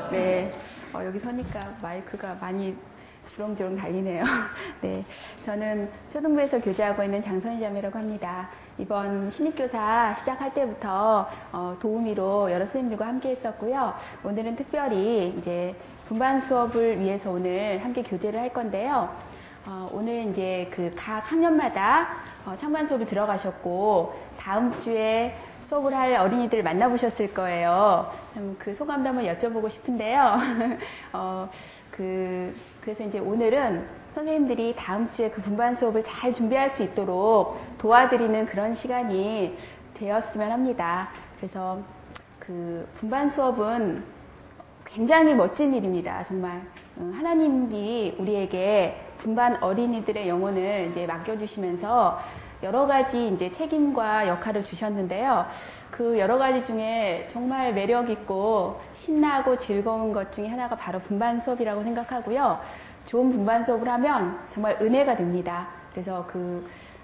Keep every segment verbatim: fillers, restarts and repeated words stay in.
네, 어, 여기 서니까 마이크가 많이 주렁주렁 달리네요. 네, 저는 초등부에서 교재하고 있는 장선희 자매라고 합니다. 이번 신입교사 시작할 때부터 어, 도우미로 여러 선생님들과 함께 했었고요. 오늘은 특별히 이제 분반 수업을 위해서 오늘 함께 교재를 할 건데요. 어, 오늘 이제 그 각 학년마다 어, 참관 수업을 들어가셨고 다음 주에 수업을 할 어린이들을 만나보셨을 거예요. 그 소감도 한번 여쭤보고 싶은데요. 어, 그, 그래서 이제 오늘은 선생님들이 다음 주에 그 분반 수업을 잘 준비할 수 있도록 도와드리는 그런 시간이 되었으면 합니다. 그래서 그 분반 수업은 굉장히 멋진 일입니다. 정말 하나님이 우리에게 분반 어린이들의 영혼을 이제 맡겨주시면서 여러 가지 이제 책임과 역할을 주셨는데요. 그 여러 가지 중에 정말 매력 있고 신나고 즐거운 것 중에 하나가 바로 분반 수업이라고 생각하고요. 좋은 분반 수업을 하면 정말 은혜가 됩니다. 그래서 그,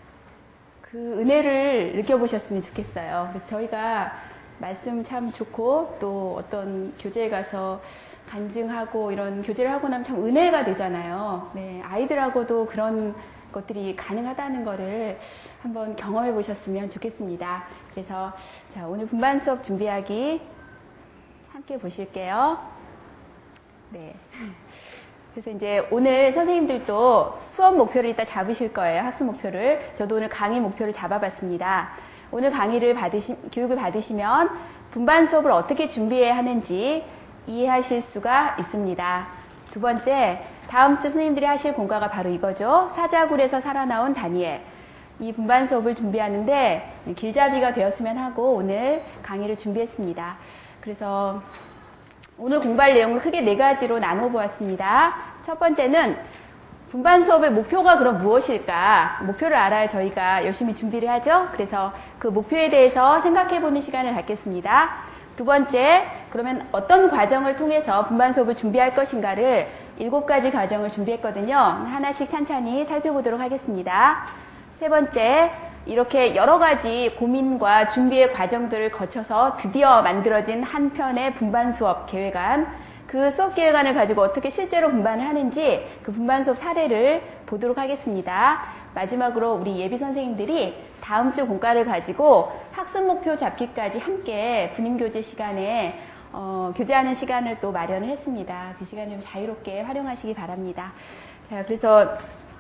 그 은혜를 느껴보셨으면 좋겠어요. 그래서 저희가 말씀 참 좋고 또 어떤 교재에 가서 간증하고 이런 교재를 하고 나면 참 은혜가 되잖아요. 네, 아이들하고도 그런 것들이 가능하다는 거를 한번 경험해 보셨으면 좋겠습니다. 그래서 자, 오늘 분반 수업 준비하기 함께 보실게요. 네. 그래서 이제 오늘 선생님들도 수업 목표를 이따 잡으실 거예요. 학습 목표를. 저도 오늘 강의 목표를 잡아봤습니다. 오늘 강의를 받으시, 교육을 받으시면 분반 수업을 어떻게 준비해야 하는지 이해하실 수가 있습니다. 두 번째, 다음 주 선생님들이 하실 공과가 바로 이거죠. 사자굴에서 살아나온 다니엘. 이 분반 수업을 준비하는데 길잡이가 되었으면 하고 오늘 강의를 준비했습니다. 그래서 오늘 공부할 내용을 크게 네 가지로 나눠 보았습니다. 첫 번째는 분반 수업의 목표가 그럼 무엇일까? 목표를 알아야 저희가 열심히 준비를 하죠. 그래서 그 목표에 대해서 생각해 보는 시간을 갖겠습니다. 두 번째, 그러면 어떤 과정을 통해서 분반 수업을 준비할 것인가를 일곱 가지 과정을 준비했거든요. 하나씩 찬찬히 살펴보도록 하겠습니다. 세 번째, 이렇게 여러 가지 고민과 준비의 과정들을 거쳐서 드디어 만들어진 한 편의 분반 수업 계획안, 그 수업 계획안을 가지고 어떻게 실제로 분반을 하는지 그 분반 수업 사례를 보도록 하겠습니다. 마지막으로 우리 예비 선생님들이 다음 주 공과를 가지고 학습 목표 잡기까지 함께 분임교재 시간에 어, 교제하는 시간을 또 마련을 했습니다. 그 시간 좀 자유롭게 활용하시기 바랍니다. 자, 그래서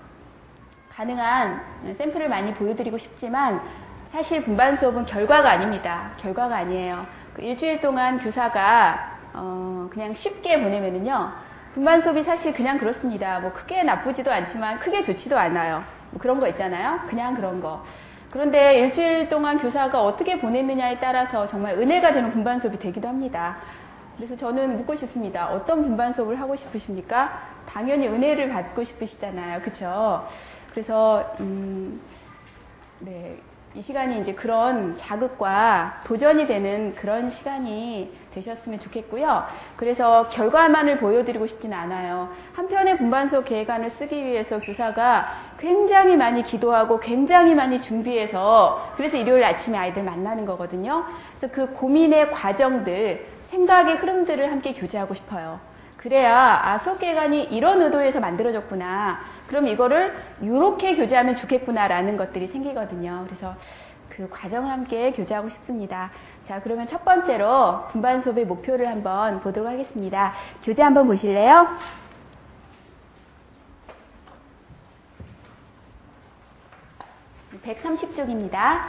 가능한 샘플을 많이 보여드리고 싶지만 사실 분반 수업은 결과가 아닙니다. 결과가 아니에요. 그 일주일 동안 교사가 어, 그냥 쉽게 보내면은요, 분반 수업이 사실 그냥 그렇습니다. 뭐 크게 나쁘지도 않지만 크게 좋지도 않아요. 뭐 그런 거 있잖아요. 그냥 그런 거. 그런데 일주일 동안 교사가 어떻게 보냈느냐에 따라서 정말 은혜가 되는 분반 수업이 되기도 합니다. 그래서 저는 묻고 싶습니다. 어떤 분반 수업을 하고 싶으십니까? 당연히 은혜를 받고 싶으시잖아요. 그쵸? 그래서, 음, 네. 이 시간이 이제 그런 자극과 도전이 되는 그런 시간이 되셨으면 좋겠고요. 그래서 결과만을 보여드리고 싶지는 않아요. 한 편의 분반 수업 계획안을 쓰기 위해서 교사가 굉장히 많이 기도하고 굉장히 많이 준비해서 그래서 일요일 아침에 아이들 만나는 거거든요. 그래서 그 고민의 과정들, 생각의 흐름들을 함께 교제하고 싶어요. 그래야 아, 수업 계획안이 이런 의도에서 만들어졌구나. 그럼 이거를 이렇게 교제하면 좋겠구나라는 것들이 생기거든요. 그래서 그 과정을 함께 교제하고 싶습니다. 자, 그러면 첫 번째로 분반 수업의 목표를 한번 보도록 하겠습니다. 교재 한번 보실래요? 백삼십 쪽입니다.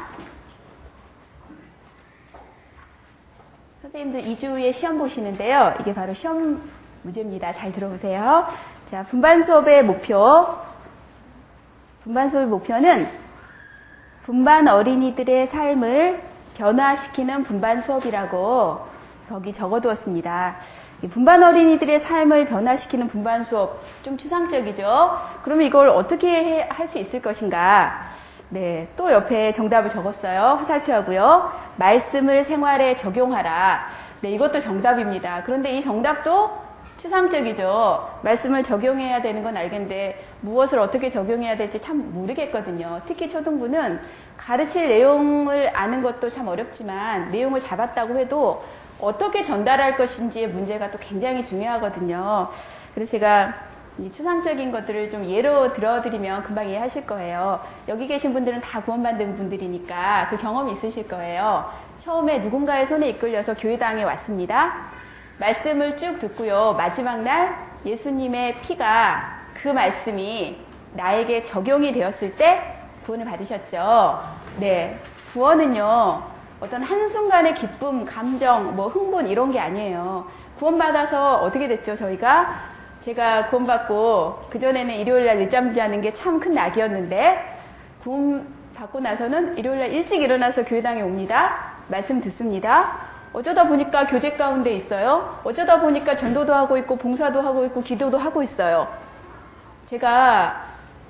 선생님들 이 주에 시험 보시는데요. 이게 바로 시험 문제입니다. 잘 들어보세요. 자, 분반 수업의 목표. 분반 수업의 목표는 분반 어린이들의 삶을 변화시키는 분반 수업이라고 거기 적어두었습니다. 분반 어린이들의 삶을 변화시키는 분반 수업, 좀 추상적이죠? 그러면 이걸 어떻게 할 수 있을 것인가? 네, 또 옆에 정답을 적었어요. 화살표하고요. 말씀을 생활에 적용하라. 네, 이것도 정답입니다. 그런데 이 정답도 추상적이죠. 말씀을 적용해야 되는 건 알겠는데 무엇을 어떻게 적용해야 될지 참 모르겠거든요. 특히 초등부는 가르칠 내용을 아는 것도 참 어렵지만 내용을 잡았다고 해도 어떻게 전달할 것인지의 문제가 또 굉장히 중요하거든요. 그래서 제가 이 추상적인 것들을 좀 예로 들어드리면 금방 이해하실 거예요. 여기 계신 분들은 다 구원받은 분들이니까 그 경험이 있으실 거예요. 처음에 누군가의 손에 이끌려서 교회당에 왔습니다. 말씀을 쭉 듣고요. 마지막 날 예수님의 피가 그 말씀이 나에게 적용이 되었을 때 구원을 받으셨죠. 네, 구원은요. 어떤 한순간의 기쁨, 감정, 뭐 흥분 이런 게 아니에요. 구원받아서 어떻게 됐죠, 저희가? 제가 구원받고 그전에는 일요일날 늦잠 자는 게 참 큰 낙이었는데 구원받고 나서는 일요일날 일찍 일어나서 교회당에 옵니다. 말씀 듣습니다. 어쩌다 보니까 교제 가운데 있어요. 어쩌다 보니까 전도도 하고 있고 봉사도 하고 있고 기도도 하고 있어요. 제가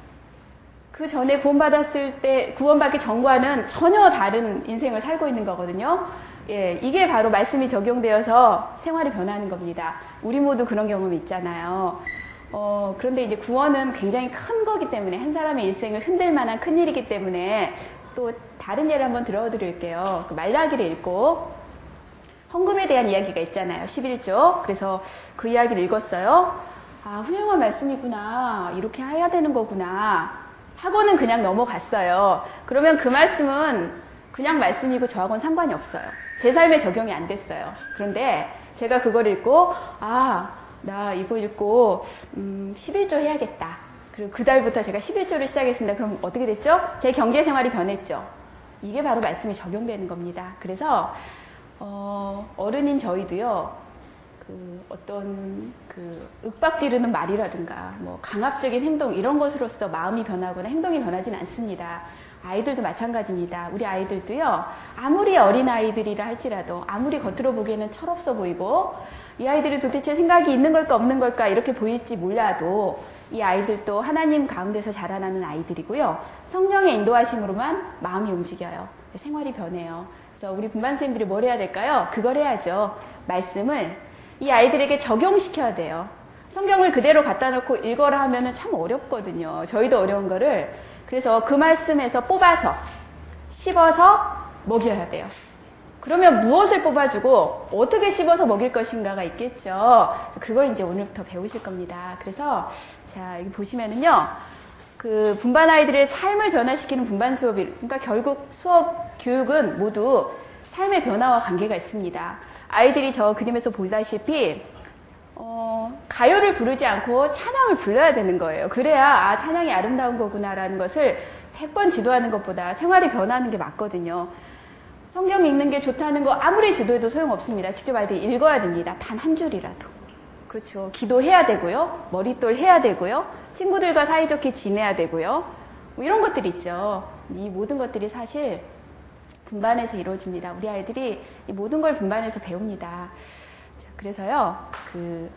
그 전에 구원받았을 때 구원받기 전과는 전혀 다른 인생을 살고 있는 거거든요. 예, 이게 바로 말씀이 적용되어서 생활이 변하는 겁니다. 우리 모두 그런 경험이 있잖아요. 어, 그런데 이제 구원은 굉장히 큰 거기 때문에 한 사람의 일생을 흔들 만한 큰 일이기 때문에 또 다른 예를 한번 들어드릴게요. 그 말라기를 읽고 헌금에 대한 이야기가 있잖아요. 십일 조. 그래서 그 이야기를 읽었어요. 아, 훌륭한 말씀이구나. 이렇게 해야 되는 거구나. 하고는 그냥 넘어갔어요. 그러면 그 말씀은 그냥 말씀이고 저하고는 상관이 없어요. 제 삶에 적용이 안 됐어요. 그런데 제가 그걸 읽고 아, 나 이거 읽고 음, 십일 조 해야겠다. 그리고 그 달부터 제가 십일 조를 시작했습니다. 그럼 어떻게 됐죠? 제 경제 생활이 변했죠. 이게 바로 말씀이 적용되는 겁니다. 그래서 어, 어른인 저희도요, 그, 어떤, 그, 윽박지르는 말이라든가, 뭐, 강압적인 행동, 이런 것으로서 마음이 변하거나 행동이 변하진 않습니다. 아이들도 마찬가지입니다. 우리 아이들도요, 아무리 어린아이들이라 할지라도, 아무리 겉으로 보기에는 철없어 보이고, 이 아이들이 도대체 생각이 있는 걸까 없는 걸까 이렇게 보일지 몰라도, 이 아이들도 하나님 가운데서 자라나는 아이들이고요, 성령의 인도하심으로만 마음이 움직여요. 생활이 변해요. 그래서 우리 분반선생님들이 뭘 해야 될까요? 그걸 해야죠. 말씀을 이 아이들에게 적용시켜야 돼요. 성경을 그대로 갖다 놓고 읽어라 하면은 참 어렵거든요. 저희도 어려운 거를. 그래서 그 말씀에서 뽑아서 씹어서 먹여야 돼요. 그러면 무엇을 뽑아주고 어떻게 씹어서 먹일 것인가가 있겠죠. 그걸 이제 오늘부터 배우실 겁니다. 그래서 자, 여기 보시면은요. 그 분반 아이들의 삶을 변화시키는 분반 수업이, 그러니까 결국 수업 교육은 모두 삶의 변화와 관계가 있습니다. 아이들이 저 그림에서 보다시피 어, 가요를 부르지 않고 찬양을 불러야 되는 거예요. 그래야 아 찬양이 아름다운 거구나라는 것을 백 번 지도하는 것보다 생활이 변하는 게 맞거든요. 성경 읽는 게 좋다는 거 아무리 지도해도 소용없습니다. 직접 아이들이 읽어야 됩니다. 단 한 줄이라도. 그렇죠. 기도해야 되고요. 머릿돌 해야 되고요. 친구들과 사이좋게 지내야 되고요. 뭐 이런 것들이 있죠. 이 모든 것들이 사실 분반에서 이루어집니다. 우리 아이들이 이 모든 걸 분반에서 배웁니다. 자, 그래서요, 그,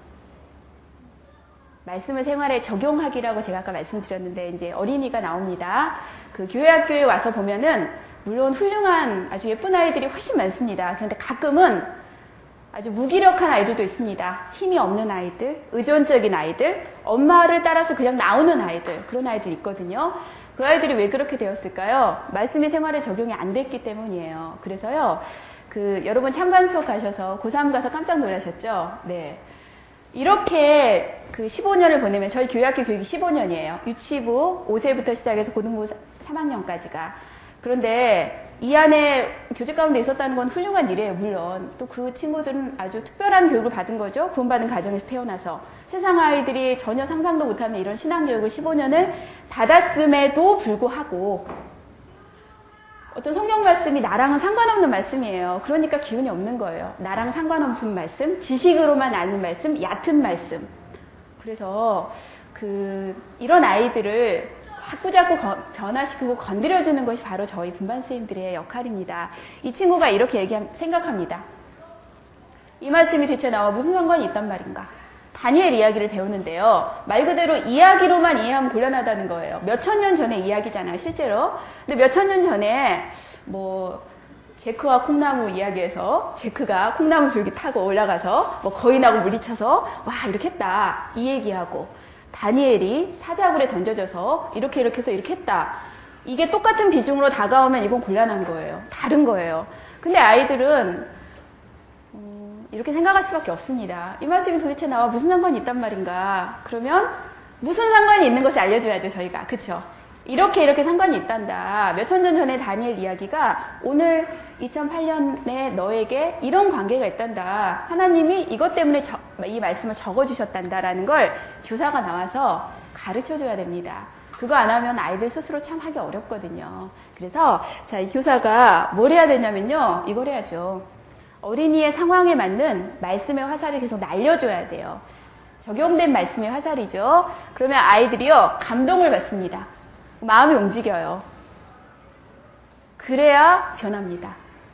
말씀을 생활에 적용하기라고 제가 아까 말씀드렸는데, 이제 어린이가 나옵니다. 그 교회 학교에 와서 보면은, 물론 훌륭한 아주 예쁜 아이들이 훨씬 많습니다. 그런데 가끔은 아주 무기력한 아이들도 있습니다. 힘이 없는 아이들, 의존적인 아이들, 엄마를 따라서 그냥 나오는 아이들, 그런 아이들 있거든요. 그 아이들이 왜 그렇게 되었을까요? 말씀이 생활에 적용이 안 됐기 때문이에요. 그래서요, 그, 여러분 참관 수업 가셔서 고삼 가서 깜짝 놀라셨죠? 네. 이렇게 그 십오 년을 보내면, 저희 교회학교 교육이 십오 년이에요. 유치부 오 세부터 시작해서 고등부 삼 학년까지가. 그런데 이 안에 교제 가운데 있었다는 건 훌륭한 일이에요, 물론. 또 그 친구들은 아주 특별한 교육을 받은 거죠. 구원받은 가정에서 태어나서. 세상 아이들이 전혀 상상도 못하는 이런 신앙교육을 십오 년을 받았음에도 불구하고 어떤 성경 말씀이 나랑은 상관없는 말씀이에요. 그러니까 기운이 없는 거예요. 나랑 상관없는 말씀, 지식으로만 아는 말씀, 얕은 말씀. 그래서 그 이런 아이들을 자꾸자꾸 변화시키고 건드려주는 것이 바로 저희 분반 선생님들의 역할입니다. 이 친구가 이렇게 얘기 생각합니다. 이 말씀이 대체 나와 무슨 상관이 있단 말인가? 다니엘 이야기를 배우는데요. 말 그대로 이야기로만 이해하면 곤란하다는 거예요. 몇천 년 전의 이야기잖아요, 실제로. 근데 몇천 년 전에 뭐 제크와 콩나무 이야기에서 제크가 콩나무 줄기 타고 올라가서 뭐 거인하고 물리쳐서 와 이렇게 했다 이 얘기하고, 다니엘이 사자굴에 던져져서 이렇게 이렇게 해서 이렇게 했다, 이게 똑같은 비중으로 다가오면 이건 곤란한 거예요. 다른 거예요. 근데 아이들은 음, 이렇게 생각할 수밖에 없습니다. 이 말씀이 도대체 나와 무슨 상관이 있단 말인가. 그러면 무슨 상관이 있는 것을 알려줘야죠, 저희가. 그쵸? 이렇게 이렇게 상관이 있단다. 몇천 년 전에 다니엘 이야기가 오늘 이천팔 년에 너에게 이런 관계가 있단다. 하나님이 이것 때문에 저, 이 말씀을 적어주셨단다라는 걸 교사가 나와서 가르쳐줘야 됩니다. 그거 안 하면 아이들 스스로 참 하기 어렵거든요. 그래서 자, 이 교사가 뭘 해야 되냐면요, 이걸 해야죠. 어린이의 상황에 맞는 말씀의 화살을 계속 날려줘야 돼요. 적용된 말씀의 화살이죠. 그러면 아이들이요, 감동을 받습니다. 마음이 움직여요. 그래야 변합니다.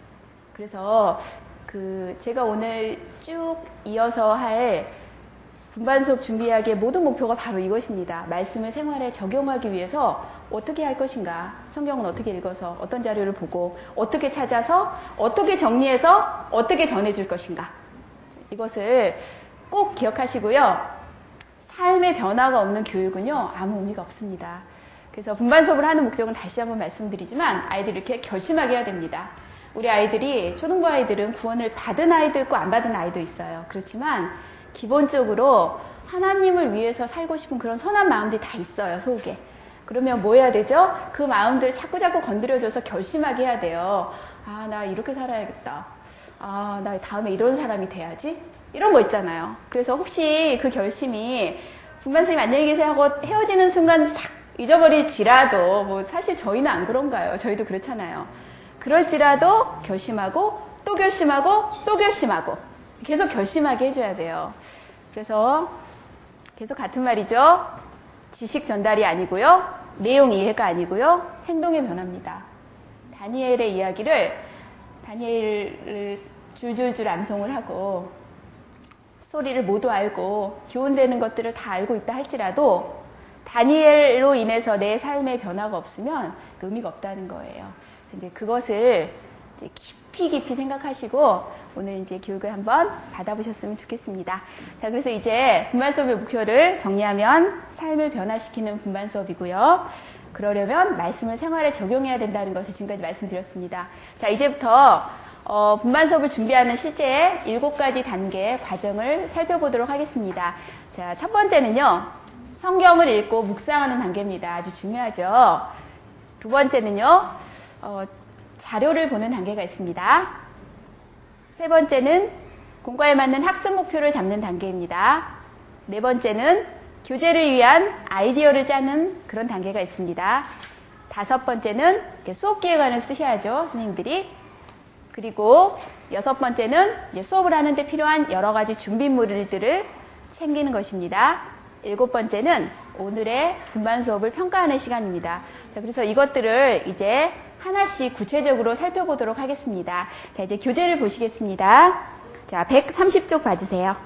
그래서 그 제가 오늘 쭉 이어서 할 분반 수업 준비하기의 모든 목표가 바로 이것입니다. 말씀을 생활에 적용하기 위해서 어떻게 할 것인가, 성경은 어떻게 읽어서 어떤 자료를 보고 어떻게 찾아서 어떻게 정리해서 어떻게 전해줄 것인가, 이것을 꼭 기억하시고요. 삶의 변화가 없는 교육은요, 아무 의미가 없습니다. 그래서 분반 수업을 하는 목적은 다시 한번 말씀드리지만 아이들이 이렇게 결심하게 해야 됩니다. 우리 아이들이, 초등부 아이들은 구원을 받은 아이도 있고 안 받은 아이도 있어요. 그렇지만 기본적으로 하나님을 위해서 살고 싶은 그런 선한 마음들이 다 있어요, 속에. 그러면 뭐 해야 되죠? 그 마음들을 자꾸자꾸 건드려줘서 결심하게 해야 돼요. 아, 나 이렇게 살아야겠다. 아, 나 다음에 이런 사람이 돼야지. 이런 거 있잖아요. 그래서 혹시 그 결심이 분반 선생님 안녕히 계세요 하고 헤어지는 순간 싹 잊어버릴지라도, 뭐 사실 저희는 안 그런가요? 저희도 그렇잖아요. 그럴지라도 결심하고 또 결심하고 또 결심하고 계속 결심하게 해줘야 돼요. 그래서 계속 같은 말이죠. 지식 전달이 아니고요, 내용 이해가 아니고요, 행동의 변화입니다. 다니엘의 이야기를 다니엘을 줄줄줄 암송을 하고 소리를 모두 알고 교훈되는 것들을 다 알고 있다 할지라도 다니엘로 인해서 내 삶의 변화가 없으면 의미가 없다는 거예요. 그래서 이제 그것을 이제 깊이 깊이 생각하시고 오늘 이제 교육을 한번 받아보셨으면 좋겠습니다. 자, 그래서 이제 분반 수업의 목표를 정리하면 삶을 변화시키는 분반 수업이고요. 그러려면 말씀을 생활에 적용해야 된다는 것을 지금까지 말씀드렸습니다. 자, 이제부터 어, 분반 수업을 준비하는 실제 일곱 가지 단계 과정을 살펴보도록 하겠습니다. 자, 첫 번째는요, 성경을 읽고 묵상하는 단계입니다. 아주 중요하죠. 두 번째는요, 어, 자료를 보는 단계가 있습니다. 세 번째는 공과에 맞는 학습 목표를 잡는 단계입니다. 네 번째는 교재를 위한 아이디어를 짜는 그런 단계가 있습니다. 다섯 번째는 수업 기획안을 쓰셔야죠, 선생님들이. 그리고 여섯 번째는 이제 수업을 하는데 필요한 여러 가지 준비물들을 챙기는 것입니다. 일곱 번째는 오늘의 분반 수업을 평가하는 시간입니다. 자, 그래서 이것들을 이제 하나씩 구체적으로 살펴보도록 하겠습니다. 자, 이제 교재를 보시겠습니다. 자, 백삼십 쪽 봐주세요.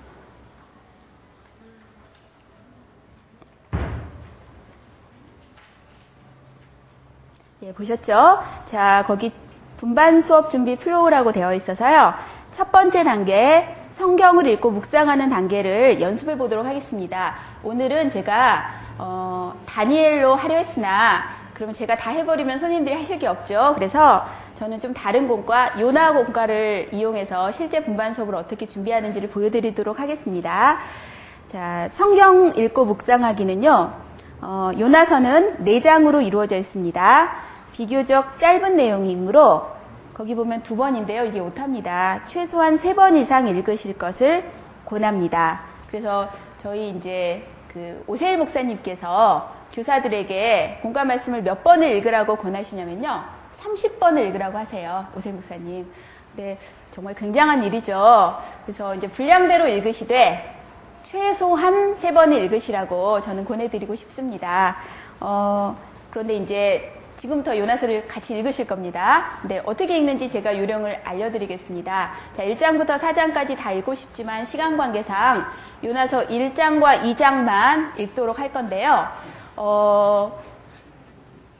예, 보셨죠? 자, 거기 분반 수업 준비 플로우라고 되어 있어서요. 첫 번째 단계, 성경을 읽고 묵상하는 단계를 연습해 보도록 하겠습니다. 오늘은 제가 어, 다니엘로 하려 했으나 그러면 제가 다 해버리면 선생님들이 하실 게 없죠. 그래서 저는 좀 다른 공과, 요나 공과를 이용해서 실제 분반 수업을 어떻게 준비하는지를 보여드리도록 하겠습니다. 자, 성경 읽고 묵상하기는요, 어, 요나서는 네 장으로 이루어져 있습니다. 비교적 짧은 내용이므로 거기 보면 두 번인데요. 이게 오타입니다. 최소한 세 번 이상 읽으실 것을 권합니다. 그래서 저희 이제 그 오세일 목사님께서 교사들에게 공과 말씀을 몇 번을 읽으라고 권하시냐면요, 삼십 번을 읽으라고 하세요, 오세일 목사님. 근데 정말 굉장한 일이죠. 그래서 이제 분량대로 읽으시되 최소한 세 번을 읽으시라고 저는 권해드리고 싶습니다. 어, 그런데 이제 지금부터 요나서를 같이 읽으실 겁니다. 네, 어떻게 읽는지 제가 요령을 알려드리겠습니다. 자, 일 장부터 사 장까지 다 읽고 싶지만 시간 관계상 요나서 일 장과 이 장만 읽도록 할 건데요. 어,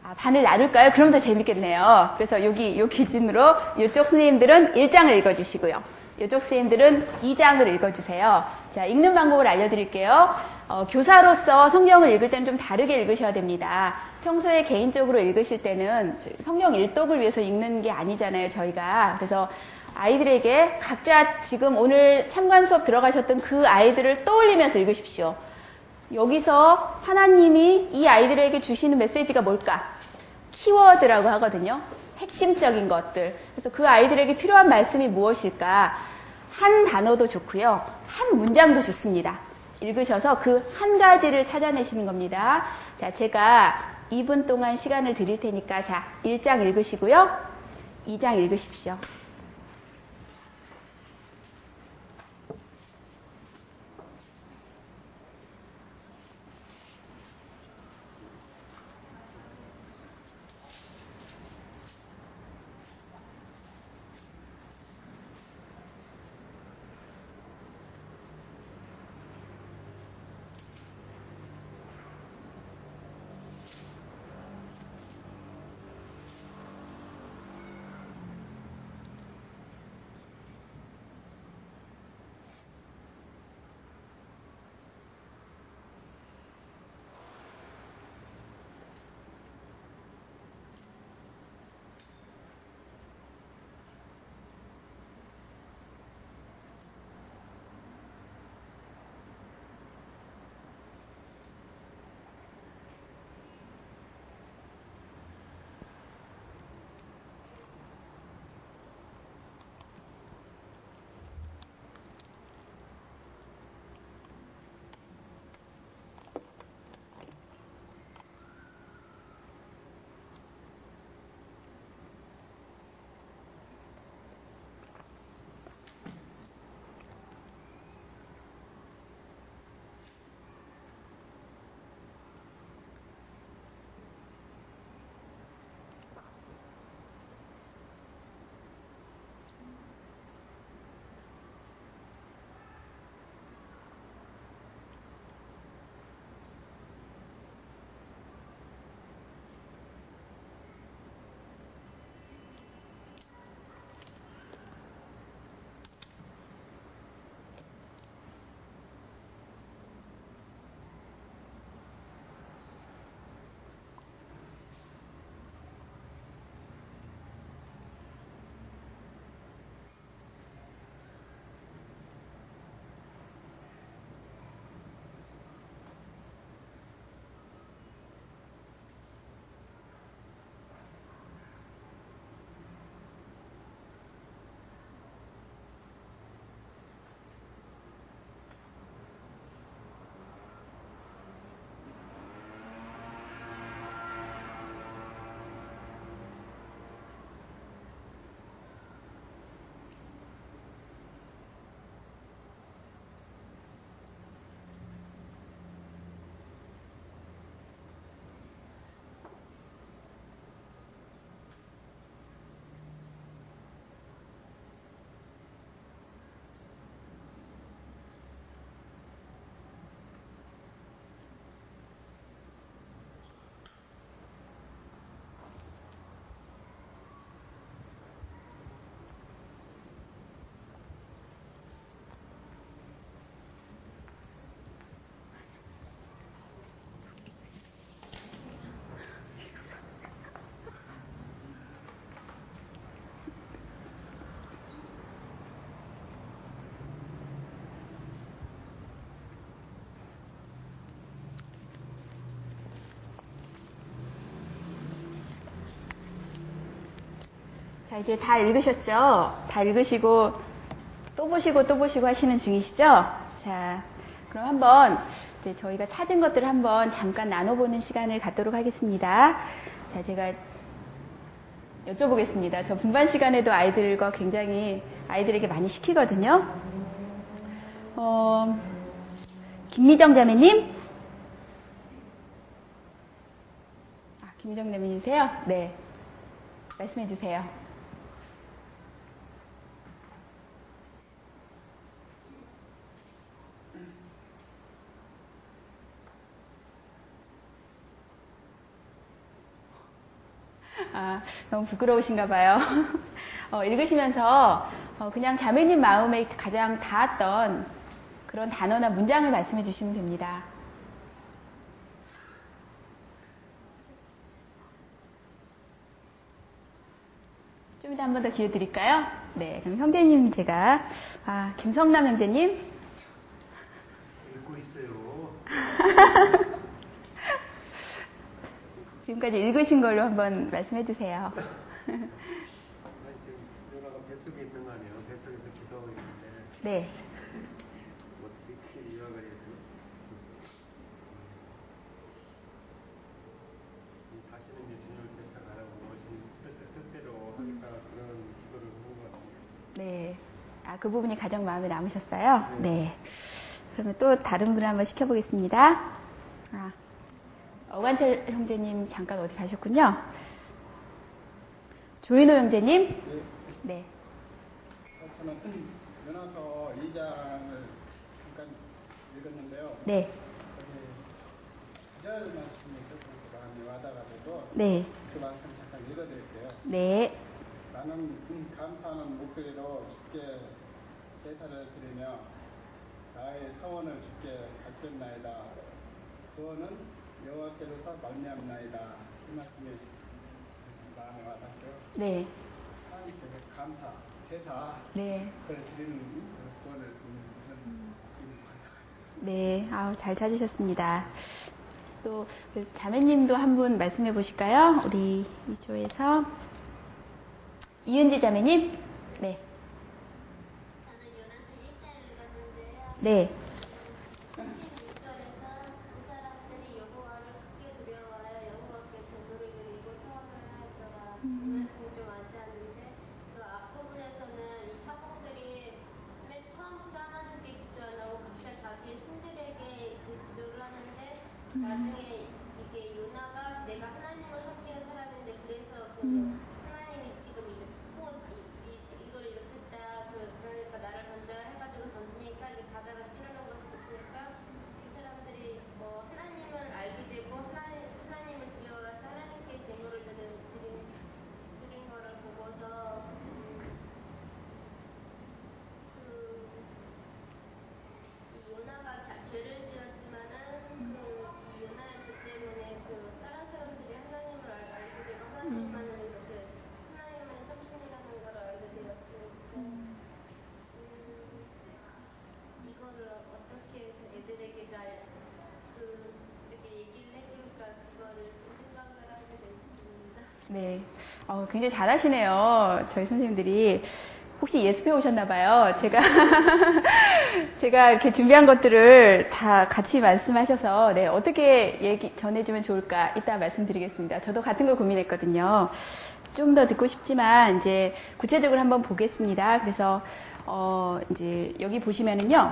아, 반을 나눌까요? 그럼 더 재밌겠네요. 그래서 여기, 요 기준으로 이쪽 선생님들은 일 장을 읽어주시고요. 이쪽 선생님들은 이 장을 읽어주세요. 자, 읽는 방법을 알려드릴게요. 어, 교사로서 성경을 읽을 때는 좀 다르게 읽으셔야 됩니다. 평소에 개인적으로 읽으실 때는 성경 일독을 위해서 읽는 게 아니잖아요, 저희가. 그래서 아이들에게 각자 지금 오늘 참관 수업 들어가셨던 그 아이들을 떠올리면서 읽으십시오. 여기서 하나님이 이 아이들에게 주시는 메시지가 뭘까? 키워드라고 하거든요. 핵심적인 것들. 그래서 그 아이들에게 필요한 말씀이 무엇일까? 한 단어도 좋고요. 한 문장도 좋습니다. 읽으셔서 그 한 가지를 찾아내시는 겁니다. 자, 제가 이 분 동안 시간을 드릴 테니까 자, 일 장 읽으시고요. 이 장 읽으십시오. 자, 이제 다 읽으셨죠? 다 읽으시고 또 보시고 또 보시고 하시는 중이시죠? 자, 그럼 한번 이제 저희가 찾은 것들을 한번 잠깐 나눠보는 시간을 갖도록 하겠습니다. 자, 제가 여쭤보겠습니다. 저 분반 시간에도 아이들과 굉장히 아이들에게 많이 시키거든요. 어, 김미정 자매님? 아, 김미정 자매님이세요? 네. 말씀해 주세요. 아, 너무 부끄러우신가 봐요. 어, 읽으시면서 어, 그냥 자매님 마음에 가장 닿았던 그런 단어나 문장을 말씀해 주시면 됩니다. 좀 이따 한 번 더 기회 드릴까요? 네, 그럼 형제님 제가 아, 김성남 형제님 읽고 있어요. 지금까지 읽으신 걸로 한번 말씀해 주세요. 지금 누나가 뱃속에 있는 거 아니에요? 뱃속에서 기도하고 있는데 네. 어떻게 이해가 되죠? 다시는 이제 주님을 쫓아가라고 주님 뜻대로 하니까 그런 기도를 하는 것 같아요. 네. 아, 그 부분이 가장 마음에 남으셨어요? 네. 네. 그러면 또 다른 분을 한번 시켜보겠습니다. 아, 어관철 형제님 잠깐 어디 가셨군요. 조인호 형제님. 네. 네. 저는 연화서 이 장을 잠깐 읽었는데요. 네. 거기 구절 말씀이 조금 마음이 와닿아가지고 네. 그 말씀 잠깐 읽어드릴게요. 네. 나는 감사하는 목소리로 주께 제사를 드리며 나의 서원을 주께 받겠나이다. 소원은 여호와께로서 말미암나이다. 이 말씀이 마음에 와닿고요. 네. 하나님께 감사, 제사 네. 그걸 드리는 그 구원을 드리는 그런 기분이 받아가지고. 네. 아우, 잘 찾으셨습니다. 또, 그 자매님도 한 분 말씀해 보실까요? 우리 이 조에서. 이은지 자매님? 네. 저는 요나서 일 장 읽었는데요. 네. 삼십육 절에서 그 사람들이 여호와를 크게 두려워하여 여호와께 제물을 드리고 서원을 하였더라. 이 말씀이 좀 와닿았는데 그 앞부분에서는 이 천국들이 맨 처음부터 하나님께 기도 안 하고 각자 자기 신들에게 기도를 하는데 나중에 이게 요나가 내가 하나님을 섬기는 사람인데 그래서 그 하나님이 지금 이 폭을 이, 이, 이걸 이렇게 했다. 그, 그러니까 나를 던져라 해가지고 던지니까 이 바다가 끼르는 것을 보시니까 이 사람들이 뭐 하나님을 알게 되고 하나님, 하나님을 두려워해서 하나님께 제물을 드린, 드린, 드린 거를 보고서 음, 그, 이 요나가 자, 죄를 지었지만은 그, 이 요나의 죄 때문에 그 다른 사람들이 하나님을 알, 알게 되고 하나님만을 이렇게 하나님은 성신이라는 걸 알게 되었으니까 음, 이거를 어떻게 해서 애들에게 잘 그, 이렇게 얘기를 해줄까 그거를 좀 생각을 하게 됐습니다. 네. 어, 굉장히 잘하시네요. 저희 선생님들이. 혹시 예습해 오셨나봐요. 제가, 제가 이렇게 준비한 것들을 다 같이 말씀하셔서, 네, 어떻게 얘기, 전해주면 좋을까? 이따 말씀드리겠습니다. 저도 같은 걸 고민했거든요. 좀 더 듣고 싶지만, 이제 구체적으로 한번 보겠습니다. 그래서, 어, 이제 여기 보시면은요,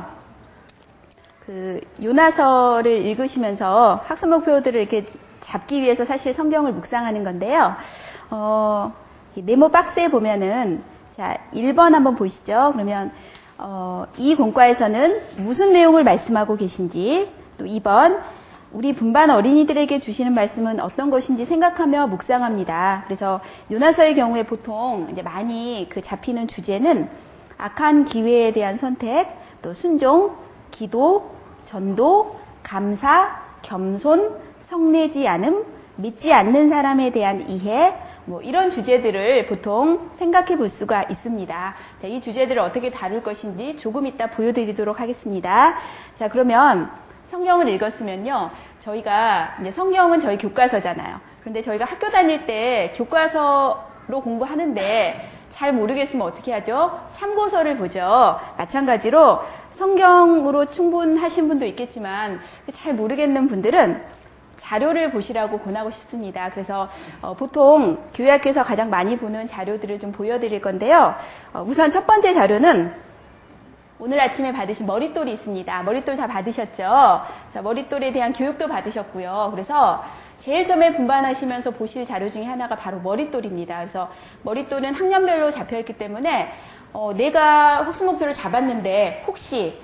그, 요나서를 읽으시면서 학습 목표들을 이렇게 잡기 위해서 사실 성경을 묵상하는 건데요. 어, 이 네모 박스에 보면은, 자, 일 번 한번 보시죠. 그러면, 어, 이 공과에서는 무슨 내용을 말씀하고 계신지, 또 이 번, 우리 분반 어린이들에게 주시는 말씀은 어떤 것인지 생각하며 묵상합니다. 그래서 요나서의 경우에 보통 이제 많이 그 잡히는 주제는 악한 기회에 대한 선택, 또 순종, 기도, 전도, 감사, 겸손, 성내지 않음, 믿지 않는 사람에 대한 이해, 뭐 이런 주제들을 보통 생각해 볼 수가 있습니다. 자, 이 주제들을 어떻게 다룰 것인지 조금 이따 보여드리도록 하겠습니다. 자, 그러면 성경을 읽었으면요, 저희가 이제 성경은 저희 교과서잖아요. 그런데 저희가 학교 다닐 때 교과서로 공부하는데 잘 모르겠으면 어떻게 하죠? 참고서를 보죠. 마찬가지로 성경으로 충분하신 분도 있겠지만 잘 모르겠는 분들은 자료를 보시라고 권하고 싶습니다. 그래서 어, 보통 교회학교에서 가장 많이 보는 자료들을 좀 보여드릴 건데요. 어, 우선 첫 번째 자료는 오늘 아침에 받으신 머릿돌이 있습니다. 머릿돌 다 받으셨죠? 자, 머릿돌에 대한 교육도 받으셨고요. 그래서 제일 처음에 분반하시면서 보실 자료 중에 하나가 바로 머릿돌입니다. 그래서 머릿돌은 학년별로 잡혀있기 때문에 어, 내가 학습 목표를 잡았는데 혹시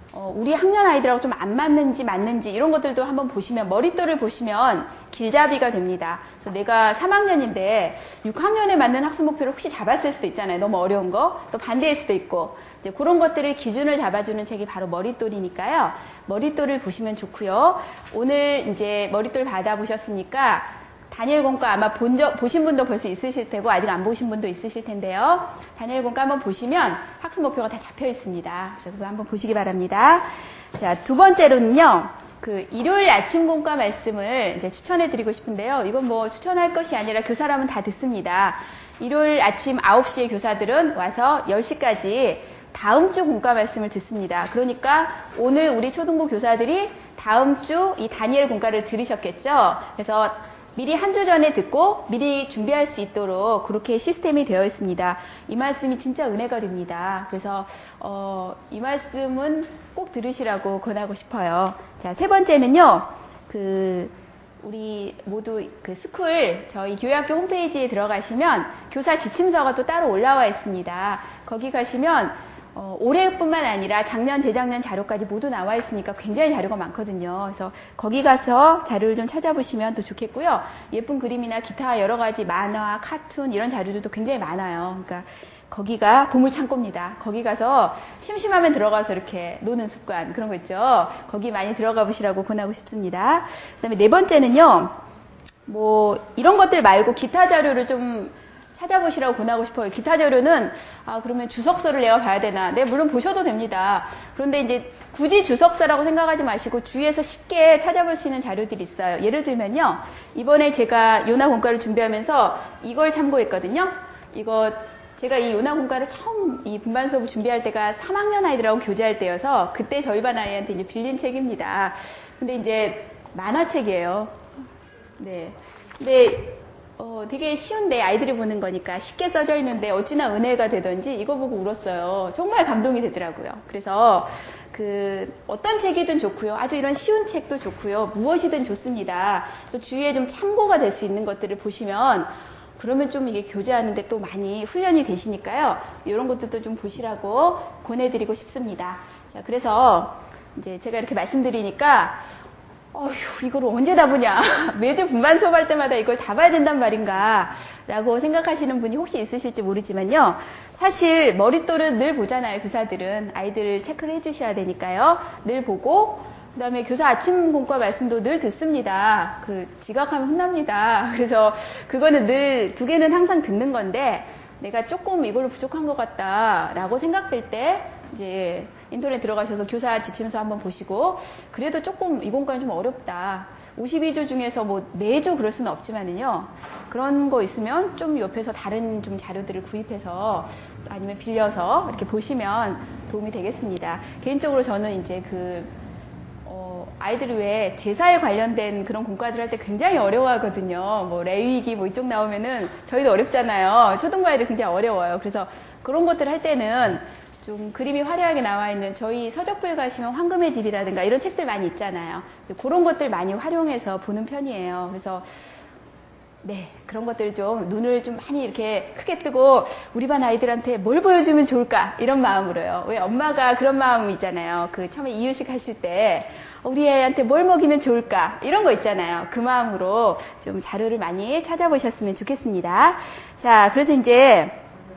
어, 우리 학년 아이들하고 좀 안 맞는지 맞는지 이런 것들도 한번 보시면, 머릿돌을 보시면 길잡이가 됩니다. 그래서 내가 삼 학년인데 육 학년에 맞는 학습 목표를 혹시 잡았을 수도 있잖아요. 너무 어려운 거. 또 반대일 수도 있고. 이제 그런 것들을 기준을 잡아주는 책이 바로 머릿돌이니까요. 머릿돌을 보시면 좋고요. 오늘 이제 머릿돌 받아보셨으니까 다니엘 공과 아마 본 적, 보신 분도 벌써 있으실 테고 아직 안 보신 분도 있으실 텐데요. 다니엘 공과 한번 보시면 학습 목표가 다 잡혀 있습니다. 그래서 그거 한번 보시기 바랍니다. 자, 두 번째로는요. 그 일요일 아침 공과 말씀을 이제 추천해 드리고 싶은데요. 이건 뭐 추천할 것이 아니라 교사라면 다 듣습니다. 일요일 아침 아홉 시에 교사들은 와서 열 시까지 다음 주 공과 말씀을 듣습니다. 그러니까 오늘 우리 초등부 교사들이 다음 주 이 다니엘 공과를 들으셨겠죠. 그래서 미리 한 주 전에 듣고 미리 준비할 수 있도록 그렇게 시스템이 되어 있습니다. 이 말씀이 진짜 은혜가 됩니다. 그래서 어, 이 말씀은 꼭 들으시라고 권하고 싶어요. 자, 세 번째는요. 그 우리 모두 그 스쿨 저희 교회학교 홈페이지에 들어가시면 교사 지침서가 또 따로 올라와 있습니다. 거기 가시면 어, 올해뿐만 아니라 작년, 재작년 자료까지 모두 나와 있으니까 굉장히 자료가 많거든요. 그래서 거기 가서 자료를 좀 찾아보시면 또 좋겠고요. 예쁜 그림이나 기타 여러 가지 만화, 카툰 이런 자료들도 굉장히 많아요. 그러니까 거기가 보물창고입니다. 거기 가서 심심하면 들어가서 이렇게 노는 습관 그런 거 있죠. 거기 많이 들어가 보시라고 권하고 싶습니다. 그다음에 네 번째는요. 뭐 이런 것들 말고 기타 자료를 좀 찾아보시라고 권하고 싶어요. 기타 자료는 아 그러면 주석서를 내가 봐야 되나? 네, 물론 보셔도 됩니다. 그런데 이제 굳이 주석서라고 생각하지 마시고 주위에서 쉽게 찾아볼 수 있는 자료들이 있어요. 예를 들면요. 이번에 제가 요나 공과를 준비하면서 이걸 참고했거든요. 이거 제가 이 요나 공과를 처음 이 분반 수업을 준비할 때가 삼 학년 아이들하고 교제할 때여서 그때 저희 반 아이한테 이제 빌린 책입니다. 근데 이제 만화책이에요. 네. 근데 어, 되게 쉬운데 아이들이 보는 거니까 쉽게 써져 있는데 어찌나 은혜가 되던지 이거 보고 울었어요. 정말 감동이 되더라고요. 그래서 그 어떤 책이든 좋고요. 아주 이런 쉬운 책도 좋고요. 무엇이든 좋습니다. 그래서 주위에 좀 참고가 될 수 있는 것들을 보시면 그러면 좀 이게 교제하는데 또 많이 훈련이 되시니까요. 이런 것들도 좀 보시라고 권해드리고 싶습니다. 자, 그래서 이제 제가 이렇게 말씀드리니까 어휴, 이걸 언제 다 보냐. 매주 분반 수업할 때마다 이걸 다 봐야 된단 말인가. 라고 생각하시는 분이 혹시 있으실지 모르지만요. 사실 머릿돌은 늘 보잖아요. 교사들은. 아이들을 체크를 해주셔야 되니까요. 늘 보고 그 다음에 교사 아침 공과 말씀도 늘 듣습니다. 그 지각하면 혼납니다. 그래서 그거는 늘 두 개는 항상 듣는 건데 내가 조금 이걸로 부족한 것 같다라고 생각될 때 이제 인터넷 들어가셔서 교사 지침서 한번 보시고 그래도 조금 이 공과는 좀 어렵다. 오십이 주 중에서 뭐 매주 그럴 수는 없지만은요. 그런 거 있으면 좀 옆에서 다른 좀 자료들을 구입해서 아니면 빌려서 이렇게 보시면 도움이 되겠습니다. 개인적으로 저는 이제 그 어, 아이들이 왜 제사에 관련된 그런 공과들 할 때 굉장히 어려워하거든요. 뭐 레위기 뭐 이쪽 나오면은 저희도 어렵잖아요. 초등부 아이들 굉장히 어려워요. 그래서 그런 것들 할 때는 좀 그림이 화려하게 나와 있는 저희 서적부에 가시면 황금의 집이라든가 이런 책들 많이 있잖아요. 그런 것들 많이 활용해서 보는 편이에요. 그래서 네, 그런 것들 좀 눈을 좀 많이 이렇게 크게 뜨고 우리 반 아이들한테 뭘 보여주면 좋을까 이런 마음으로요. 왜 엄마가 그런 마음 있잖아요. 그 처음에 이유식 하실 때 우리 애한테 뭘 먹이면 좋을까 이런 거 있잖아요. 그 마음으로 좀 자료를 많이 찾아보셨으면 좋겠습니다. 자, 그래서 이제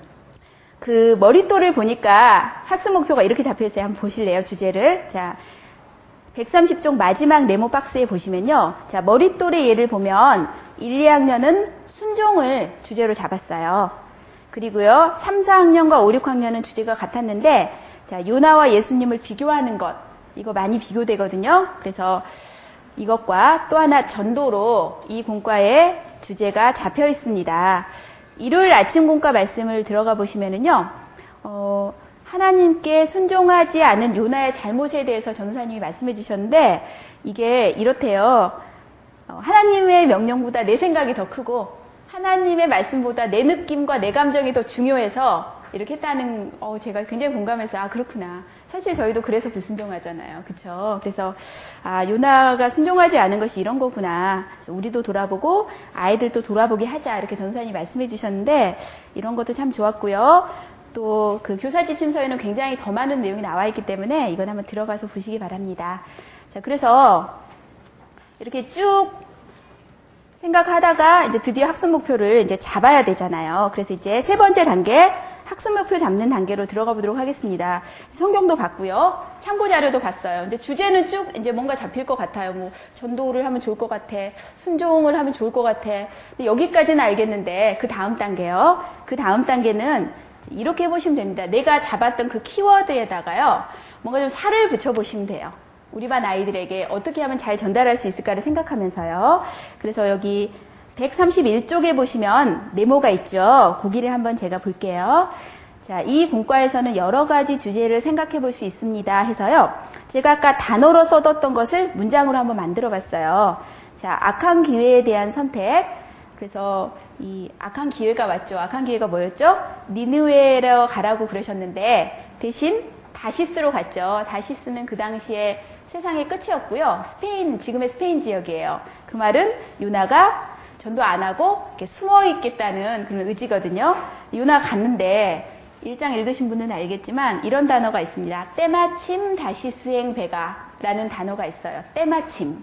그 머릿돌을 보니까 학습 목표가 이렇게 잡혀있어요. 한번 보실래요? 주제를. 자, 백삼십 쪽 마지막 네모 박스에 보시면요. 자, 머릿돌의 예를 보면 일, 이 학년은 순종을 주제로 잡았어요. 그리고요. 삼, 사 학년과 오, 육 학년은 주제가 같았는데 자, 요나와 예수님을 비교하는 것. 이거 많이 비교되거든요. 그래서 이것과 또 하나 전도로 이 공과의 주제가 잡혀 있습니다. 일요일 아침 공과 말씀을 들어가 보시면은요, 어, 하나님께 순종하지 않은 요나의 잘못에 대해서 전도사님이 말씀해 주셨는데, 이게 이렇대요. 어, 하나님의 명령보다 내 생각이 더 크고, 하나님의 말씀보다 내 느낌과 내 감정이 더 중요해서, 이렇게 했다는, 어, 제가 굉장히 공감해서, 아, 그렇구나. 사실 저희도 그래서 불순종하잖아요. 그쵸? 그래서, 아, 요나가 순종하지 않은 것이 이런 거구나. 그래서 우리도 돌아보고, 아이들도 돌아보게 하자. 이렇게 전사님이 말씀해 주셨는데, 이런 것도 참 좋았고요. 또 그 교사 지침서에는 굉장히 더 많은 내용이 나와 있기 때문에 이건 한번 들어가서 보시기 바랍니다. 자, 그래서 이렇게 쭉 생각하다가 이제 드디어 학습 목표를 이제 잡아야 되잖아요. 그래서 이제 세 번째 단계, 학습 목표 잡는 단계로 들어가 보도록 하겠습니다. 성경도 봤고요. 참고 자료도 봤어요. 이제 주제는 쭉 이제 뭔가 잡힐 것 같아요. 뭐, 전도를 하면 좋을 것 같아. 순종을 하면 좋을 것 같아. 근데 여기까지는 알겠는데, 그 다음 단계요. 그 다음 단계는 이렇게 해보시면 됩니다. 내가 잡았던 그 키워드에다가요. 뭔가 좀 살을 붙여보시면 돼요. 우리 반 아이들에게 어떻게 하면 잘 전달할 수 있을까를 생각하면서요. 그래서 여기 백삼십일 쪽에 보시면 네모가 있죠. 거기를 한번 제가 볼게요. 자, 이 공과에서는 여러 가지 주제를 생각해 볼 수 있습니다 해서요. 제가 아까 단어로 써뒀던 것을 문장으로 한번 만들어 봤어요. 자, 악한 기회에 대한 선택. 그래서 이 악한 기회가 왔죠. 악한 기회가 뭐였죠? 니느웨로 가라고 그러셨는데 대신 다시스로 갔죠. 다시스는 그 당시에 세상의 끝이었고요. 스페인, 지금의 스페인 지역이에요. 그 말은 요나가 전도 안 하고 이렇게 숨어 있겠다는 그런 의지거든요. 요나 갔는데 일 장 읽으신 분은 알겠지만 이런 단어가 있습니다. 때마침 다시 스행 배가라는 단어가 있어요. 때마침.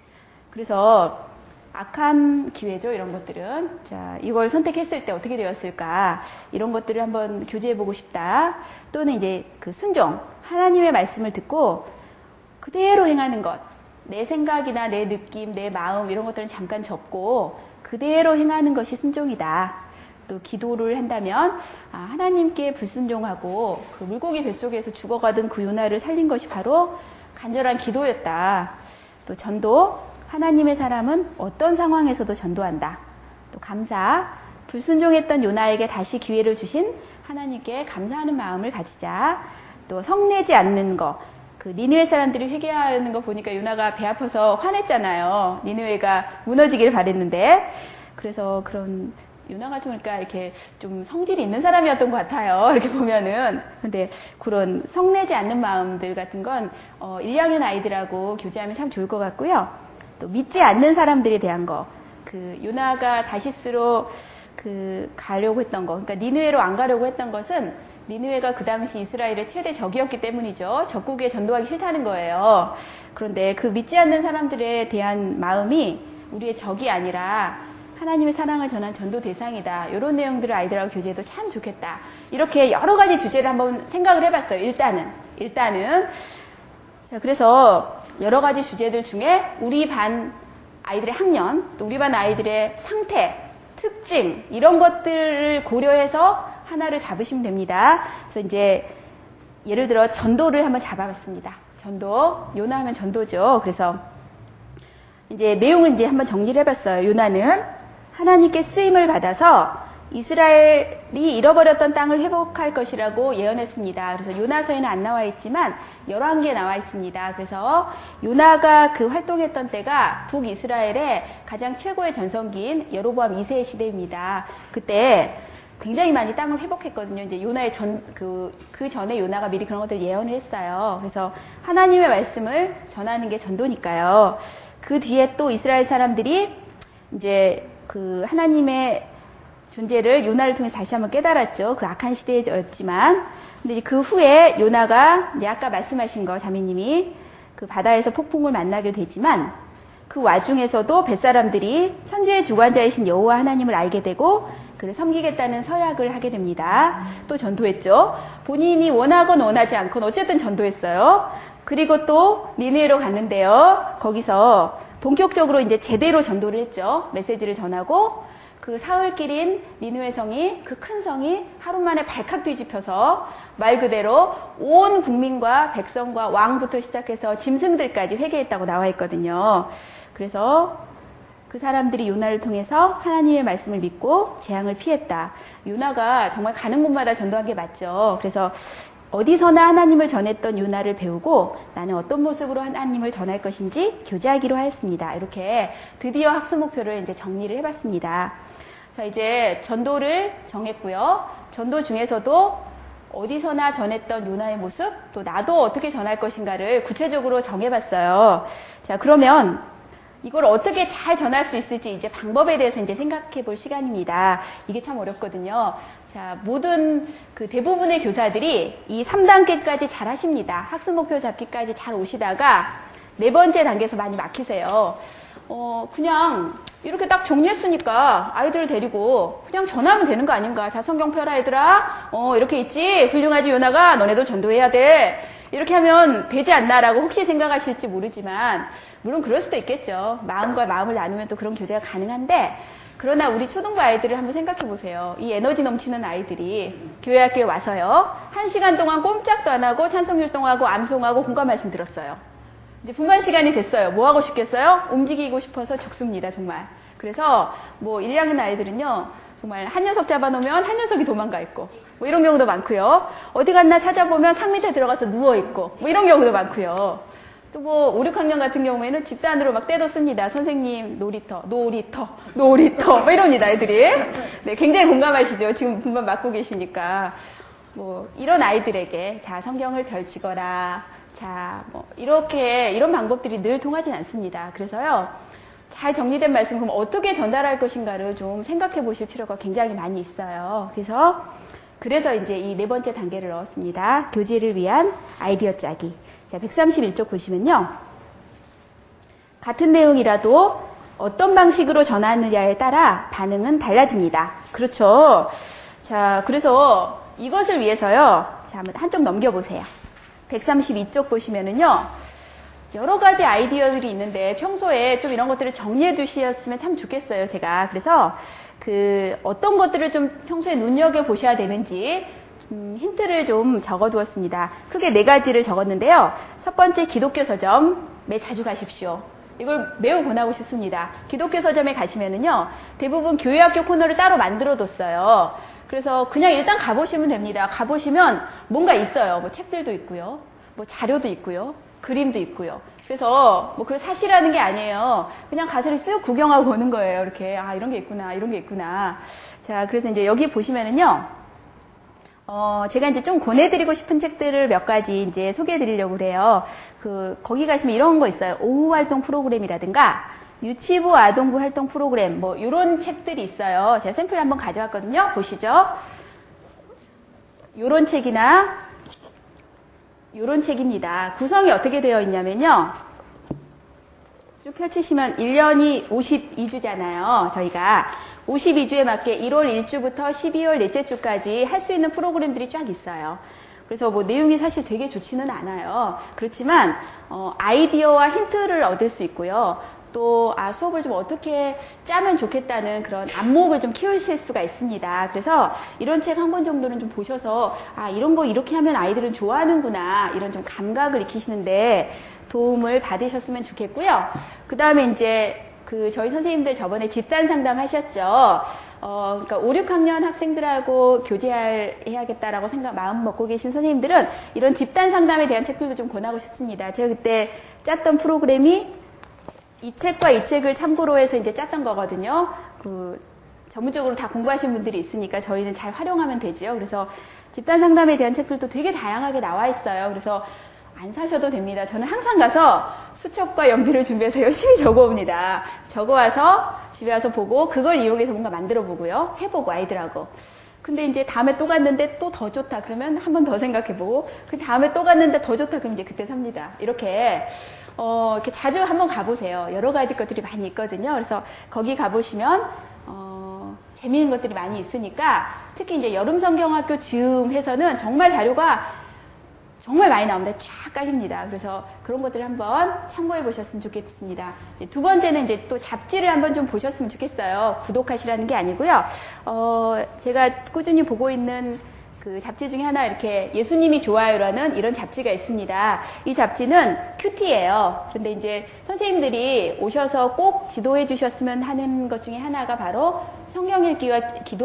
그래서 악한 기회죠. 이런 것들은. 자, 이걸 선택했을 때 어떻게 되었을까? 이런 것들을 한번 교제해보고 싶다. 또는 이제 그 순종. 하나님의 말씀을 듣고 그대로 행하는 것. 내 생각이나 내 느낌, 내 마음 이런 것들은 잠깐 접고 그대로 행하는 것이 순종이다. 또 기도를 한다면 아, 하나님께 불순종하고 그 물고기 뱃속에서 죽어가던 그 요나를 살린 것이 바로 간절한 기도였다. 또 전도, 하나님의 사람은 어떤 상황에서도 전도한다. 또 감사, 불순종했던 요나에게 다시 기회를 주신 하나님께 감사하는 마음을 가지자. 또 성내지 않는 것. 그 니느웨 사람들이 회개하는 거 보니까 요나가 배 아파서 화냈잖아요. 니느웨가 무너지길 바랬는데. 그래서 그런 요나가 좀 그러니까 이렇게 좀 성질이 있는 사람이었던 것 같아요. 이렇게 보면은. 근데 그런 성내지 않는 마음들 같은 건 어, 일, 이 학년 아이들하고 교제하면 참 좋을 것 같고요. 또 믿지 않는 사람들에 대한 거. 그 요나가 다시스로 그 가려고 했던 거. 그러니까 니느웨로 안 가려고 했던 것은 니느웨가 그 당시 이스라엘의 최대 적이었기 때문이죠. 적국에 전도하기 싫다는 거예요. 그런데 그 믿지 않는 사람들에 대한 마음이 우리의 적이 아니라 하나님의 사랑을 전한 전도 대상이다. 이런 내용들을 아이들하고 교제해도 참 좋겠다. 이렇게 여러 가지 주제를 한번 생각을 해봤어요. 일단은. 일단은. 자, 그래서 여러 가지 주제들 중에 우리 반 아이들의 학년, 또 우리 반 아이들의 상태, 특징, 이런 것들을 고려해서 하나를 잡으시면 됩니다. 그래서 이제 예를 들어 전도를 한번 잡아봤습니다. 전도, 요나 하면 전도죠. 그래서 이제 내용을 이제 한번 정리를 해봤어요. 요나는 하나님께 쓰임을 받아서 이스라엘이 잃어버렸던 땅을 회복할 것이라고 예언했습니다. 그래서 요나서에는 안 나와 있지만 열왕기에 나와 있습니다. 그래서 요나가 그 활동했던 때가 북이스라엘의 가장 최고의 전성기인 여로보암 이 세의 시대입니다. 그때 굉장히 많이 땅을 회복했거든요. 이제 요나의 전, 그, 그 전에 요나가 미리 그런 것들 예언을 했어요. 그래서 하나님의 말씀을 전하는 게 전도니까요. 그 뒤에 또 이스라엘 사람들이 이제 그 하나님의 존재를 요나를 통해서 다시 한번 깨달았죠. 그 악한 시대였지만. 근데 그 후에 요나가 이제 아까 말씀하신 거, 자매님이 그 바다에서 폭풍을 만나게 되지만 그 와중에서도 뱃사람들이 천지의 주관자이신 여호와 하나님을 알게 되고 그를 섬기겠다는 서약을 하게 됩니다. 또 전도했죠. 본인이 원하건 원하지 않건 어쨌든 전도했어요. 그리고 또 니느웨로 갔는데요. 거기서 본격적으로 이제 제대로 전도를 했죠. 메시지를 전하고 그 사흘길인 니느웨 성이 그 큰 성이 하루 만에 발칵 뒤집혀서 말 그대로 온 국민과 백성과 왕부터 시작해서 짐승들까지 회개했다고 나와 있거든요. 그래서 그 사람들이 요나를 통해서 하나님의 말씀을 믿고 재앙을 피했다. 요나가 정말 가는 곳마다 전도한 게 맞죠. 그래서 어디서나 하나님을 전했던 요나를 배우고 나는 어떤 모습으로 하나님을 전할 것인지 교제하기로 하였습니다. 이렇게 드디어 학습 목표를 이제 정리를 해봤습니다. 자, 이제 전도를 정했고요. 전도 중에서도 어디서나 전했던 요나의 모습, 또 나도 어떻게 전할 것인가를 구체적으로 정해봤어요. 자, 그러면 이걸 어떻게 잘 전할 수 있을지 이제 방법에 대해서 이제 생각해 볼 시간입니다. 이게 참 어렵거든요. 자, 모든 그 대부분의 교사들이 이 삼 단계까지 잘 하십니다. 학습 목표 잡기까지 잘 오시다가 네 번째 단계에서 많이 막히세요. 어, 그냥 이렇게 딱 정리했으니까 아이들을 데리고 그냥 전하면 되는 거 아닌가. 자, 성경 펴라 얘들아. 어, 이렇게 있지. 훌륭하지 요나가. 너네도 전도해야 돼. 이렇게 하면 되지 않나라고 혹시 생각하실지 모르지만 물론 그럴 수도 있겠죠. 마음과 마음을 나누면 또 그런 교제가 가능한데 그러나 우리 초등부 아이들을 한번 생각해 보세요. 이 에너지 넘치는 아이들이 교회 학교에 와서요. 한 시간 동안 꼼짝도 안 하고 찬송율동하고 암송하고 공감 말씀 들었어요. 이제 분반 시간이 됐어요. 뭐 하고 싶겠어요? 움직이고 싶어서 죽습니다, 정말. 그래서 뭐 일, 이 학년 아이들은요. 정말 한 녀석 잡아놓으면 한 녀석이 도망가 있고 뭐 이런 경우도 많고요. 어디 갔나 찾아보면 상 밑에 들어가서 누워 있고 뭐 이런 경우도 많고요. 또 뭐 오, 육 학년 같은 경우에는 집단으로 막 때도 씁니다. 선생님 놀이터, 놀이터, 놀이터 뭐 이럽니다, 애들이. 네, 굉장히 공감하시죠. 지금 분반 맡고 계시니까. 뭐 이런 아이들에게 자 성경을 펼치거라. 자, 뭐 이렇게 이런 방법들이 늘 통하진 않습니다. 그래서요. 잘 정리된 말씀 그럼 어떻게 전달할 것인가를 좀 생각해 보실 필요가 굉장히 많이 있어요. 그래서 그래서 이제 이 네 번째 단계를 넣었습니다. 교제를 위한 아이디어 짜기. 자, 백삼십일 쪽 보시면요. 같은 내용이라도 어떤 방식으로 전하느냐에 따라 반응은 달라집니다. 그렇죠. 자, 그래서 이것을 위해서요. 자, 한번 한쪽 넘겨보세요. 백삼십이 쪽 보시면은요. 여러 가지 아이디어들이 있는데 평소에 좀 이런 것들을 정리해 두셨으면 참 좋겠어요, 제가. 그래서 그 어떤 것들을 좀 평소에 눈여겨보셔야 되는지 음, 힌트를 좀 적어두었습니다. 크게 네 가지를 적었는데요. 첫 번째 기독교 서점 매 자주 가십시오. 이걸 매우 권하고 싶습니다. 기독교 서점에 가시면은요. 대부분 교회학교 코너를 따로 만들어뒀어요. 그래서 그냥 일단 가보시면 됩니다. 가보시면 뭔가 있어요. 뭐 책들도 있고요. 뭐 자료도 있고요. 그림도 있고요. 그래서 뭐 그걸 사시라는 게 아니에요. 그냥 가서 쓱 구경하고 오는 거예요. 이렇게 아 이런 게 있구나, 이런 게 있구나. 자, 그래서 이제 여기 보시면은요. 어, 제가 이제 좀 권해드리고 싶은 책들을 몇 가지 이제 소개해드리려고 그래요. 그, 거기 가시면 이런 거 있어요. 오후 활동 프로그램이라든가, 유치부 아동부 활동 프로그램, 뭐, 요런 책들이 있어요. 제가 샘플 한번 가져왔거든요. 보시죠. 요런 책이나, 요런 책입니다. 구성이 어떻게 되어 있냐면요. 쭉 펼치시면 일 년이 오십이 주잖아요. 저희가. 오십이 주에 맞게 일월 일 주부터 십이월 넷째 주까지 할 수 있는 프로그램들이 쫙 있어요. 그래서 뭐 내용이 사실 되게 좋지는 않아요. 그렇지만 어, 아이디어와 힌트를 얻을 수 있고요. 또 아, 수업을 좀 어떻게 짜면 좋겠다는 그런 안목을 좀 키우실 수가 있습니다. 그래서 이런 책 한 권 정도는 좀 보셔서 아 이런 거 이렇게 하면 아이들은 좋아하는구나 이런 좀 감각을 익히시는데 도움을 받으셨으면 좋겠고요. 그 다음에 이제 그 저희 선생님들 저번에 집단 상담 하셨죠. 어, 그러니까 오, 육 학년 학생들하고 교제해야겠다라고 생각 마음 먹고 계신 선생님들은 이런 집단 상담에 대한 책들도 좀 권하고 싶습니다. 제가 그때 짰던 프로그램이 이 책과 이 책을 참고로 해서 이제 짰던 거거든요. 그 전문적으로 다 공부하신 분들이 있으니까 저희는 잘 활용하면 되지요. 그래서 집단 상담에 대한 책들도 되게 다양하게 나와 있어요. 그래서 안 사셔도 됩니다. 저는 항상 가서 수첩과 연필을 준비해서 열심히 적어옵니다. 적어와서 집에 와서 보고 그걸 이용해서 뭔가 만들어 보고요. 해보고 아이들하고. 근데 이제 다음에 또 갔는데 또 더 좋다. 그러면 한 번 더 생각해보고 그 다음에 또 갔는데 더 좋다. 그럼 이제 그때 삽니다. 이렇게 어, 이렇게 자주 한번 가보세요. 여러 가지 것들이 많이 있거든요. 그래서 거기 가보시면 어, 재미있는 것들이 많이 있으니까 특히 이제 여름 성경학교 즈음해서는 정말 자료가 정말 많이 나옵니다. 쫙 깔립니다. 그래서 그런 것들을 한번 참고해 보셨으면 좋겠습니다. 두 번째는 이제 또 잡지를 한번 좀 보셨으면 좋겠어요. 구독하시라는 게 아니고요. 어, 제가 꾸준히 보고 있는 그 잡지 중에 하나 이렇게 예수님이 좋아요라는 이런 잡지가 있습니다. 이 잡지는 큐티예요. 그런데 이제 선생님들이 오셔서 꼭 지도해 주셨으면 하는 것 중에 하나가 바로 성경 읽기와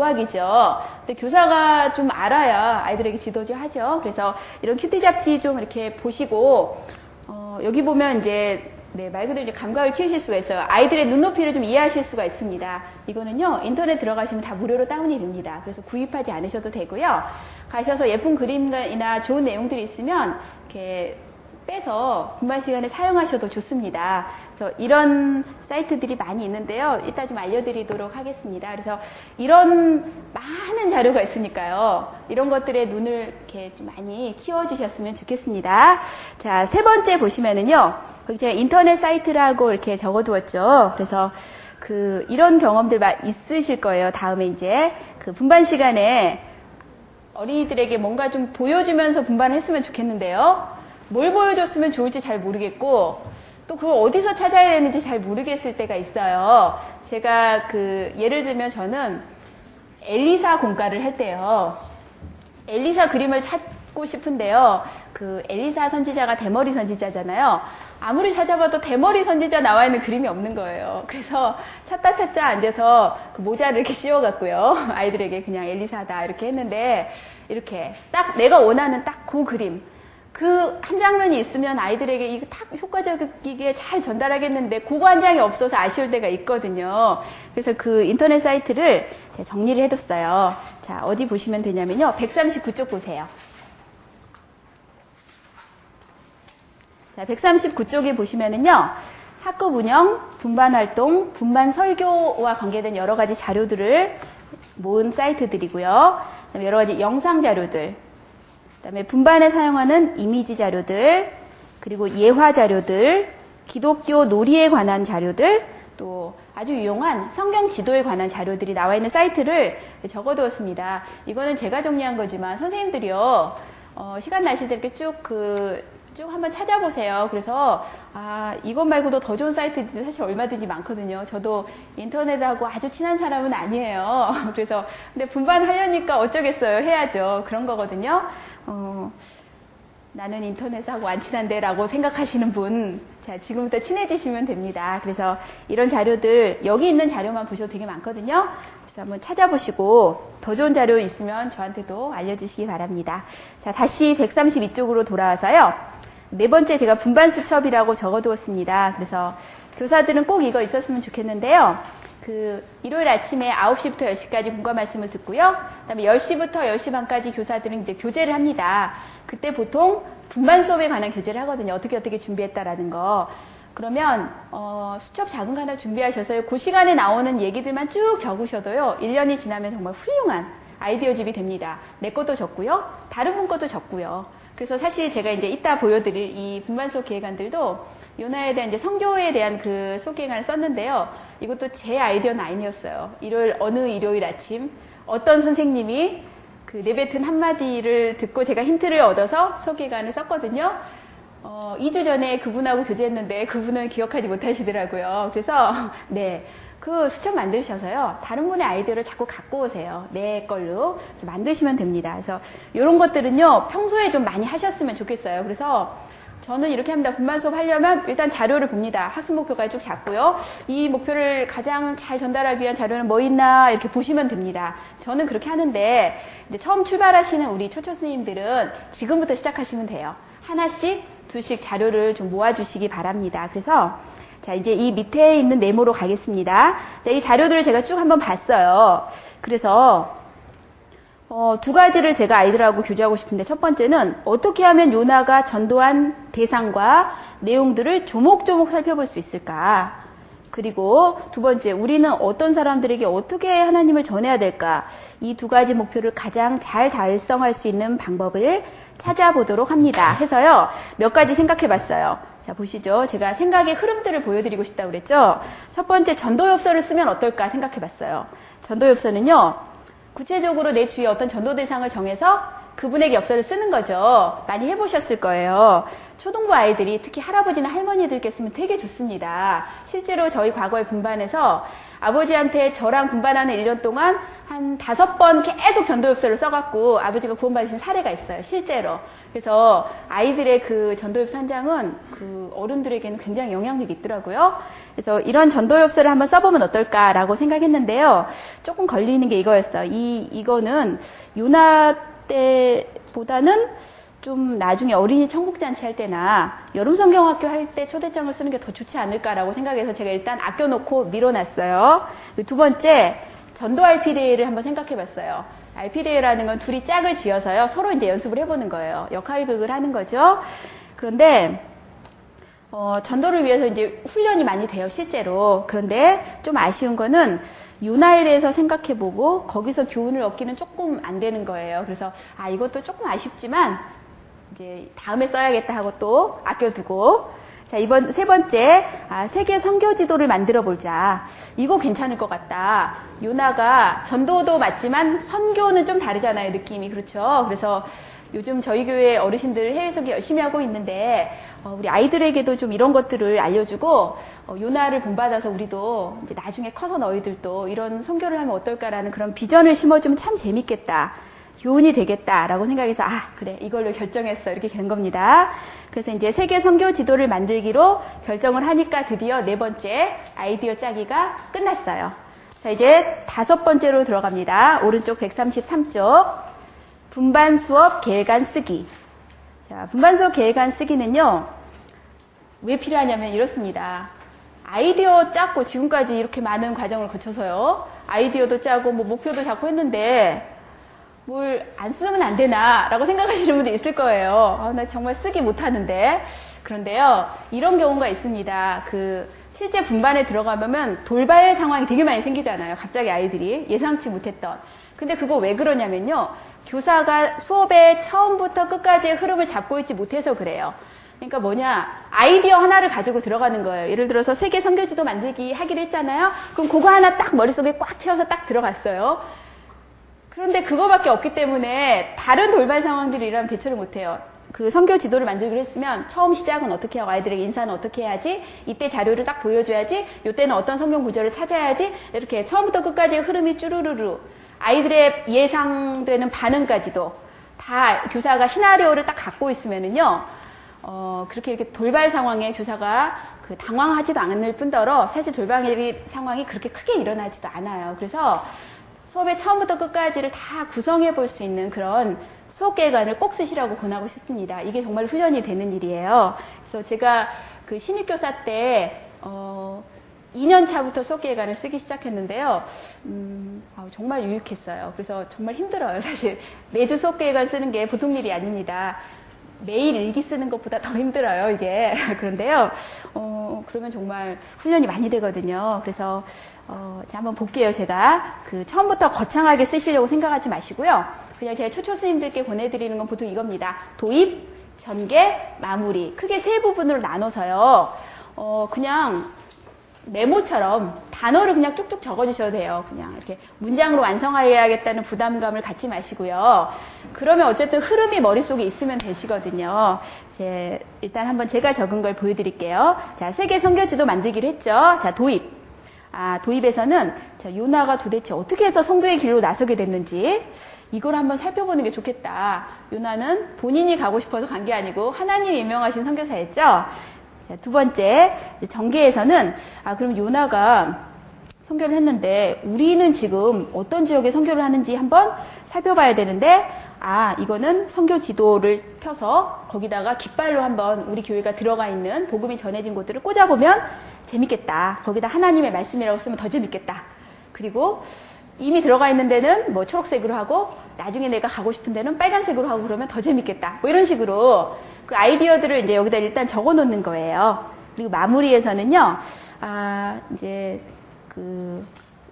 기도하기죠. 근데 교사가 좀 알아야 아이들에게 지도를 하죠. 그래서 이런 큐티 잡지 좀 이렇게 보시고 어, 여기 보면 이제 네, 말 그대로 이제 감각을 키우실 수가 있어요. 아이들의 눈높이를 좀 이해하실 수가 있습니다. 이거는요, 인터넷 들어가시면 다 무료로 다운이 됩니다. 그래서 구입하지 않으셔도 되고요. 가셔서 예쁜 그림이나 좋은 내용들이 있으면, 이렇게 빼서 분반 시간에 사용하셔도 좋습니다. 그래서 이런 사이트들이 많이 있는데요. 이따 좀 알려드리도록 하겠습니다. 그래서 이런 많은 자료가 있으니까요. 이런 것들에 눈을 이렇게 좀 많이 키워주셨으면 좋겠습니다. 자, 세 번째 보시면은요. 거기 제가 인터넷 사이트라고 이렇게 적어두었죠. 그래서 그 이런 경험들 있으실 거예요. 다음에 이제 그 분반 시간에 어린이들에게 뭔가 좀 보여주면서 분반을 했으면 좋겠는데요. 뭘 보여줬으면 좋을지 잘 모르겠고 또 그걸 어디서 찾아야 되는지 잘 모르겠을 때가 있어요. 제가 그 예를 들면 저는 엘리사 공과를 할 때요. 엘리사 그림을 찾고 싶은데요. 그 엘리사 선지자가 대머리 선지자잖아요. 아무리 찾아봐도 대머리 선지자 나와 있는 그림이 없는 거예요. 그래서 찾다 찾다 안 돼서 그 모자를 이렇게 씌워갖고요. 아이들에게 그냥 엘리사다 이렇게 했는데 이렇게 딱 내가 원하는 딱 그 그림. 그 한 장면이 있으면 아이들에게 이거 딱 효과적이게 잘 전달하겠는데 그거 한 장이 없어서 아쉬울 때가 있거든요. 그래서 그 인터넷 사이트를 정리를 해뒀어요. 자, 어디 보시면 되냐면요. 백삼십구 쪽 보세요. 자, 백삼십구 쪽에 보시면은요. 학급 운영, 분반 활동, 분반 설교와 관계된 여러 가지 자료들을 모은 사이트들이고요. 그다음에 여러 가지 영상 자료들, 그다음에 분반에 사용하는 이미지 자료들, 그리고 예화 자료들, 기독교 놀이에 관한 자료들, 또 아주 유용한 성경 지도에 관한 자료들이 나와 있는 사이트를 적어두었습니다. 이거는 제가 정리한 거지만 선생님들이요, 어, 시간 나실 때 이렇게 쭉 그, 쭉 한번 찾아보세요. 그래서, 아, 이것 말고도 더 좋은 사이트들이 사실 얼마든지 많거든요. 저도 인터넷하고 아주 친한 사람은 아니에요. 그래서, 근데 분반하려니까 어쩌겠어요. 해야죠. 그런 거거든요. 어, 나는 인터넷하고 안 친한데 라고 생각하시는 분, 자, 지금부터 친해지시면 됩니다. 그래서 이런 자료들, 여기 있는 자료만 보셔도 되게 많거든요. 그래서 한번 찾아보시고 더 좋은 자료 있으면 저한테도 알려주시기 바랍니다. 자, 다시 백삼십이 쪽으로 돌아와서요. 네 번째 제가 분반 수첩이라고 적어두었습니다. 그래서 교사들은 꼭 이거 있었으면 좋겠는데요. 그 일요일 아침에 아홉 시부터 열 시까지 공과 말씀을 듣고요. 그다음에 열 시부터 열 시 반까지 교사들은 이제 교재를 합니다. 그때 보통 분반 수업에 관한 교재를 하거든요. 어떻게 어떻게 준비했다라는 거. 그러면 어, 수첩 작은 거 하나 준비하셔서요. 그 시간에 나오는 얘기들만 쭉 적으셔도요. 일 년이 지나면 정말 훌륭한 아이디어집이 됩니다. 내 것도 적고요. 다른 분 것도 적고요. 그래서 사실 제가 이제 이따 보여드릴 이 분반 수업 기획안들도 요나에 대한 이제 성교에 대한 그 수업 기획안을 썼는데요. 이것도 제 아이디어는 아니었어요. 일요일, 어느 일요일 아침 어떤 선생님이 그 내뱉은 한마디를 듣고 제가 힌트를 얻어서 수업 기획안을 썼거든요. 어, 이 주 전에 그분하고 교제했는데 그분은 기억하지 못하시더라고요. 그래서 네, 그 수첩 만드셔서요. 다른 분의 아이디어를 자꾸 갖고 오세요. 내 걸로 만드시면 됩니다. 그래서 이런 것들은요. 평소에 좀 많이 하셨으면 좋겠어요. 그래서 저는 이렇게 합니다. 분반 수업 하려면 일단 자료를 봅니다. 학습 목표까지 쭉 잡고요. 이 목표를 가장 잘 전달하기 위한 자료는 뭐 있나 이렇게 보시면 됩니다. 저는 그렇게 하는데 이제 처음 출발하시는 우리 초초 스님들은 지금부터 시작하시면 돼요. 하나씩 두씩 자료를 좀 모아주시기 바랍니다. 그래서 자, 이제 이 밑에 있는 네모로 가겠습니다. 자, 이 자료들을 제가 쭉 한번 봤어요. 그래서 어, 두 가지를 제가 아이들하고 교제하고 싶은데 첫 번째는 어떻게 하면 요나가 전도한 대상과 내용들을 조목조목 살펴볼 수 있을까? 그리고 두 번째, 우리는 어떤 사람들에게 어떻게 하나님을 전해야 될까? 이 두 가지 목표를 가장 잘 달성할 수 있는 방법을 찾아보도록 합니다. 해서요, 몇 가지 생각해 봤어요. 자, 보시죠. 제가 생각의 흐름들을 보여드리고 싶다고 그랬죠? 첫 번째, 전도엽서를 쓰면 어떨까 생각해 봤어요. 전도엽서는요, 구체적으로 내 주위에 어떤 전도 대상을 정해서 그분에게 엽서를 쓰는 거죠. 많이 해보셨을 거예요. 초등부 아이들이 특히 할아버지나 할머니들께 쓰면 되게 좋습니다. 실제로 저희 과거에 분반에서 아버지한테 저랑 분반하는 일 년 동안 한 다섯 번 계속 전도엽서를 써갖고 아버지가 구원받으신 사례가 있어요. 실제로. 그래서 아이들의 그 전도엽서 한 장은 그 어른들에게는 굉장히 영향력이 있더라고요. 그래서 이런 전도엽서를 한번 써보면 어떨까라고 생각했는데요. 조금 걸리는 게 이거였어요. 이, 이거는 요나 때보다는 좀 나중에 어린이 청국잔치 할 때나 여름성경학교 할 때 초대장을 쓰는 게 더 좋지 않을까라고 생각해서 제가 일단 아껴놓고 밀어놨어요. 두 번째, 전도 알피데이를 한번 생각해봤어요. 알피데이라는 건 둘이 짝을 지어서요. 서로 이제 연습을 해보는 거예요. 역할극을 하는 거죠. 그런데 어, 전도를 위해서 이제 훈련이 많이 돼요, 실제로. 그런데 좀 아쉬운 거는 윤화에 대해서 생각해보고 거기서 교훈을 얻기는 조금 안 되는 거예요. 그래서 아, 이것도 조금 아쉽지만 이제 다음에 써야겠다 하고 또 아껴두고. 자, 이번 세 번째, 아, 세계 선교 지도를 만들어 보자. 이거 괜찮을 것 같다. 윤화가 전도도 맞지만 선교는 좀 다르잖아요, 느낌이. 그렇죠? 그래서 요즘 저희 교회 어르신들 해외 선교 열심히 하고 있는데 어, 우리 아이들에게도 좀 이런 것들을 알려주고 어, 요나를 본받아서 우리도 이제 나중에 커서 너희들도 이런 선교를 하면 어떨까라는 그런 비전을 심어주면 참 재밌겠다. 교훈이 되겠다라고 생각해서 아 그래 이걸로 결정했어 이렇게 된 겁니다. 그래서 이제 세계 선교 지도를 만들기로 결정을 하니까 드디어 네 번째 아이디어 짜기가 끝났어요. 자 이제 다섯 번째로 들어갑니다. 오른쪽 백삼십삼 쪽. 분반 수업 계획안 쓰기. 자, 분반 수업 계획안 쓰기는요, 왜 필요하냐면 이렇습니다. 아이디어 짰고 지금까지 이렇게 많은 과정을 거쳐서요, 아이디어도 짜고 뭐 목표도 잡고 했는데, 뭘 안 쓰면 안 되나, 라고 생각하시는 분도 있을 거예요. 아, 나 정말 쓰기 못하는데. 그런데요, 이런 경우가 있습니다. 그, 실제 분반에 들어가면 돌발 상황이 되게 많이 생기잖아요. 갑자기 아이들이 예상치 못했던. 근데 그거 왜 그러냐면요, 교사가 수업의 처음부터 끝까지의 흐름을 잡고 있지 못해서 그래요. 그러니까 뭐냐, 아이디어 하나를 가지고 들어가는 거예요. 예를 들어서 세계 선교지도 만들기 하기로 했잖아요. 그럼 그거 하나 딱 머릿속에 꽉 채워서 딱 들어갔어요. 그런데 그거밖에 없기 때문에 다른 돌발 상황들이 일어나면 대처를 못해요. 그 선교 지도를 만들기로 했으면 처음 시작은 어떻게 하고 아이들에게 인사는 어떻게 해야지, 이때 자료를 딱 보여줘야지, 이때는 어떤 성경 구절을 찾아야지, 이렇게 처음부터 끝까지의 흐름이 쭈루루루, 아이들의 예상되는 반응까지도 다 교사가 시나리오를 딱 갖고 있으면은요, 어, 그렇게 이렇게 돌발 상황에 교사가 그 당황하지도 않을 뿐더러 사실 돌발 상황이 그렇게 크게 일어나지도 않아요. 그래서 수업의 처음부터 끝까지를 다 구성해 볼 수 있는 그런 수업 계획안을 꼭 쓰시라고 권하고 싶습니다. 이게 정말 훈련이 되는 일이에요. 그래서 제가 그 신입교사 때, 어, 이 년 차부터 수업 계획안을 쓰기 시작했는데요. 음, 아, 정말 유익했어요. 그래서 정말 힘들어요. 사실 매주 수업 계획안 쓰는 게 보통 일이 아닙니다. 매일 일기 쓰는 것보다 더 힘들어요, 이게. 그런데요, 어, 그러면 정말 훈련이 많이 되거든요. 그래서, 어, 자, 한번 볼게요, 제가. 그, 처음부터 거창하게 쓰시려고 생각하지 마시고요. 그냥 제가 초초 스님들께 보내드리는 건 보통 이겁니다. 도입, 전개, 마무리. 크게 세 부분으로 나눠서요. 어, 그냥, 메모처럼 단어를 그냥 쭉쭉 적어주셔도 돼요. 그냥 이렇게 문장으로 완성해야겠다는 부담감을 갖지 마시고요. 그러면 어쨌든 흐름이 머릿속에 있으면 되시거든요. 이제 일단 한번 제가 적은 걸 보여드릴게요. 자, 세계 선교지도 만들기로 했죠. 자, 도입. 아, 도입에서는 자, 요나가 도대체 어떻게 해서 선교의 길로 나서게 됐는지 이걸 한번 살펴보는 게 좋겠다. 요나는 본인이 가고 싶어서 간 게 아니고 하나님이 임명하신 선교사였죠. 자, 두 번째, 전개에서는, 아, 그럼 요나가 선교를 했는데, 우리는 지금 어떤 지역에 선교를 하는지 한번 살펴봐야 되는데, 아, 이거는 선교 지도를 펴서 거기다가 깃발로 한번 우리 교회가 들어가 있는 복음이 전해진 곳들을 꽂아보면 재밌겠다. 거기다 하나님의 말씀이라고 쓰면 더 재밌겠다. 그리고 이미 들어가 있는 데는 뭐 초록색으로 하고, 나중에 내가 가고 싶은 데는 빨간색으로 하고 그러면 더 재밌겠다. 뭐 이런 식으로 그 아이디어들을 이제 여기다 일단 적어 놓는 거예요. 그리고 마무리에서는요, 아, 이제 그,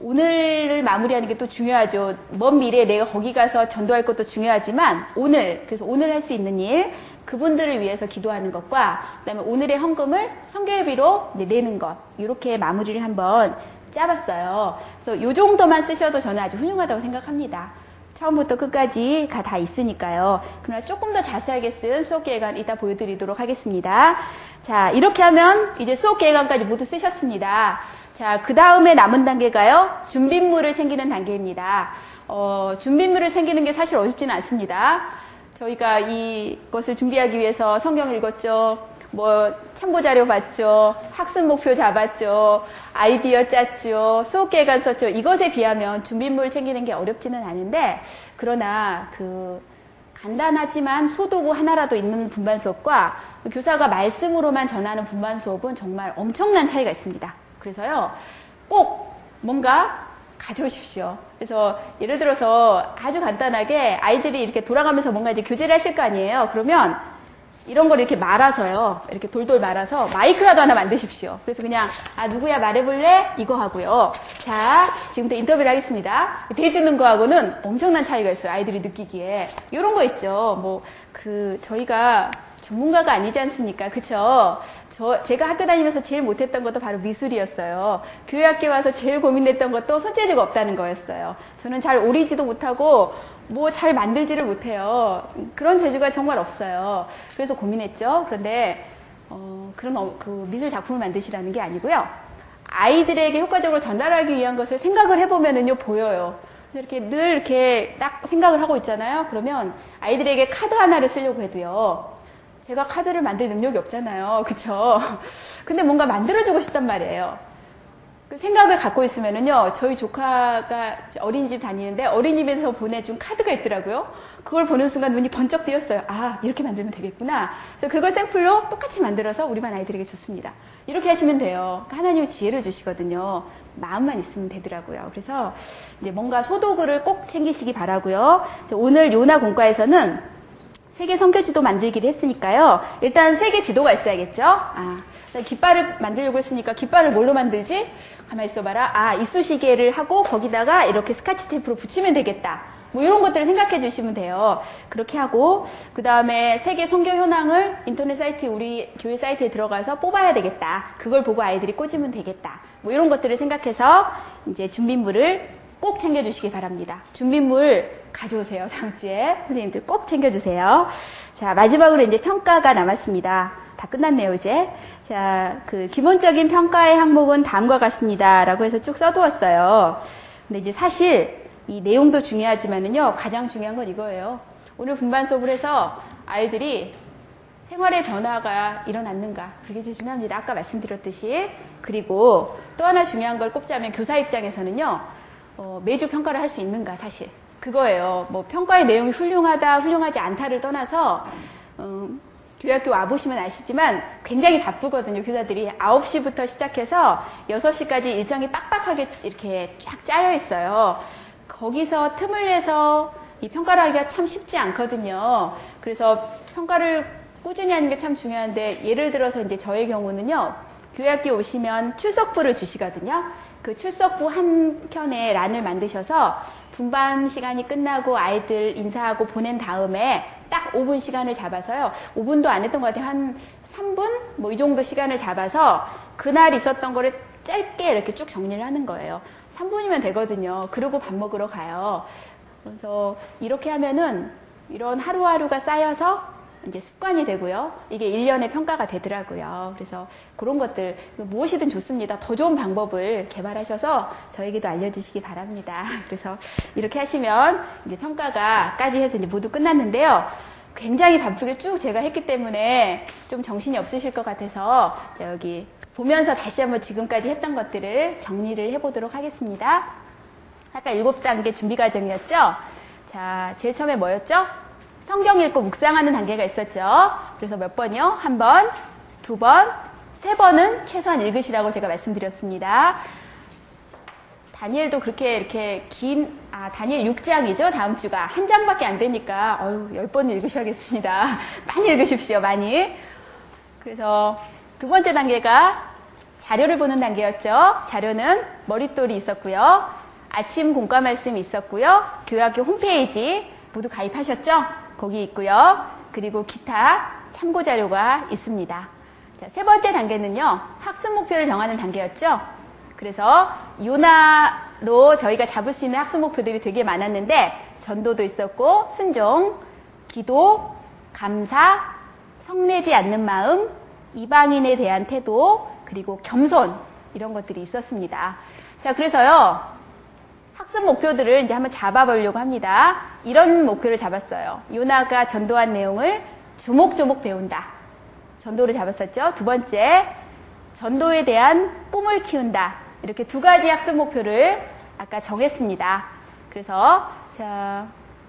오늘을 마무리하는 게 또 중요하죠. 먼 미래에 내가 거기 가서 전도할 것도 중요하지만, 오늘, 그래서 오늘 할 수 있는 일, 그분들을 위해서 기도하는 것과, 그 다음에 오늘의 헌금을 선교회비로 이제 내는 것, 이렇게 마무리를 한번 짜봤어요. 그래서 요 정도만 쓰셔도 저는 아주 훌륭하다고 생각합니다. 처음부터 끝까지가 다 있으니까요. 그러나 조금 더 자세하게 쓴 수업 계획안 이따 보여드리도록 하겠습니다. 자, 이렇게 하면 이제 수업 계획안까지 모두 쓰셨습니다. 자, 그 다음에 남은 단계가요, 준비물을 챙기는 단계입니다. 어, 준비물을 챙기는 게 사실 어렵지는 않습니다. 저희가 이것을 준비하기 위해서 성경 읽었죠. 뭐 참고 자료 봤죠. 학습 목표 잡았죠. 아이디어 짰죠. 수업 계획안 썼죠. 이것에 비하면 준비물 챙기는 게 어렵지는 않은데, 그러나 그 간단하지만 소도구 하나라도 있는 분반 수업과 교사가 말씀으로만 전하는 분반 수업은 정말 엄청난 차이가 있습니다. 그래서요, 꼭 뭔가 가져오십시오. 그래서 예를 들어서 아주 간단하게 아이들이 이렇게 돌아가면서 뭔가 이제 교제를 하실 거 아니에요. 그러면 이런 걸 이렇게 말아서요. 이렇게 돌돌 말아서 마이크라도 하나 만드십시오. 그래서 그냥 아 누구야 말해볼래? 이거 하고요. 자 지금부터 인터뷰를 하겠습니다. 대주는 거하고는 엄청난 차이가 있어요. 아이들이 느끼기에. 이런 거 있죠. 뭐 그 저희가 전문가가 아니지 않습니까? 그쵸? 저, 제가 학교 다니면서 제일 못했던 것도 바로 미술이었어요. 교회학교 와서 제일 고민했던 것도 손재주가 없다는 거였어요. 저는 잘 오리지도 못하고 뭐 잘 만들지를 못해요. 그런 재주가 정말 없어요. 그래서 고민했죠. 그런데 어, 그런 어, 그 미술 작품을 만드시라는 게 아니고요. 아이들에게 효과적으로 전달하기 위한 것을 생각을 해보면은요 보여요. 그래서 이렇게 늘 이렇게 딱 생각을 하고 있잖아요. 그러면 아이들에게 카드 하나를 쓰려고 해도요. 제가 카드를 만들 능력이 없잖아요. 그쵸? 근데 뭔가 만들어주고 싶단 말이에요. 그 생각을 갖고 있으면은요, 저희 조카가 어린이집 다니는데 어린이집에서 보내준 카드가 있더라고요. 그걸 보는 순간 눈이 번쩍 뜨였어요. 아, 이렇게 만들면 되겠구나. 그래서 그걸 샘플로 똑같이 만들어서 우리 반 아이들에게 줬습니다. 이렇게 하시면 돼요. 그러니까 하나님이 지혜를 주시거든요. 마음만 있으면 되더라고요. 그래서 이제 뭔가 소도구를 꼭 챙기시기 바라고요. 오늘 요나 공과에서는 세계 선교지도 만들기로 했으니까요. 일단 세계 지도가 있어야겠죠. 아, 깃발을 만들려고 했으니까 깃발을 뭘로 만들지? 가만히 있어봐라. 아, 이쑤시개를 하고 거기다가 이렇게 스카치 테이프로 붙이면 되겠다. 뭐 이런 것들을 생각해 주시면 돼요. 그렇게 하고 그 다음에 세계 선교 현황을 인터넷 사이트 우리 교회 사이트에 들어가서 뽑아야 되겠다. 그걸 보고 아이들이 꽂으면 되겠다. 뭐 이런 것들을 생각해서 이제 준비물을 꼭 챙겨주시기 바랍니다. 준비물 가져오세요. 다음 주에 선생님들 꼭 챙겨주세요. 자, 마지막으로 이제 평가가 남았습니다. 다 끝났네요, 이제. 자, 그 기본적인 평가의 항목은 다음과 같습니다라고 해서 쭉 써두었어요. 근데 이제 사실 이 내용도 중요하지만은요, 가장 중요한 건 이거예요. 오늘 분반 수업을 해서 아이들이 생활의 변화가 일어났는가. 그게 제일 중요합니다. 아까 말씀드렸듯이. 그리고 또 하나 중요한 걸 꼽자면 교사 입장에서는요, 어, 매주 평가를 할 수 있는가, 사실. 그거예요. 뭐, 평가의 내용이 훌륭하다, 훌륭하지 않다를 떠나서, 음, 교회학교 와보시면 아시지만 굉장히 바쁘거든요, 교사들이. 아홉 시부터 시작해서 여섯 시까지 일정이 빡빡하게 이렇게 쫙 짜여 있어요. 거기서 틈을 내서 이 평가를 하기가 참 쉽지 않거든요. 그래서 평가를 꾸준히 하는 게 참 중요한데, 예를 들어서 이제 저의 경우는요, 교회학교 오시면 출석부를 주시거든요. 그 출석부 한 켠에 란을 만드셔서 분반 시간이 끝나고 아이들 인사하고 보낸 다음에 딱 오 분 시간을 잡아서요. 오 분도 안 했던 것 같아요. 한 삼 분? 뭐 이 정도 시간을 잡아서 그날 있었던 거를 짧게 이렇게 쭉 정리를 하는 거예요. 삼 분이면 되거든요. 그러고 밥 먹으러 가요. 그래서 이렇게 하면은 이런 하루하루가 쌓여서 이제 습관이 되고요. 이게 일 년의 평가가 되더라고요. 그래서 그런 것들 무엇이든 좋습니다. 더 좋은 방법을 개발하셔서 저에게도 알려주시기 바랍니다. 그래서 이렇게 하시면 이제 평가가까지 해서 이제 모두 끝났는데요. 굉장히 바쁘게 쭉 제가 했기 때문에 좀 정신이 없으실 것 같아서 여기 보면서 다시 한번 지금까지 했던 것들을 정리를 해보도록 하겠습니다. 아까 일곱 단계 준비 과정이었죠? 자, 제일 처음에 뭐였죠? 성경 읽고 묵상하는 단계가 있었죠. 그래서 몇 번이요? 한 번, 두 번, 세 번은 최소한 읽으시라고 제가 말씀드렸습니다. 다니엘도 그렇게 이렇게 긴, 아, 다니엘 육 장이죠. 다음 주가. 한 장밖에 안 되니까, 어휴, 열 번 읽으셔야겠습니다. 많이 읽으십시오, 많이. 그래서 두 번째 단계가 자료를 보는 단계였죠. 자료는 머릿돌이 있었고요. 아침 공과 말씀이 있었고요. 교회학교 홈페이지 모두 가입하셨죠? 거기 있고요. 그리고 기타 참고 자료가 있습니다. 자, 세 번째 단계는요. 학습 목표를 정하는 단계였죠. 그래서 요나로 저희가 잡을 수 있는 학습 목표들이 되게 많았는데 전도도 있었고 순종, 기도, 감사, 성내지 않는 마음, 이방인에 대한 태도, 그리고 겸손 이런 것들이 있었습니다. 자, 그래서요. 학습 목표들을 이제 한번 잡아보려고 합니다. 이런 목표를 잡았어요. 요나가 전도한 내용을 조목조목 배운다. 전도를 잡았었죠. 두 번째, 전도에 대한 꿈을 키운다. 이렇게 두 가지 학습 목표를 아까 정했습니다. 그래서 자,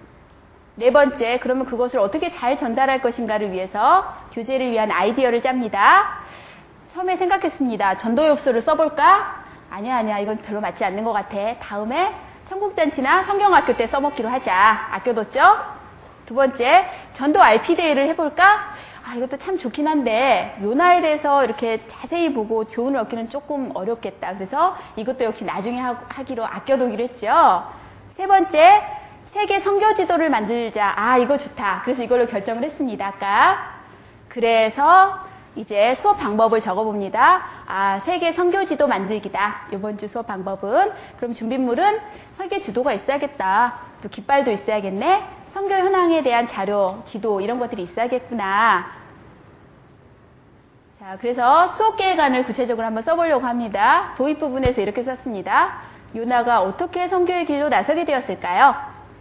네 번째, 그러면 그것을 어떻게 잘 전달할 것인가를 위해서 교재를 위한 아이디어를 짭니다. 처음에 생각했습니다. 전도 엽서를 써볼까? 아니야, 아니야. 이건 별로 맞지 않는 것 같아. 다음에 천국잔치나 성경학교 때 써먹기로 하자. 아껴뒀죠? 두 번째, 전도 알피데이를 해볼까? 아, 이것도 참 좋긴 한데 요나에 대해서 이렇게 자세히 보고 교훈을 얻기는 조금 어렵겠다. 그래서 이것도 역시 나중에 하기로 아껴두기로 했죠. 세 번째, 세계 선교 지도를 만들자. 아, 이거 좋다. 그래서 이걸로 결정을 했습니다. 아까. 그래서 이제 수업 방법을 적어봅니다. 아, 세계 선교 지도 만들기다. 이번 주 수업 방법은. 그럼 준비물은 세계 지도가 있어야겠다. 또 깃발도 있어야겠네. 선교 현황에 대한 자료, 지도 이런 것들이 있어야겠구나. 자, 그래서 수업 계획안을 구체적으로 한번 써보려고 합니다. 도입 부분에서 이렇게 썼습니다. 요나가 어떻게 선교의 길로 나서게 되었을까요?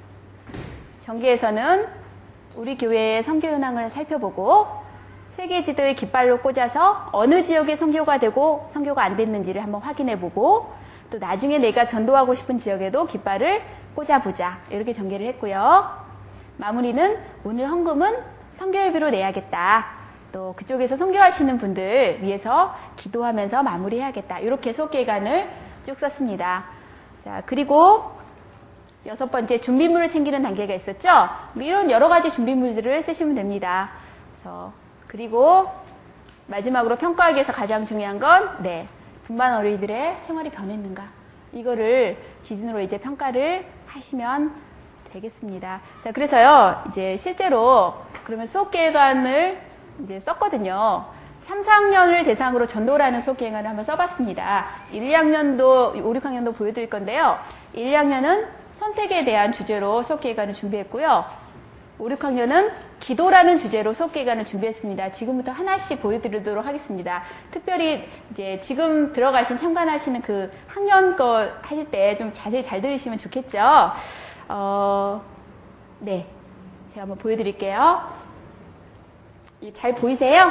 전기에서는 우리 교회의 선교 현황을 살펴보고 세계 지도의 깃발로 꽂아서 어느 지역에 선교가 되고 선교가 안 됐는지를 한번 확인해보고 또 나중에 내가 전도하고 싶은 지역에도 깃발을 꽂아보자. 이렇게 전개를 했고요. 마무리는 오늘 헌금은 선교회비로 내야겠다. 또 그쪽에서 선교하시는 분들 위해서 기도하면서 마무리해야겠다. 이렇게 수업 계획안을 쭉 썼습니다. 자, 그리고 여섯 번째 준비물을 챙기는 단계가 있었죠. 이런 여러 가지 준비물들을 쓰시면 됩니다. 그래서 그리고 마지막으로 평가하기 위해서 가장 중요한 건 네, 분반 어린이들의 생활이 변했는가 이거를 기준으로 이제 평가를 하시면 되겠습니다. 자, 그래서요 이제 실제로 그러면 수업 계획안을 이제 썼거든요. 삼, 사 학년을 대상으로 전도라는 수업 계획안을 한번 써봤습니다. 일, 이 학년도, 오, 육 학년도 보여드릴 건데요. 일, 이 학년은 선택에 대한 주제로 수업 계획안을 준비했고요. 오, 육 학년은 기도라는 주제로 수업 계획안을 준비했습니다. 지금부터 하나씩 보여드리도록 하겠습니다. 특별히 이제 지금 들어가신 참관하시는 그 학년 거 하실 때 좀 자세히 잘 들으시면 좋겠죠. 어, 네, 제가 한번 보여드릴게요. 잘 보이세요?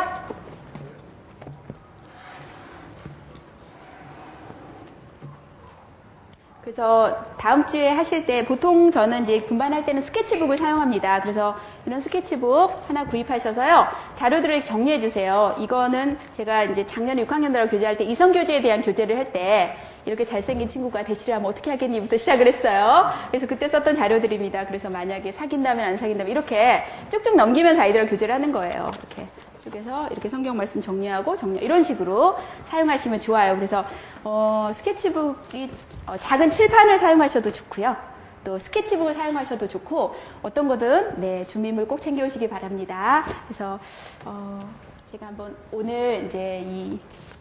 그래서 다음 주에 하실 때 보통 저는 이제 분반할 때는 스케치북을 사용합니다. 그래서 이런 스케치북 하나 구입하셔서요. 자료들을 정리해 주세요. 이거는 제가 이제 작년에 육 학년들하고 교제할 때 이성교제에 대한 교제를 할 때 이렇게 잘생긴 친구가 대시를 하면 어떻게 하겠니부터 시작을 했어요. 그래서 그때 썼던 자료들입니다. 그래서 만약에 사귄다면 안 사귄다면 이렇게 쭉쭉 넘기면서 아이들하고 교제를 하는 거예요. 이렇게 쭉에서 이렇게 성경 말씀 정리하고 정리 이런 식으로 사용하시면 좋아요. 그래서 어, 스케치북이 어, 작은 칠판을 사용하셔도 좋고요. 또 스케치북을 사용하셔도 좋고 어떤 거든 네, 준비물 꼭 챙겨오시기 바랍니다. 그래서 어, 제가 한번 오늘 이제 이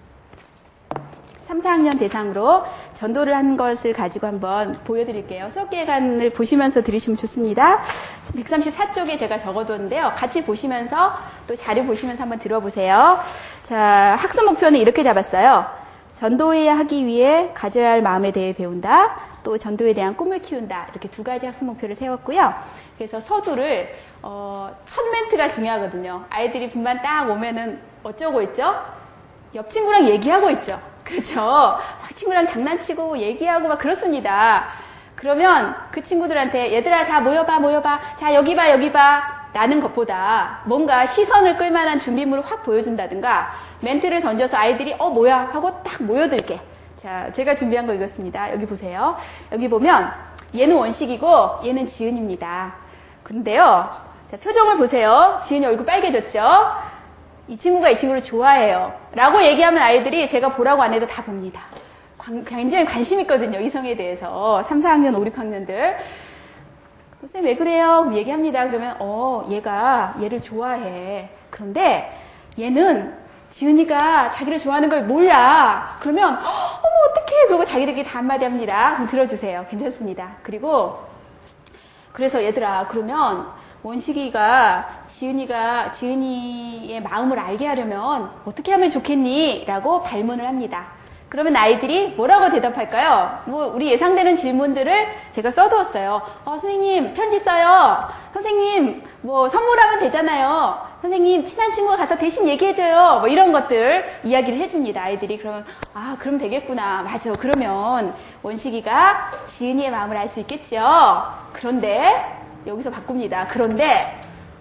삼, 사 학년 대상으로 전도를 한 것을 가지고 한번 보여드릴게요. 수업 계획안을 보시면서 들으시면 좋습니다. 백삼십사 쪽에 제가 적어뒀는데요. 같이 보시면서 또 자료 보시면서 한번 들어보세요. 자, 학습 목표는 이렇게 잡았어요. 전도해야 하기 위해 가져야 할 마음에 대해 배운다. 또 전도에 대한 꿈을 키운다. 이렇게 두 가지 학습 목표를 세웠고요. 그래서 서두를 어, 첫 멘트가 중요하거든요. 아이들이 분반 딱 오면은 어쩌고 있죠? 옆 친구랑 얘기하고 있죠. 그렇죠. 막 친구랑 장난치고 얘기하고 막 그렇습니다. 그러면 그 친구들한테 얘들아 자 모여봐 모여봐 자 여기 봐 여기 봐 라는 것보다 뭔가 시선을 끌만한 준비물을 확 보여준다든가 멘트를 던져서 아이들이 어 뭐야 하고 딱 모여들게. 자, 제가 준비한 거 이것입니다. 여기 보세요. 여기 보면 얘는 원식이고 얘는 지은입니다. 근데요. 자, 표정을 보세요. 지은이 얼굴 빨개졌죠? 이 친구가 이 친구를 좋아해요. 라고 얘기하면 아이들이 제가 보라고 안 해도 다 봅니다. 굉장히 관심 있거든요. 이성에 대해서. 삼, 사 학년, 오, 육 학년들. 선생님 왜 그래요? 그럼 얘기합니다. 그러면 어 얘가 얘를 좋아해. 그런데 얘는 지은이가 자기를 좋아하는 걸 몰라. 그러면 어머 어떡해. 그러고 자기들끼리 다 한마디 합니다. 그럼 들어주세요. 괜찮습니다. 그리고 그래서 얘들아 그러면 원식이가 지은이가 지은이의 마음을 알게 하려면 어떻게 하면 좋겠니? 라고 발문을 합니다. 그러면 아이들이 뭐라고 대답할까요? 뭐 우리 예상되는 질문들을 제가 써두었어요. 어, 선생님 편지 써요. 선생님 뭐 선물하면 되잖아요. 선생님 친한 친구가 가서 대신 얘기해줘요. 뭐 이런 것들 이야기를 해줍니다. 아이들이 그러면 아 그럼 되겠구나. 맞아. 그러면 원식이가 지은이의 마음을 알 수 있겠죠. 그런데 여기서 바꿉니다. 그런데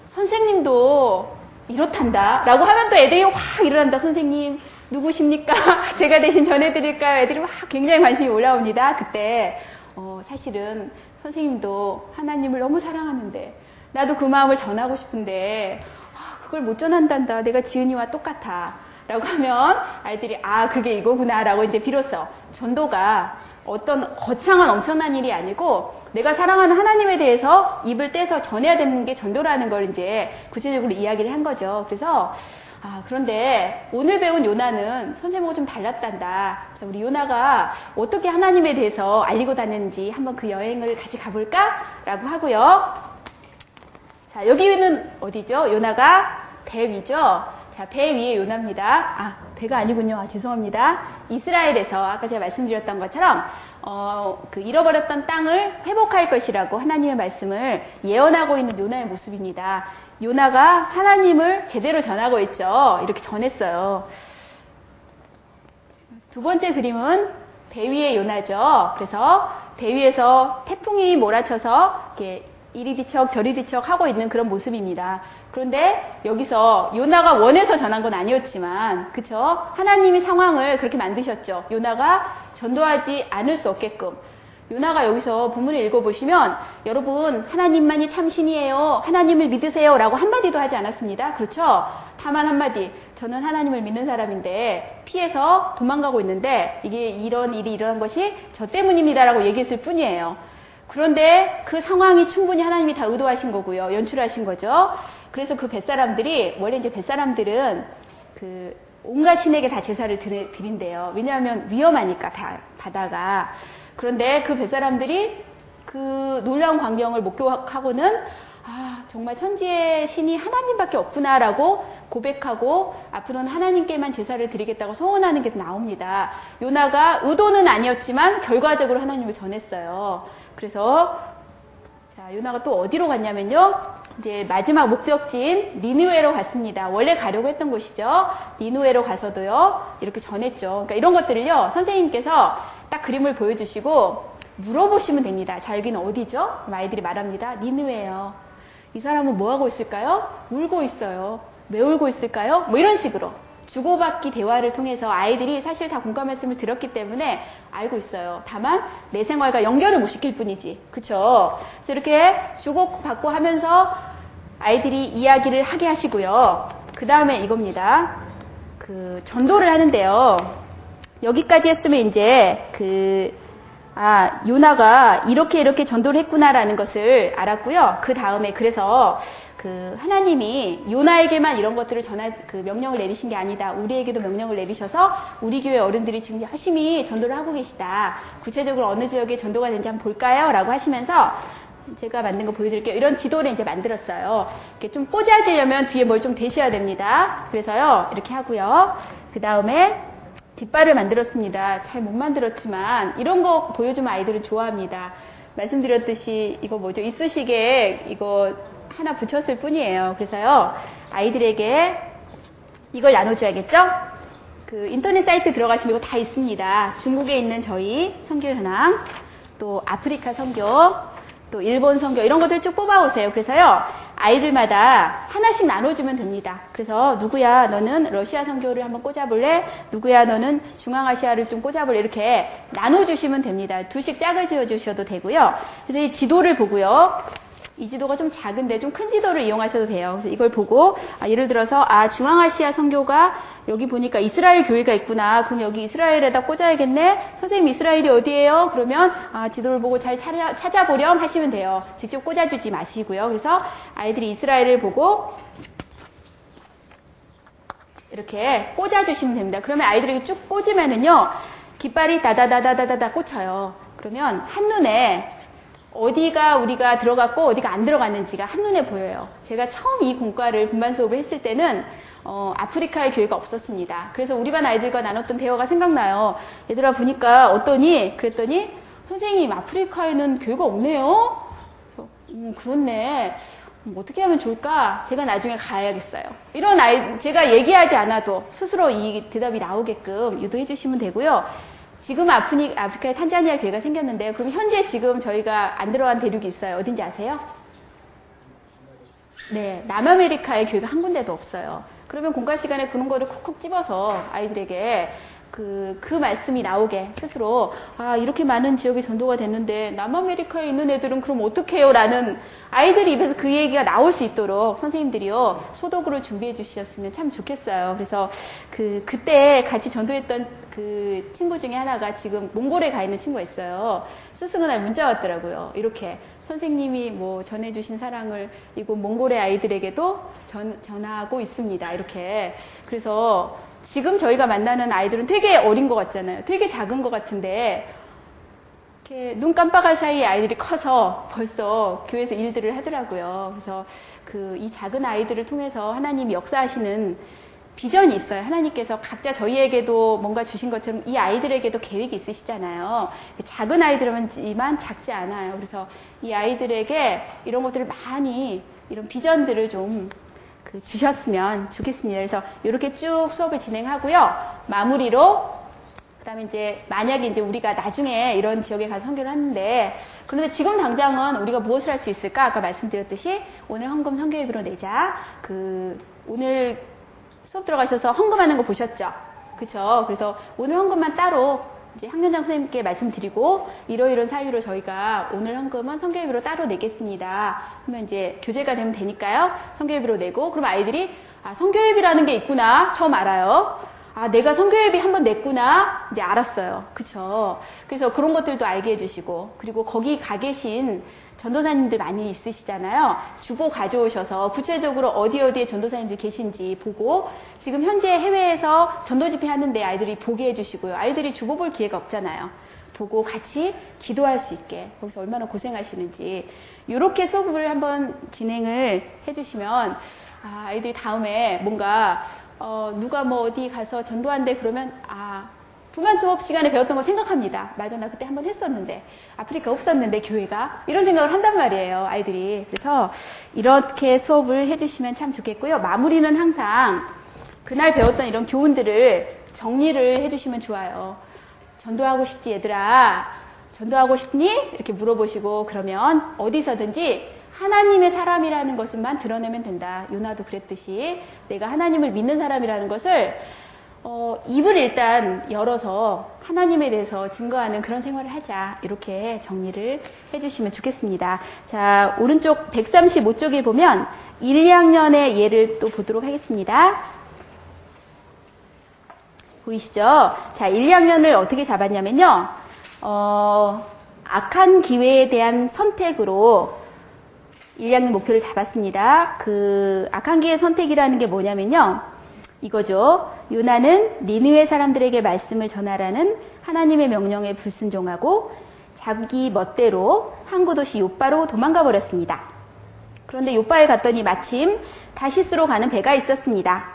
선생님도 이렇단다 라고 하면 또 애들이 확 일어난다. 선생님 누구십니까? 제가 대신 전해드릴까요? 애들이 막 굉장히 관심이 올라옵니다. 그때 어, 사실은 선생님도 하나님을 너무 사랑하는데 나도 그 마음을 전하고 싶은데 아, 그걸 못 전한단다. 내가 지은이와 똑같아. 라고 하면 아이들이 아 그게 이거구나 라고 이제 비로소 전도가 어떤 거창한 엄청난 일이 아니고 내가 사랑하는 하나님에 대해서 입을 떼서 전해야 되는 게 전도라는 걸 이제 구체적으로 이야기를 한 거죠. 그래서 아 그런데 오늘 배운 요나는 선생님하고 좀 달랐단다. 자, 우리 요나가 어떻게 하나님에 대해서 알리고 다녔는지 한번 그 여행을 같이 가볼까? 라고 하고요. 자 여기는 어디죠? 요나가 배 위죠? 자, 배 위에 요나입니다. 아, 배가 아니군요. 아, 죄송합니다. 이스라엘에서 아까 제가 말씀드렸던 것처럼 어, 그 잃어버렸던 땅을 회복할 것이라고 하나님의 말씀을 예언하고 있는 요나의 모습입니다. 요나가 하나님을 제대로 전하고 있죠. 이렇게 전했어요. 두 번째 그림은 배 위의 요나죠. 그래서 배 위에서 태풍이 몰아쳐서 이렇게 이리 뒤척 저리 뒤척 하고 있는 그런 모습입니다. 그런데 여기서 요나가 원해서 전한 건 아니었지만 그쵸? 하나님이 상황을 그렇게 만드셨죠. 요나가 전도하지 않을 수 없게끔. 요나가 여기서 본문을 읽어보시면 여러분 하나님만이 참 신이에요. 하나님을 믿으세요. 라고 한마디도 하지 않았습니다. 그렇죠? 다만 한마디. 저는 하나님을 믿는 사람인데 피해서 도망가고 있는데 이게 이런 일이 일어난 것이 저 때문입니다. 라고 얘기했을 뿐이에요. 그런데 그 상황이 충분히 하나님이 다 의도하신 거고요. 연출하신 거죠. 그래서 그 뱃사람들이, 원래 이제 뱃사람들은 그 온갖 신에게 다 제사를 드린대요. 왜냐하면 위험하니까, 바다가. 그런데 그 뱃사람들이 그 놀라운 광경을 목격하고는 아, 정말 천지의 신이 하나님밖에 없구나라고 고백하고 앞으로는 하나님께만 제사를 드리겠다고 소원하는 게 나옵니다. 요나가 의도는 아니었지만 결과적으로 하나님을 전했어요. 그래서 자, 요나가 또 어디로 갔냐면요. 이제 마지막 목적지인 니느웨로 갔습니다. 원래 가려고 했던 곳이죠. 니느웨로 가서도요. 이렇게 전했죠. 그러니까 이런 것들을요. 선생님께서 딱 그림을 보여주시고 물어보시면 됩니다. 자, 여기는 어디죠? 그럼 아이들이 말합니다. 니느웨예요. 이 사람은 뭐 하고 있을까요? 울고 있어요. 왜 울고 있을까요? 뭐 이런 식으로 주고받기 대화를 통해서 아이들이 사실 다 공감 말씀을 들었기 때문에 알고 있어요. 다만 내 생활과 연결을 못 시킬 뿐이지. 그쵸? 그래서 이렇게 주고받고 하면서 아이들이 이야기를 하게 하시고요. 그 다음에 이겁니다. 그 전도를 하는데요. 여기까지 했으면 이제 그 아, 요나가 이렇게 이렇게 전도를 했구나라는 것을 알았고요. 그 다음에 그래서 그 하나님이 요나에게만 이런 것들을 전할 그 명령을 내리신 게 아니다. 우리에게도 명령을 내리셔서 우리 교회 어른들이 지금 열심히 전도를 하고 계시다. 구체적으로 어느 지역에 전도가 되는지 한번 볼까요? 라고 하시면서 제가 만든 거 보여드릴게요. 이런 지도를 이제 만들었어요. 이렇게 좀 꽂아지려면 뒤에 뭘 좀 대셔야 됩니다. 그래서요, 이렇게 하고요. 그 다음에 뒷발을 만들었습니다. 잘 못 만들었지만 이런 거 보여주면 아이들은 좋아합니다. 말씀드렸듯이 이거 뭐죠? 이쑤시개에 이거 하나 붙였을 뿐이에요. 그래서요 아이들에게 이걸 나눠줘야겠죠? 그 인터넷 사이트 들어가시면 이거 다 있습니다. 중국에 있는 저희 선교 현황, 또 아프리카 선교, 또 일본 선교 이런 것들 쭉 뽑아오세요. 그래서요 아이들마다 하나씩 나눠주면 됩니다. 그래서 누구야 너는 러시아 선교를 한번 꽂아볼래? 누구야 너는 중앙아시아를 좀 꽂아볼래? 이렇게 나눠주시면 됩니다. 두씩 짝을 지어주셔도 되고요. 그래서 이 지도를 보고요. 이 지도가 좀 작은데 좀 큰 지도를 이용하셔도 돼요. 그래서 이걸 보고 아, 예를 들어서 아 중앙아시아 선교가 여기 보니까 이스라엘 교회가 있구나. 그럼 여기 이스라엘에다 꽂아야겠네. 선생님 이스라엘이 어디예요? 그러면 아, 지도를 보고 잘 찾아, 찾아보렴 하시면 돼요. 직접 꽂아주지 마시고요. 그래서 아이들이 이스라엘을 보고 이렇게 꽂아주시면 됩니다. 그러면 아이들에게 쭉 꽂으면은요 깃발이 다다다다다다다 꽂혀요. 그러면 한눈에 어디가 우리가 들어갔고 어디가 안 들어갔는지가 한눈에 보여요. 제가 처음 이 공과를 분반 수업을 했을 때는 어, 아프리카의 교회가 없었습니다. 그래서 우리 반 아이들과 나눴던 대화가 생각나요. 얘들아 보니까 어떠니? 그랬더니 선생님 아프리카에는 교회가 없네요. 그래서, 음 그렇네. 음, 어떻게 하면 좋을까? 제가 나중에 가야겠어요. 이런 아이 제가 얘기하지 않아도 스스로 이 대답이 나오게끔 유도해 주시면 되고요. 지금 아프니, 아프리카에 탄자니아 교회가 생겼는데요. 그럼 현재 지금 저희가 안 들어간 대륙이 있어요. 어딘지 아세요? 네, 남아메리카의 교회가 한 군데도 없어요. 그러면 공과 시간에 그런 거를 콕콕 집어서 아이들에게 그, 그 말씀이 나오게 스스로, 아, 이렇게 많은 지역이 전도가 됐는데, 남아메리카에 있는 애들은 그럼 어떡해요? 라는 아이들이 입에서 그 얘기가 나올 수 있도록 선생님들이요, 소독으로 준비해 주셨으면 참 좋겠어요. 그래서 그, 그때 같이 전도했던 그 친구 중에 하나가 지금 몽골에 가 있는 친구가 있어요. 스승은 날 문자 왔더라고요. 이렇게. 선생님이 뭐 전해주신 사랑을 이곳 몽골의 아이들에게도 전, 전하고 있습니다. 이렇게. 그래서 지금 저희가 만나는 아이들은 되게 어린 것 같잖아요. 되게 작은 것 같은데, 이렇게 눈 깜빡할 사이에 아이들이 커서 벌써 교회에서 일들을 하더라고요. 그래서 그 이 작은 아이들을 통해서 하나님이 역사하시는 비전이 있어요. 하나님께서 각자 저희에게도 뭔가 주신 것처럼 이 아이들에게도 계획이 있으시잖아요. 작은 아이들이지만 작지 않아요. 그래서 이 아이들에게 이런 것들을 많이, 이런 비전들을 좀 그 주셨으면 좋겠습니다. 그래서 이렇게 쭉 수업을 진행하고요. 마무리로, 그 다음에 이제 만약에 이제 우리가 나중에 이런 지역에 가서 선교를 하는데, 그런데 지금 당장은 우리가 무엇을 할 수 있을까? 아까 말씀드렸듯이 오늘 헌금 선교회비로 내자. 그 오늘 수업 들어가셔서 헌금하는 거 보셨죠? 그쵸? 그래서 오늘 헌금만 따로 이제 학년장 선생님께 말씀드리고, 이러이런 사유로 저희가 오늘 헌금은 선교회비로 따로 내겠습니다. 그러면 이제 교재가 되면 되니까요. 선교회비로 내고, 그럼 아이들이, 아, 선교회비라는 게 있구나. 처음 알아요. 아, 내가 선교회비 한번 냈구나. 이제 알았어요. 그쵸? 그래서 그런 것들도 알게 해주시고, 그리고 거기 가 계신 전도사님들 많이 있으시잖아요. 주보 가져오셔서 구체적으로 어디 어디에 전도사님들 계신지 보고, 지금 현재 해외에서 전도 집회 하는데 아이들이 보게 해주시고요. 아이들이 주보 볼 기회가 없잖아요. 보고 같이 기도할 수 있게, 거기서 얼마나 고생하시는지, 이렇게 수업을 한번 진행을 해주시면, 아, 아이들이 다음에 뭔가 어, 누가 뭐 어디 가서 전도한대 그러면, 아, 부만 수업 시간에 배웠던 거 생각합니다. 맞아, 나 그때 한번 했었는데, 아프리카 없었는데 교회가, 이런 생각을 한단 말이에요, 아이들이. 그래서 이렇게 수업을 해주시면 참 좋겠고요. 마무리는 항상 그날 배웠던 이런 교훈들을 정리를 해주시면 좋아요. 전도하고 싶지 얘들아, 전도하고 싶니? 이렇게 물어보시고, 그러면 어디서든지 하나님의 사람이라는 것만 드러내면 된다. 요나도 그랬듯이 내가 하나님을 믿는 사람이라는 것을 어, 입을 일단 열어서 하나님에 대해서 증거하는 그런 생활을 하자. 이렇게 정리를 해주시면 좋겠습니다. 자, 오른쪽 백삼십오 쪽에 보면 일, 이 학년의 예를 또 보도록 하겠습니다. 보이시죠? 자, 일, 이 학년을 어떻게 잡았냐면요. 어, 악한 기회에 대한 선택으로 일, 이 학년 목표를 잡았습니다. 그 악한 기회 선택이라는 게 뭐냐면요. 이거죠. 요나는 니느웨 사람들에게 말씀을 전하라는 하나님의 명령에 불순종하고 자기 멋대로 항구 도시 요빠로 도망가 버렸습니다. 그런데 요빠에 갔더니 마침 다시스로 가는 배가 있었습니다.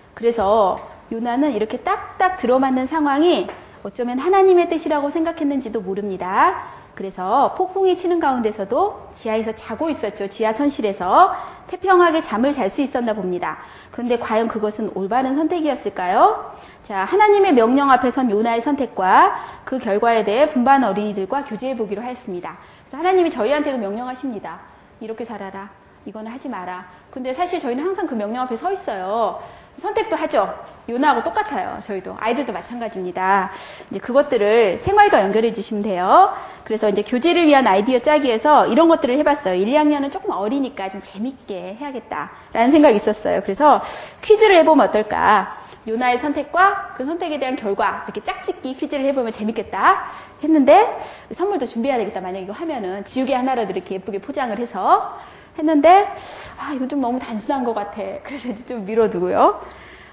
그래서 요나는 이렇게 딱딱 들어맞는 상황이 어쩌면 하나님의 뜻이라고 생각했는지도 모릅니다. 그래서 폭풍이 치는 가운데서도 지하에서 자고 있었죠. 지하 선실에서 태평하게 잠을 잘 수 있었나 봅니다. 그런데 과연 그것은 올바른 선택이었을까요? 자, 하나님의 명령 앞에 선 요나의 선택과 그 결과에 대해 분반 어린이들과 교제해 보기로 하였습니다. 그래서 하나님이 저희한테도 명령하십니다. 이렇게 살아라. 이거는 하지 마라. 근데 사실 저희는 항상 그 명령 앞에 서 있어요. 선택도 하죠. 요나하고 똑같아요. 저희도. 아이들도 마찬가지입니다. 이제 그것들을 생활과 연결해 주시면 돼요. 그래서 이제 교재를 위한 아이디어 짜기에서 이런 것들을 해봤어요. 일, 이 학년은 조금 어리니까 좀 재밌게 해야겠다라는 생각이 있었어요. 그래서 퀴즈를 해보면 어떨까. 요나의 선택과 그 선택에 대한 결과 이렇게 짝짓기 퀴즈를 해보면 재밌겠다 했는데, 선물도 준비해야 되겠다. 만약 이거 하면은 지우개 하나라도 이렇게 예쁘게 포장을 해서 했는데, 아, 이거 좀 너무 단순한 것 같아. 그래서 이제 좀 미뤄두고요.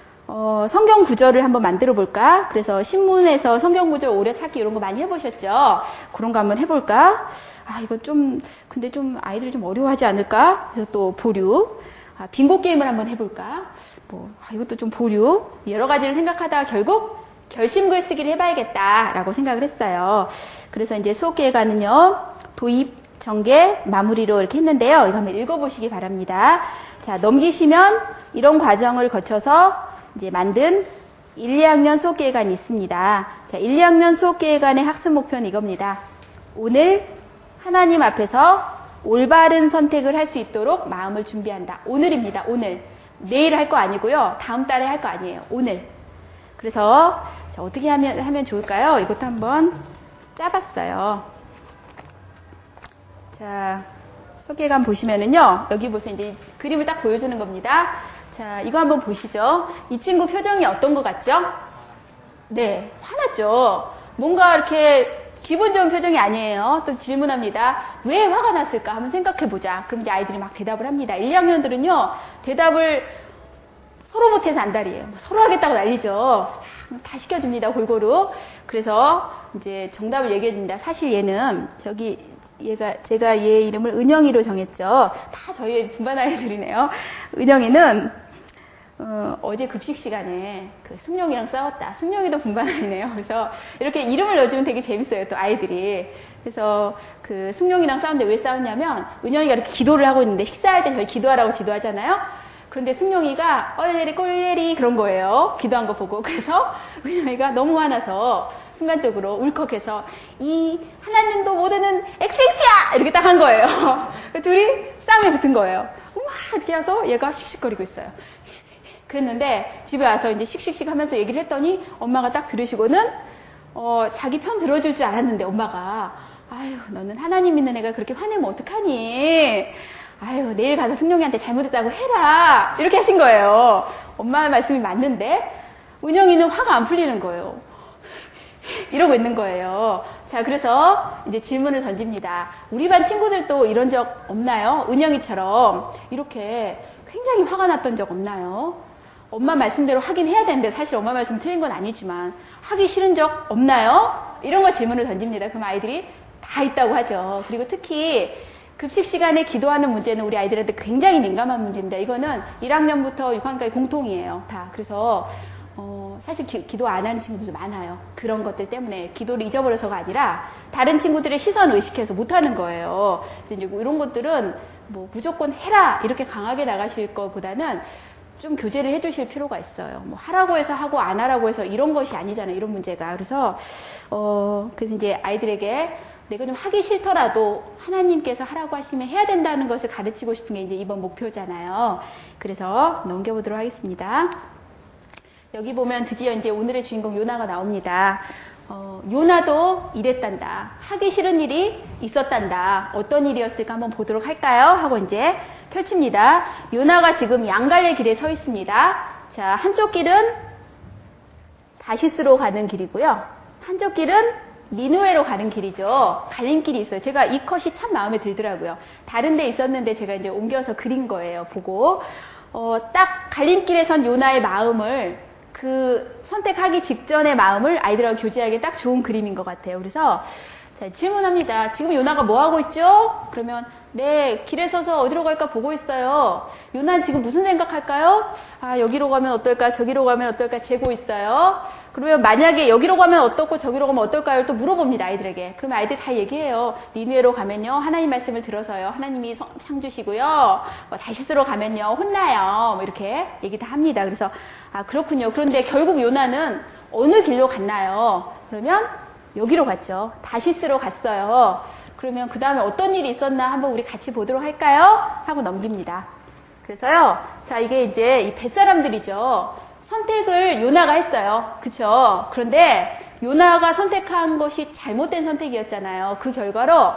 어, 성경 구절을 한번 만들어 볼까? 그래서 신문에서 성경 구절 오려 찾기 이런 거 많이 해보셨죠? 그런 거 한번 해볼까? 아, 이거 좀, 근데 좀 아이들이 좀 어려워하지 않을까? 그래서 또 보류. 아, 빙고 게임을 한번 해볼까? 뭐, 아, 이것도 좀 보류. 여러 가지를 생각하다가 결국 결심 글쓰기를 해봐야겠다라고 생각을 했어요. 그래서 이제 수업 계획안은요, 도입, 전개, 마무리로 이렇게 했는데요. 이거 한번 읽어보시기 바랍니다. 자, 넘기시면 이런 과정을 거쳐서 이제 만든 일, 이 학년 수업계획안이 있습니다. 자, 일, 이 학년 수업계획안의 학습 목표는 이겁니다. 오늘 하나님 앞에서 올바른 선택을 할 수 있도록 마음을 준비한다. 오늘입니다. 오늘. 내일 할 거 아니고요. 다음 달에 할 거 아니에요. 오늘. 그래서 자, 어떻게 하면, 하면 좋을까요? 이것도 한번 짜봤어요. 자, 소개감 보시면은요, 여기 보세요. 이제 그림을 딱 보여주는 겁니다. 자, 이거 한번 보시죠. 이 친구 표정이 어떤 것 같죠? 네, 화났죠. 뭔가 이렇게 기분 좋은 표정이 아니에요. 또 질문합니다. 왜 화가 났을까? 한번 생각해보자. 그럼 이제 아이들이 막 대답을 합니다. 일, 이 학년들은요, 대답을 서로 못해서 안달이에요. 뭐 서로 하겠다고 난리죠. 다 시켜줍니다, 골고루. 그래서 이제 정답을 얘기해줍니다. 사실 얘는, 저기, 얘가, 제가 얘 이름을 은영이로 정했죠. 다 저희 분반 아이들이네요. 은영이는, 어, 어제 급식 시간에 그 승용이랑 싸웠다. 승용이도 분반 아이네요. 그래서 이렇게 이름을 넣어주면 되게 재밌어요, 또 아이들이. 그래서 그 승용이랑 싸웠는데 왜 싸웠냐면, 은영이가 이렇게 기도를 하고 있는데, 식사할 때 저희 기도하라고 지도하잖아요? 그런데 승용이가 얼레리 꼴레리 그런 거예요. 기도한 거 보고. 그래서 은영이가 너무 화나서 순간적으로 울컥해서 이 하나님도 모르는 엑스엑스야! 이렇게 딱 한 거예요. 둘이 싸움에 붙은 거예요. 막 이렇게 해서 얘가 씩씩거리고 있어요. 그랬는데 집에 와서 이제 씩씩씩 하면서 얘기를 했더니 엄마가 딱 들으시고는 어, 자기 편 들어줄 줄 알았는데 엄마가 아유 너는 하나님 믿는 애가 그렇게 화내면 어떡하니? 아유 내일 가서 승용이한테 잘못했다고 해라 이렇게 하신 거예요. 엄마의 말씀이 맞는데 은영이는 화가 안 풀리는 거예요. 이러고 있는 거예요. 자 그래서 이제 질문을 던집니다. 우리 반 친구들도 이런 적 없나요? 은영이처럼 이렇게 굉장히 화가 났던 적 없나요? 엄마 말씀대로 하긴 해야 되는데 사실 엄마 말씀 틀린 건 아니지만 하기 싫은 적 없나요? 이런 거 질문을 던집니다. 그럼 아이들이 다 있다고 하죠. 그리고 특히 급식 시간에 기도하는 문제는 우리 아이들한테 굉장히 민감한 문제입니다. 이거는 일 학년부터 육 학년까지 공통이에요. 다. 그래서 어, 사실 기, 기도 안 하는 친구들도 많아요. 그런 것들 때문에 기도를 잊어버려서가 아니라 다른 친구들의 시선을 의식해서 못하는 거예요. 그래서 이제 이런 것들은 뭐 무조건 해라 이렇게 강하게 나가실 것보다는 좀 교제를 해주실 필요가 있어요. 뭐 하라고 해서 하고 안 하라고 해서 이런 것이 아니잖아요. 이런 문제가. 그래서 어 그래서 이제 아이들에게 내가 좀 하기 싫더라도 하나님께서 하라고 하시면 해야 된다는 것을 가르치고 싶은 게 이제 이번 목표잖아요. 그래서 넘겨보도록 하겠습니다. 여기 보면 드디어 이제 오늘의 주인공 요나가 나옵니다. 어, 요나도 이랬단다. 하기 싫은 일이 있었단다. 어떤 일이었을까 한번 보도록 할까요? 하고 이제 펼칩니다. 요나가 지금 양갈래 길에 서 있습니다. 자, 한쪽 길은 다시스로 가는 길이고요. 한쪽 길은 니누에로 가는 길이죠. 갈림길이 있어요. 제가 이 컷이 참 마음에 들더라고요. 다른 데 있었는데 제가 이제 옮겨서 그린 거예요. 보고. 어, 딱 갈림길에 선 요나의 마음을 그 선택하기 직전의 마음을 아이들하고 교제하기 딱 좋은 그림인 것 같아요. 그래서 자, 질문합니다. 지금 요나가 뭐 하고 있죠? 그러면 네, 길에 서서 어디로 갈까 보고 있어요. 요나는 지금 무슨 생각할까요? 아, 여기로 가면 어떨까, 저기로 가면 어떨까 재고 있어요. 그러면 만약에 여기로 가면 어떻고 저기로 가면 어떨까요? 또 물어봅니다, 아이들에게. 그러면 아이들이 다 얘기해요. 니누에로 가면요, 하나님 말씀을 들어서요. 하나님이 상 주시고요. 뭐 다시스로 가면요, 혼나요. 뭐 이렇게 얘기 다 합니다. 그래서 아, 그렇군요. 그런데 결국 요나는 어느 길로 갔나요? 그러면 여기로 갔죠. 다시스로 갔어요. 그러면 그 다음에 어떤 일이 있었나 한번 우리 같이 보도록 할까요? 하고 넘깁니다. 그래서요, 자, 이게 이제 이 뱃사람들이죠. 선택을 요나가 했어요. 그쵸? 그런데 요나가 선택한 것이 잘못된 선택이었잖아요. 그 결과로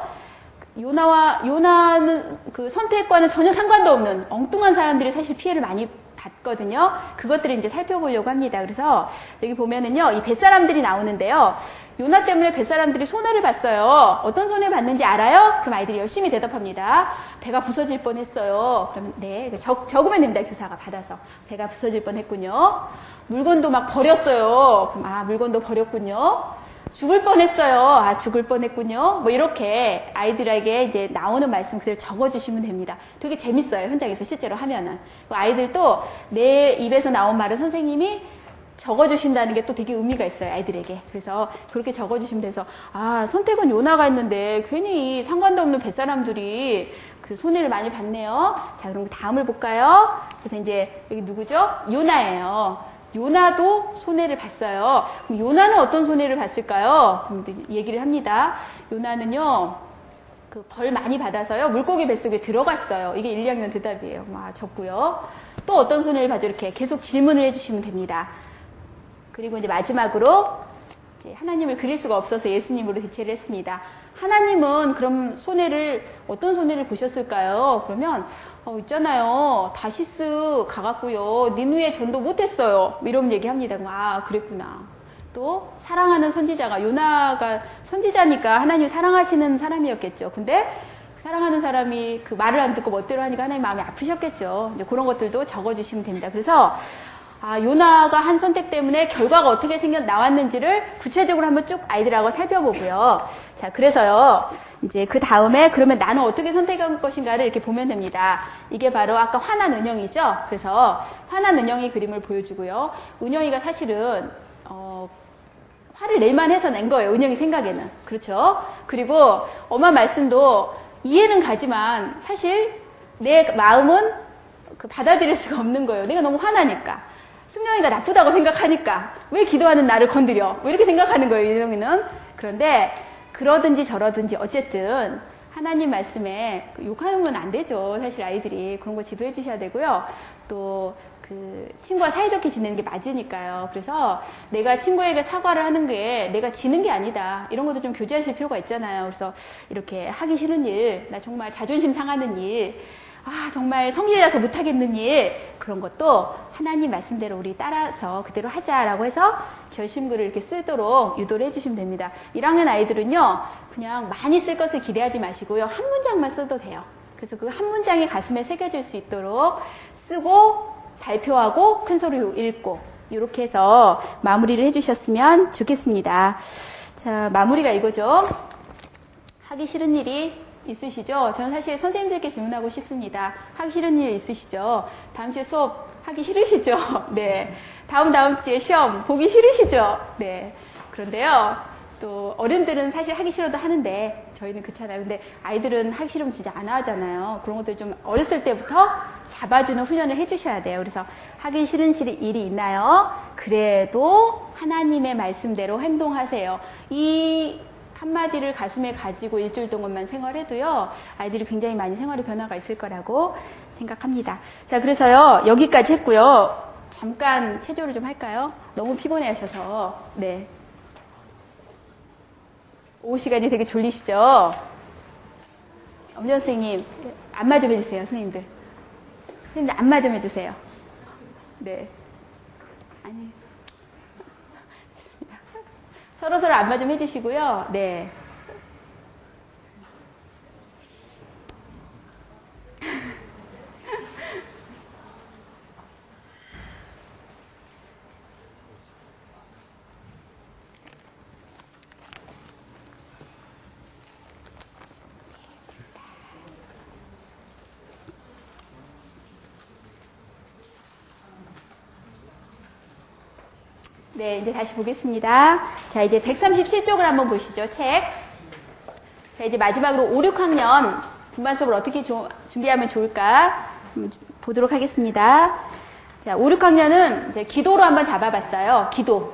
요나와, 요나는 그 선택과는 전혀 상관도 없는 엉뚱한 사람들이 사실 피해를 많이 봤거든요. 그것들을 이제 살펴보려고 합니다. 그래서 여기 보면은요, 이 뱃사람들이 나오는데요. 요나 때문에 뱃사람들이 손해를 봤어요. 어떤 손해를 봤는지 알아요? 그럼 아이들이 열심히 대답합니다. 배가 부서질 뻔했어요. 그러면 네, 적, 적으면 됩니다. 교사가 받아서. 배가 부서질 뻔했군요. 물건도 막 버렸어요. 그럼 아, 물건도 버렸군요. 죽을 뻔했어요. 아, 죽을 뻔했군요. 뭐 이렇게 아이들에게 이제 나오는 말씀 그대로 적어주시면 됩니다. 되게 재밌어요. 현장에서 실제로 하면은. 아이들도 내 입에서 나온 말을 선생님이 적어주신다는 게 또 되게 의미가 있어요, 아이들에게. 그래서 그렇게 적어주시면 돼서, 아, 선택은 요나가 했는데 괜히 상관도 없는 뱃사람들이 그 손해를 많이 봤네요. 자, 그럼 다음을 볼까요? 그래서 이제 여기 누구죠? 요나예요. 요나도 손해를 봤어요. 그럼 요나는 어떤 손해를 봤을까요? 그럼 얘기를 합니다. 요나는요, 그 벌 많이 받아서요, 물고기 뱃속에 들어갔어요. 이게 일, 이 학년 대답이에요. 아, 적고요. 또 어떤 손해를 봐죠? 이렇게 계속 질문을 해주시면 됩니다. 그리고 이제 마지막으로 이제 하나님을 그릴 수가 없어서 예수님으로 대체를 했습니다. 하나님은 그럼 손해를 어떤 손해를 보셨을까요? 그러면 어, 있잖아요. 다시스 가갖고요. 니누에 전도 못했어요. 이런 얘기합니다. 아, 그랬구나. 또 사랑하는 선지자가 요나가 선지자니까 하나님 사랑하시는 사람이었겠죠. 근데 사랑하는 사람이 그 말을 안 듣고 멋대로 하니까 하나님 마음이 아프셨겠죠. 이제 그런 것들도 적어주시면 됩니다. 그래서 아, 요나가 한 선택 때문에 결과가 어떻게 생겨 나왔는지를 구체적으로 한번 쭉 아이들하고 살펴보고요. 자, 그래서요, 이제 그 다음에 그러면 나는 어떻게 선택할 것인가를 이렇게 보면 됩니다. 이게 바로 아까 화난 은영이죠. 그래서 화난 은영이 그림을 보여주고요. 은영이가 사실은 어, 화를 낼만 해서 낸 거예요. 은영이 생각에는. 그렇죠? 그리고 엄마 말씀도 이해는 가지만 사실 내 마음은 그 받아들일 수가 없는 거예요. 내가 너무 화나니까. 승용이가 나쁘다고 생각하니까 왜 기도하는 나를 건드려? 뭐 이렇게 생각하는 거예요, 이정이는. 그런데 그러든지 저러든지 어쨌든 하나님 말씀에 욕하면 안 되죠. 사실 아이들이 그런 거 지도해 주셔야 되고요. 또 그 친구와 사이좋게 지내는 게 맞으니까요. 그래서 내가 친구에게 사과를 하는 게 내가 지는 게 아니다. 이런 것도 좀 교제하실 필요가 있잖아요. 그래서 이렇게 하기 싫은 일, 나 정말 자존심 상하는 일, 아 정말 성질나서 못하겠는 일, 그런 것도 하나님 말씀대로 우리 따라서 그대로 하자라고 해서 결심글을 이렇게 쓰도록 유도를 해주시면 됩니다. 일 학년 아이들은요, 그냥 많이 쓸 것을 기대하지 마시고요. 한 문장만 써도 돼요. 그래서 그 한 문장이 가슴에 새겨질 수 있도록 쓰고 발표하고 큰 소리로 읽고 이렇게 해서 마무리를 해주셨으면 좋겠습니다. 자, 마무리가 이거죠. 하기 싫은 일이 있으시죠? 저는 사실 선생님들께 질문하고 싶습니다. 하기 싫은 일 있으시죠? 다음 주에 수업 하기 싫으시죠? 네. 다음 다음 주에 시험 보기 싫으시죠? 네. 그런데요, 또 어른들은 사실 하기 싫어도 하는데 저희는 그렇잖아요. 근데 아이들은 하기 싫으면 진짜 안 하잖아요. 그런 것들 좀 어렸을 때부터 잡아주는 훈련을 해주셔야 돼요. 그래서 하기 싫은 일이 있나요? 그래도 하나님의 말씀대로 행동하세요. 이 한마디를 가슴에 가지고 일주일 동안만 생활해도요, 아이들이 굉장히 많이 생활의 변화가 있을 거라고 생각합니다. 자, 그래서요, 여기까지 했고요. 잠깐 체조를 좀 할까요? 너무 피곤해 하셔서. 네. 오후 시간이 되게 졸리시죠? 엄전 선생님, 안마 좀 해주세요, 선생님들. 선생님들, 안마 좀 해주세요. 네. 아니. 서로서로 안마 좀 해주시고요. 네. 네, 이제 다시 보겠습니다. 자, 이제 백삼십칠 쪽을 한번 보시죠, 책. 자, 이제 마지막으로 오, 육 학년 분반 수업을 어떻게 조, 준비하면 좋을까 보도록 하겠습니다. 자, 오, 육 학년은 이제 기도로 한번 잡아봤어요. 기도.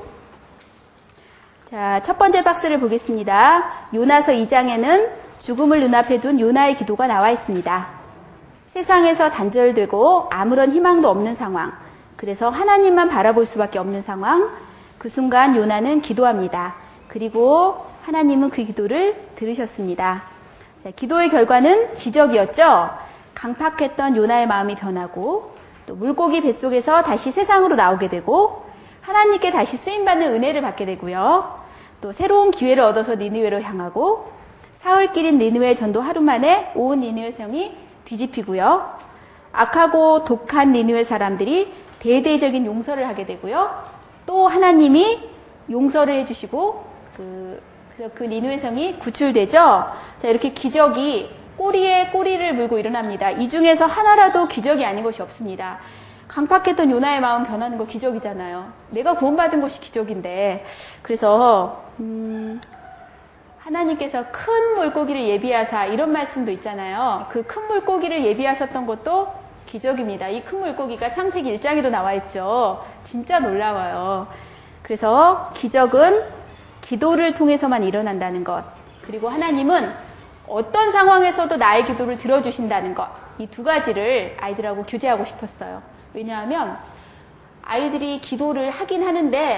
자, 첫 번째 박스를 보겠습니다. 요나서 이 장에는 죽음을 눈앞에 둔 요나의 기도가 나와 있습니다. 세상에서 단절되고 아무런 희망도 없는 상황. 그래서 하나님만 바라볼 수밖에 없는 상황. 그 순간 요나는 기도합니다. 그리고 하나님은 그 기도를 들으셨습니다. 자, 기도의 결과는 기적이었죠. 강팍했던 요나의 마음이 변하고 또 물고기 뱃속에서 다시 세상으로 나오게 되고 하나님께 다시 쓰임받는 은혜를 받게 되고요. 또 새로운 기회를 얻어서 니느웨로 향하고 사흘길인 니느웨 전도 하루 만에 온 니느웨 성이 뒤집히고요. 악하고 독한 니느웨 사람들이 대대적인 용서를 하게 되고요. 또 하나님이 용서를 해주시고 그, 그래서 그 니느웨 성이 구출되죠. 자, 이렇게 기적이 꼬리에 꼬리를 물고 일어납니다. 이 중에서 하나라도 기적이 아닌 것이 없습니다. 강팍했던 요나의 마음 변하는 거 기적이잖아요. 내가 구원받은 것이 기적인데. 그래서 음, 하나님께서 큰 물고기를 예비하사 이런 말씀도 있잖아요. 그 큰 물고기를 예비하셨던 것도 기적입니다. 이 큰 물고기가 창세기 일 장에도 나와 있죠. 진짜 놀라워요. 그래서 기적은 기도를 통해서만 일어난다는 것. 그리고 하나님은 어떤 상황에서도 나의 기도를 들어주신다는 것. 이 두 가지를 아이들하고 교제하고 싶었어요. 왜냐하면 아이들이 기도를 하긴 하는데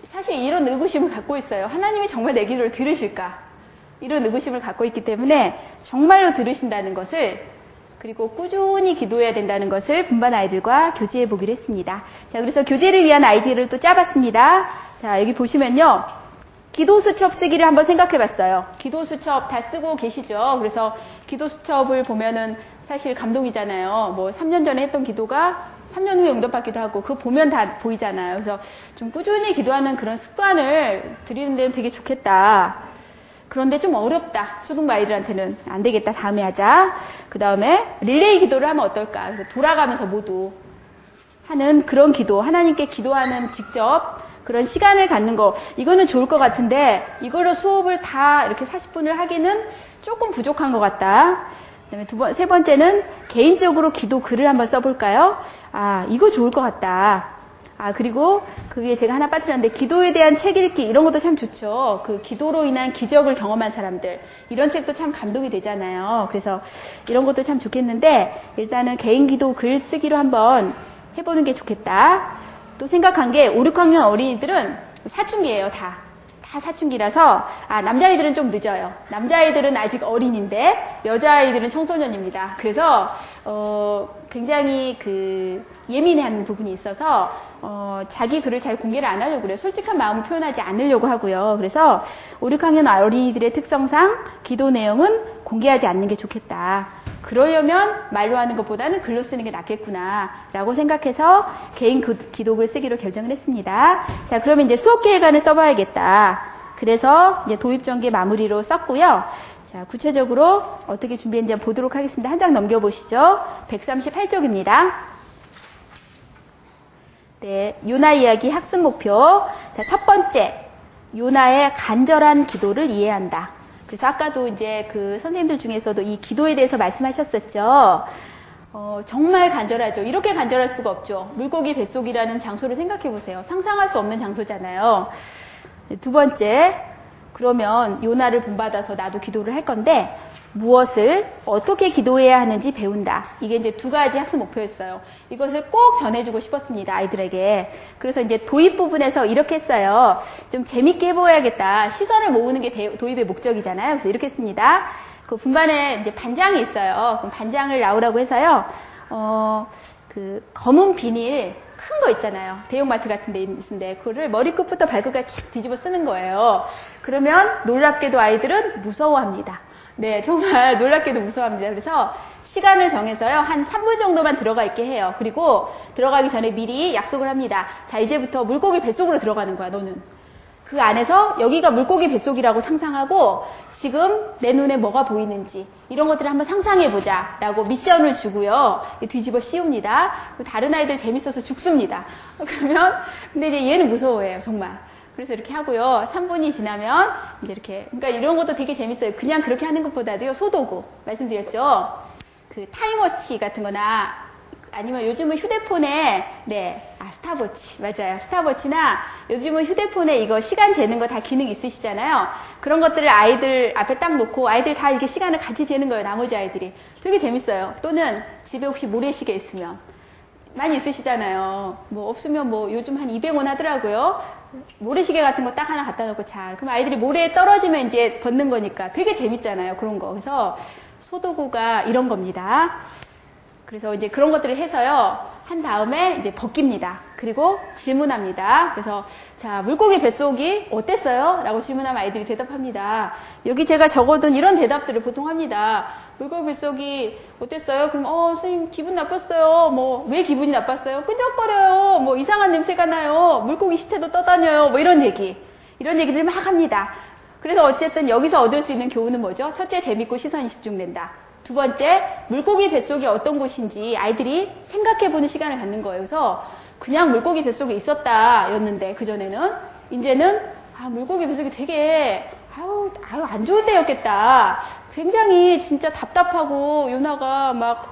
사실 이런 의구심을 갖고 있어요. 하나님이 정말 내 기도를 들으실까? 이런 의구심을 갖고 있기 때문에 정말로 들으신다는 것을, 그리고 꾸준히 기도해야 된다는 것을 분반 아이들과 교제해 보기로 했습니다. 자, 그래서 교제를 위한 아이디어를 또 짜봤습니다. 자, 여기 보시면요. 기도 수첩 쓰기를 한번 생각해 봤어요. 기도 수첩 다 쓰고 계시죠? 그래서 기도 수첩을 보면은 사실 감동이잖아요. 뭐 삼 년 전에 했던 기도가 삼 년 후에 응답받기도 하고, 그거 보면 다 보이잖아요. 그래서 좀 꾸준히 기도하는 그런 습관을 들이는 데는 되게 좋겠다. 그런데 좀 어렵다. 초등부 아이들한테는. 안 되겠다. 다음에 하자. 그 다음에 릴레이 기도를 하면 어떨까. 그래서 돌아가면서 모두 하는 그런 기도, 하나님께 기도하는 직접 그런 시간을 갖는 거, 이거는 좋을 것 같은데 이걸로 수업을 다 이렇게 사십 분을 하기는 조금 부족한 것 같다. 그다음에 두 번, 세 번째는 개인적으로 기도 글을 한번 써볼까요? 아, 이거 좋을 것 같다. 아, 그리고 그게 제가 하나 빠뜨렸는데, 기도에 대한 책 읽기, 이런 것도 참 좋죠. 그 기도로 인한 기적을 경험한 사람들, 이런 책도 참 감동이 되잖아요. 그래서 이런 것도 참 좋겠는데, 일단은 개인 기도 글 쓰기로 한번 해보는 게 좋겠다. 또 생각한 게, 오, 육 학년 어린이들은 사춘기예요, 다. 다 사춘기라서, 아, 남자아이들은 좀 늦어요. 남자아이들은 아직 어린인데, 여자아이들은 청소년입니다. 그래서, 어, 굉장히 그, 예민한 부분이 있어서, 어, 자기 글을 잘 공개를 안 하려고 그래요. 솔직한 마음을 표현하지 않으려고 하고요. 그래서, 오, 육 학년 어린이들의 특성상, 기도 내용은 공개하지 않는 게 좋겠다. 그러려면 말로 하는 것보다는 글로 쓰는 게 낫겠구나 라고 생각해서 개인 기도글 쓰기로 결정을 했습니다. 자, 그러면 이제 수업 계획안을 써봐야겠다. 그래서 이제 도입 전개 마무리로 썼고요. 자, 구체적으로 어떻게 준비했는지 보도록 하겠습니다. 한 장 넘겨보시죠. 백삼십팔 쪽입니다. 네, 요나 이야기 학습 목표. 자, 첫 번째, 요나의 간절한 기도를 이해한다. 그래서 아까도 이제 그 선생님들 중에서도 이 기도에 대해서 말씀하셨었죠. 어, 정말 간절하죠. 이렇게 간절할 수가 없죠. 물고기 뱃속이라는 장소를 생각해 보세요. 상상할 수 없는 장소잖아요. 두 번째, 그러면 요나를 본받아서 나도 기도를 할 건데, 무엇을 어떻게 기도해야 하는지 배운다. 이게 이제 두 가지 학습 목표였어요. 이것을 꼭 전해주고 싶었습니다, 아이들에게. 그래서 이제 도입 부분에서 이렇게 했어요. 좀 재밌게 해보야겠다. 시선을 모으는 게 도입의 목적이잖아요. 그래서 이렇게 했습니다. 그 분반에 이제 반장이 있어요. 그럼 반장을 나오라고 해서요. 어, 그 검은 비닐 큰 거 있잖아요. 대형마트 같은 데 있는데 그거를 머리끝부터 발끝까지 쫙 뒤집어 쓰는 거예요. 그러면 놀랍게도 아이들은 무서워합니다. 네, 정말 놀랍게도 무서워합니다. 그래서 시간을 정해서요, 한 삼 분 정도만 들어가 있게 해요. 그리고 들어가기 전에 미리 약속을 합니다. 자, 이제부터 물고기 뱃속으로 들어가는 거야, 너는. 그 안에서 여기가 물고기 뱃속이라고 상상하고 지금 내 눈에 뭐가 보이는지 이런 것들을 한번 상상해보자 라고 미션을 주고요. 뒤집어 씌웁니다. 다른 아이들 재밌어서 죽습니다. 그러면 근데 이제 얘는 무서워해요, 정말. 그래서 이렇게 하고요. 삼 분이 지나면 이제 이렇게, 그러니까 이런 것도 되게 재밌어요. 그냥 그렇게 하는 것보다도요, 소도구 말씀드렸죠. 그 타임워치 같은 거나 아니면 요즘은 휴대폰에 네, 아 스탑워치 맞아요. 스탑워치나 요즘은 휴대폰에 이거 시간 재는 거 다 기능 있으시잖아요. 그런 것들을 아이들 앞에 딱 놓고 아이들 다 이렇게 시간을 같이 재는 거예요. 나머지 아이들이 되게 재밌어요. 또는 집에 혹시 모래시계 있으면 많이 있으시잖아요. 뭐 없으면 뭐 요즘 한 이백 원 하더라고요. 모래시계 같은 거 딱 하나 갖다 놓고 잘. 그럼 아이들이 모래에 떨어지면 이제 벗는 거니까 되게 재밌잖아요. 그런 거. 그래서 소도구가 이런 겁니다. 그래서 이제 그런 것들을 해서요. 한 다음에 이제 벗깁니다. 그리고 질문합니다. 그래서 자, 물고기 뱃속이 어땠어요? 라고 질문하면 아이들이 대답합니다. 여기 제가 적어둔 이런 대답들을 보통 합니다. 물고기 뱃속이 어땠어요? 그럼 어, 선생님 기분 나빴어요. 뭐 왜 기분이 나빴어요? 끈적거려요. 뭐 이상한 냄새가 나요. 물고기 시체도 떠다녀요. 뭐 이런 얘기. 이런 얘기들을 막 합니다. 그래서 어쨌든 여기서 얻을 수 있는 교훈은 뭐죠? 첫째, 재밌고 시선이 집중된다. 두 번째, 물고기 뱃속이 어떤 곳인지 아이들이 생각해보는 시간을 갖는 거예요. 그래서 그냥 물고기 뱃속에 있었다 였는데 그전에는 이제는 아, 물고기 뱃속이 되게 아유, 아유 안 좋은 데였겠다. 굉장히 진짜 답답하고 요나가 막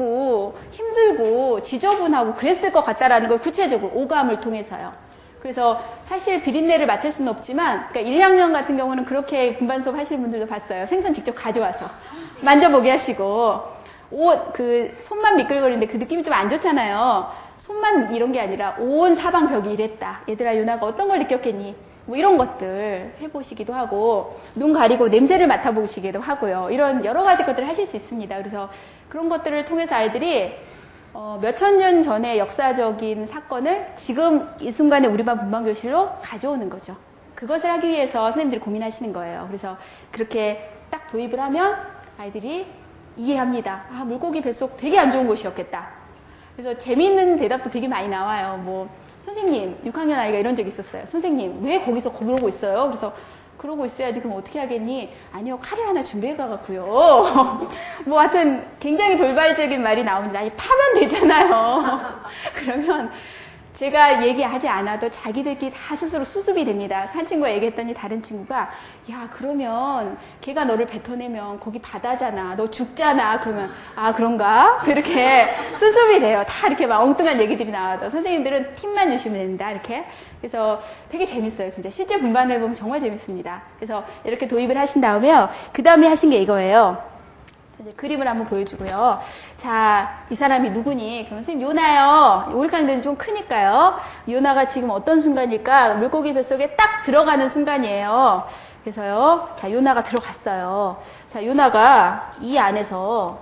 외롭고 힘들고 지저분하고 그랬을 것 같다라는 걸 구체적으로 오감을 통해서요. 그래서 사실 비린내를 맡을 수는 없지만 그러니까 일, 이 학년 같은 경우는 그렇게 분반 수업 하시는 분들도 봤어요. 생선 직접 가져와서 만져보게 하시고 옷, 그, 손만 미끌거리는데 그 느낌이 좀 안 좋잖아요. 손만 이런 게 아니라 온 사방 벽이 이랬다. 얘들아, 요나가 어떤 걸 느꼈겠니? 뭐 이런 것들 해보시기도 하고, 눈 가리고 냄새를 맡아보시기도 하고요. 이런 여러 가지 것들을 하실 수 있습니다. 그래서 그런 것들을 통해서 아이들이 어, 몇천 년 전의 역사적인 사건을 지금 이 순간에 우리 반 분방교실로 가져오는 거죠. 그것을 하기 위해서 선생님들이 고민하시는 거예요. 그래서 그렇게 딱 도입을 하면 아이들이 이해합니다. 아, 물고기 뱃속 되게 안 좋은 곳이었겠다. 그래서 재미있는 대답도 되게 많이 나와요. 뭐, 선생님, 육 학년 아이가 이런 적이 있었어요. 선생님, 왜 거기서 그러고 있어요? 그래서 그러고 있어야지. 그럼 어떻게 하겠니? 아니요, 칼을 하나 준비해 가갖고요. 뭐, 하여튼 굉장히 돌발적인 말이 나오는데, 아니, 파면 되잖아요. 그러면 제가 얘기하지 않아도 자기들끼리 다 스스로 수습이 됩니다. 한 친구가 얘기했더니 다른 친구가, 야, 그러면 걔가 너를 뱉어내면 거기 바다잖아. 너 죽잖아. 그러면, 아, 그런가? 이렇게 수습이 돼요. 다 이렇게 막 엉뚱한 얘기들이 나와도. 선생님들은 팁만 주시면 됩니다. 이렇게. 그래서 되게 재밌어요. 진짜 실제 분반을 해보면 정말 재밌습니다. 그래서 이렇게 도입을 하신 다음에요. 그 다음에 하신 게 이거예요. 이제 그림을 한번 보여주고요. 자, 이 사람이 누구니? 그럼 선생님, 요나요. 오륙강들은 좀 크니까요. 요나가 지금 어떤 순간일까? 물고기 뱃속에 딱 들어가는 순간이에요. 그래서요, 자, 요나가 들어갔어요. 자, 요나가 이 안에서,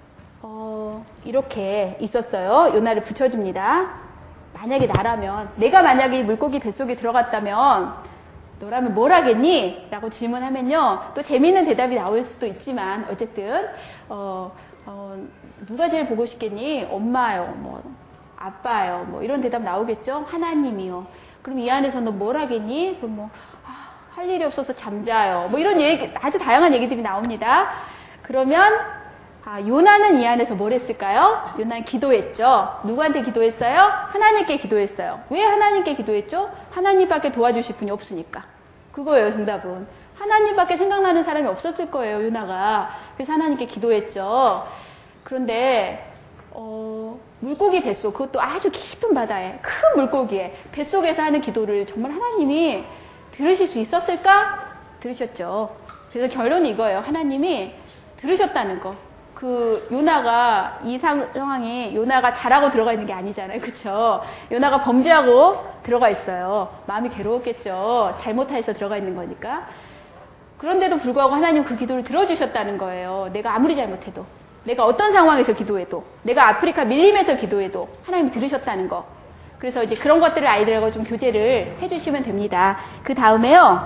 어, 이렇게 있었어요. 요나를 붙여줍니다. 만약에 나라면, 내가 만약에 이 물고기 뱃속에 들어갔다면, 너라면 뭘 하겠니? 라고 질문하면요. 또 재미있는 대답이 나올 수도 있지만, 어쨌든, 어, 어, 누가 제일 보고 싶겠니? 엄마요, 뭐, 아빠요, 뭐, 이런 대답 나오겠죠? 하나님이요. 그럼 이 안에서 너 뭘 하겠니? 그럼 뭐, 아, 할 일이 없어서 잠자요. 뭐, 이런 얘기, 아주 다양한 얘기들이 나옵니다. 그러면, 아, 요나는 이 안에서 뭘 했을까요? 요나는 기도했죠. 누구한테 기도했어요? 하나님께 기도했어요. 왜 하나님께 기도했죠? 하나님밖에 도와주실 분이 없으니까. 그거예요, 정답은. 하나님밖에 생각나는 사람이 없었을 거예요, 요나가. 그래서 하나님께 기도했죠. 그런데 어, 물고기 뱃속, 그것도 아주 깊은 바다에, 큰 물고기에, 뱃속에서 하는 기도를 정말 하나님이 들으실 수 있었을까? 들으셨죠. 그래서 결론이 이거예요. 하나님이 들으셨다는 거. 그 요나가 이 상황이 요나가 잘하고 들어가 있는 게 아니잖아요. 그렇죠? 요나가 범죄하고 들어가 있어요. 마음이 괴로웠겠죠. 잘못해서 들어가 있는 거니까. 그런데도 불구하고 하나님 그 기도를 들어주셨다는 거예요. 내가 아무리 잘못해도, 내가 어떤 상황에서 기도해도, 내가 아프리카 밀림에서 기도해도 하나님이 들으셨다는 거. 그래서 이제 그런 것들을 아이들하고 좀 교제를 해주시면 됩니다. 그 다음에요,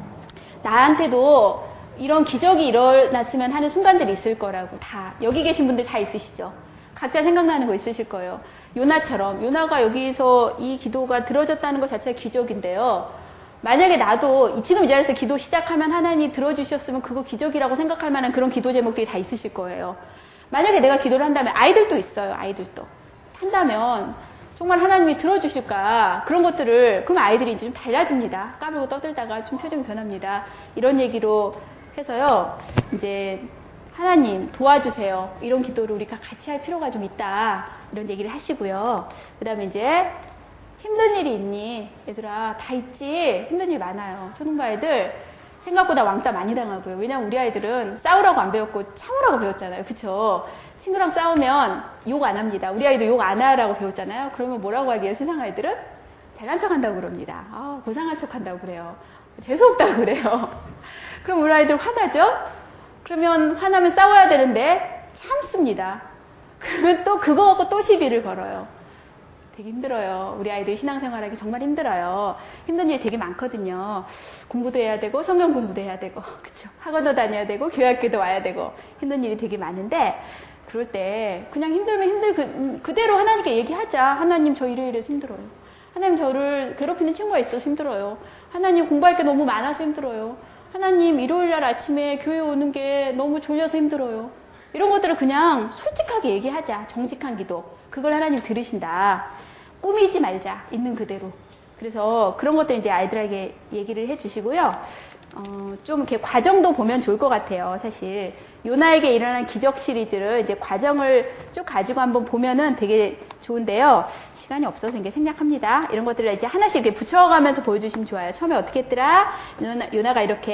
나한테도 이런 기적이 일어났으면 하는 순간들이 있을 거라고. 다 여기 계신 분들 다 있으시죠. 각자 생각나는 거 있으실 거예요. 요나처럼, 요나가 여기서 이 기도가 들어졌다는 것 자체가 기적인데요. 만약에 나도 지금 이 자리에서 기도 시작하면 하나님이 들어주셨으면 그거 기적이라고 생각할 만한 그런 기도 제목들이 다 있으실 거예요. 만약에 내가 기도를 한다면, 아이들도 있어요. 아이들도 한다면 정말 하나님이 들어주실까? 그런 것들을, 그럼 아이들이 이제 좀 달라집니다. 까불고 떠들다가 좀 표정이 변합니다. 이런 얘기로 해서요, 이제 하나님 도와주세요. 이런 기도를 우리가 같이 할 필요가 좀 있다. 이런 얘기를 하시고요. 그 다음에 이제 힘든 일이 있니? 얘들아, 다 있지? 힘든 일 많아요. 초등부 아이들 생각보다 왕따 많이 당하고요. 왜냐면 우리 아이들은 싸우라고 안 배웠고 참으라고 배웠잖아요. 그쵸? 친구랑 싸우면 욕 안 합니다. 우리 아이도 욕 안 하라고 배웠잖아요. 그러면 뭐라고 하기에 세상 아이들은 잘난 척 한다고 그럽니다. 아, 고상한 척 한다고 그래요. 재수없다고 그래요. 그럼 우리 아이들 화나죠? 그러면 화나면 싸워야 되는데 참습니다. 그러면 또 그거 갖고 또 시비를 걸어요. 되게 힘들어요. 우리 아이들 신앙생활하기 정말 힘들어요. 힘든 일이 되게 많거든요. 공부도 해야 되고 성경 공부도 해야 되고, 그쵸? 학원도 다녀야 되고 교회학교도 와야 되고 힘든 일이 되게 많은데, 그럴 때 그냥 힘들면 힘들 그, 그대로 하나님께 얘기하자. 하나님, 저 이래이래서 힘들어요. 하나님, 저를 괴롭히는 친구가 있어서 힘들어요. 하나님, 공부할 게 너무 많아서 힘들어요. 하나님, 일요일날 아침에 교회 오는 게 너무 졸려서 힘들어요. 이런 것들을 그냥 솔직하게 얘기하자. 정직한 기도. 그걸 하나님 들으신다. 꾸미지 말자. 있는 그대로. 그래서 그런 것들 이제 아이들에게 얘기를 해주시고요. 어, 좀 이렇게 과정도 보면 좋을 것 같아요. 사실 요나에게 일어난 기적 시리즈를 이제 과정을 쭉 가지고 한번 보면은 되게 좋은데요. 시간이 없어서 이게 생략합니다. 이런 것들을 이제 하나씩 이렇게 붙여가면서 보여주시면 좋아요. 처음에 어떻게 했더라? 요나, 요나가 이렇게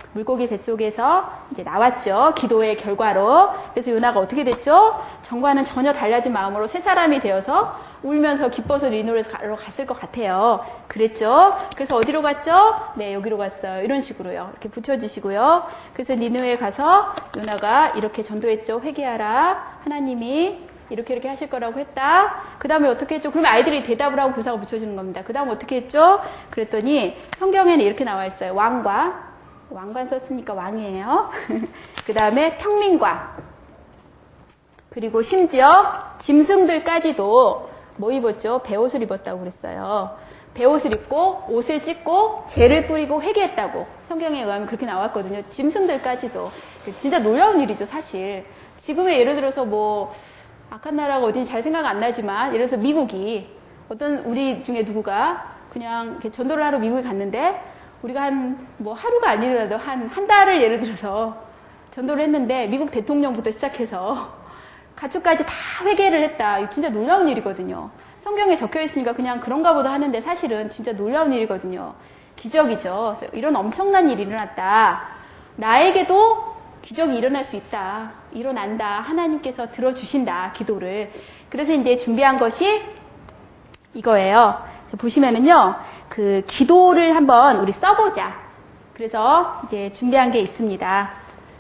물고기 뱃속에서 이제 나왔죠. 기도의 결과로. 그래서 요나가 어떻게 됐죠? 전과는 전혀 달라진 마음으로 새 사람이 되어서 울면서 기뻐서 니누로 갔을 것 같아요. 그랬죠? 그래서 어디로 갔죠? 네, 여기로 갔어요. 이런 식으로요. 이렇게 붙여주시고요. 그래서 니누에 가서 요나가 이렇게 전도했죠. 회개하라. 하나님이 이렇게 이렇게 하실 거라고 했다. 그 다음에 어떻게 했죠? 그러면 아이들이 대답을 하고 교사가 붙여주는 겁니다. 그 다음 어떻게 했죠? 그랬더니 성경에는 이렇게 나와 있어요. 왕과, 왕관 썼으니까 왕이에요. 그 다음에 평민과, 그리고 심지어 짐승들까지도 뭐 입었죠? 베옷을 입었다고 그랬어요. 베옷을 입고 옷을 찢고 재를 뿌리고 회개했다고 성경에 의하면 그렇게 나왔거든요. 짐승들까지도. 진짜 놀라운 일이죠, 사실. 지금의 예를 들어서 뭐 악한 나라가 어딘지 잘 생각 안 나지만 예를 들어서 미국이 어떤 우리 중에 누구가 그냥 이렇게 전도를 하러 미국에 갔는데 우리가 한 뭐 하루가 아니더라도 한 한 달을 예를 들어서 전도를 했는데 미국 대통령부터 시작해서 가축까지 다 회개를 했다. 이거 진짜 놀라운 일이거든요. 성경에 적혀 있으니까 그냥 그런가 보다 하는데 사실은 진짜 놀라운 일이거든요. 기적이죠. 그래서 이런 엄청난 일이 일어났다. 나에게도 기적이 일어날 수 있다. 일어난다. 하나님께서 들어주신다. 기도를. 그래서 이제 준비한 것이 이거예요. 보시면은요, 그 기도를 한번 우리 써보자. 그래서 이제 준비한 게 있습니다.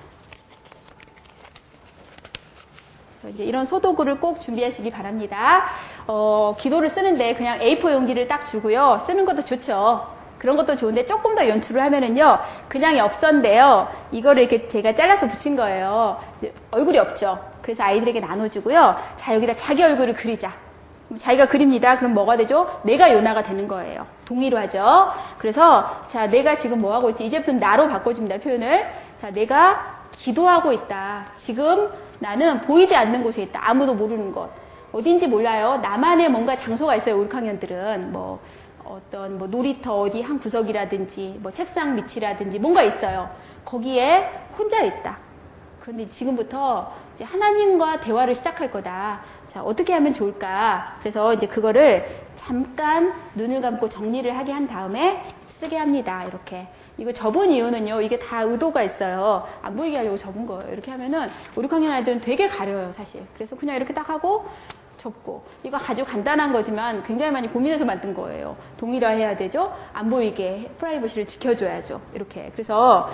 이제 이런 소도구를 꼭 준비하시기 바랍니다. 어, 기도를 쓰는데 그냥 에이 사 용지를 딱 주고요. 쓰는 것도 좋죠. 그런 것도 좋은데 조금 더 연출을 하면은요, 그냥 엽서인데요. 이거를 이렇게 제가 잘라서 붙인 거예요. 얼굴이 없죠. 그래서 아이들에게 나눠주고요. 자, 여기다 자기 얼굴을 그리자. 자기가 그립니다. 그럼 뭐가 되죠? 내가 요나가 되는 거예요. 동의로 하죠. 그래서 자, 내가 지금 뭐 하고 있지? 이제부터 나로 바꿔줍니다. 표현을. 자, 내가 기도하고 있다. 지금 나는 보이지 않는 곳에 있다. 아무도 모르는 곳. 어딘지 몰라요. 나만의 뭔가 장소가 있어요. 우리 학년들은 뭐 어떤 뭐 놀이터 어디 한 구석이라든지 뭐 책상 밑이라든지 뭔가 있어요. 거기에 혼자 있다. 그런데 지금부터 이제 하나님과 대화를 시작할 거다. 자, 어떻게 하면 좋을까? 그래서 이제 그거를 잠깐 눈을 감고 정리를 하게 한 다음에 쓰게 합니다. 이렇게. 이거 접은 이유는요, 이게 다 의도가 있어요. 안 보이게 하려고 접은 거예요. 이렇게 하면은 우리 학년 아이들은 되게 가려요, 사실. 그래서 그냥 이렇게 딱 하고 접고. 이거 아주 간단한 거지만 굉장히 많이 고민해서 만든 거예요. 동일화 해야 되죠? 안 보이게 프라이버시를 지켜줘야죠. 이렇게. 그래서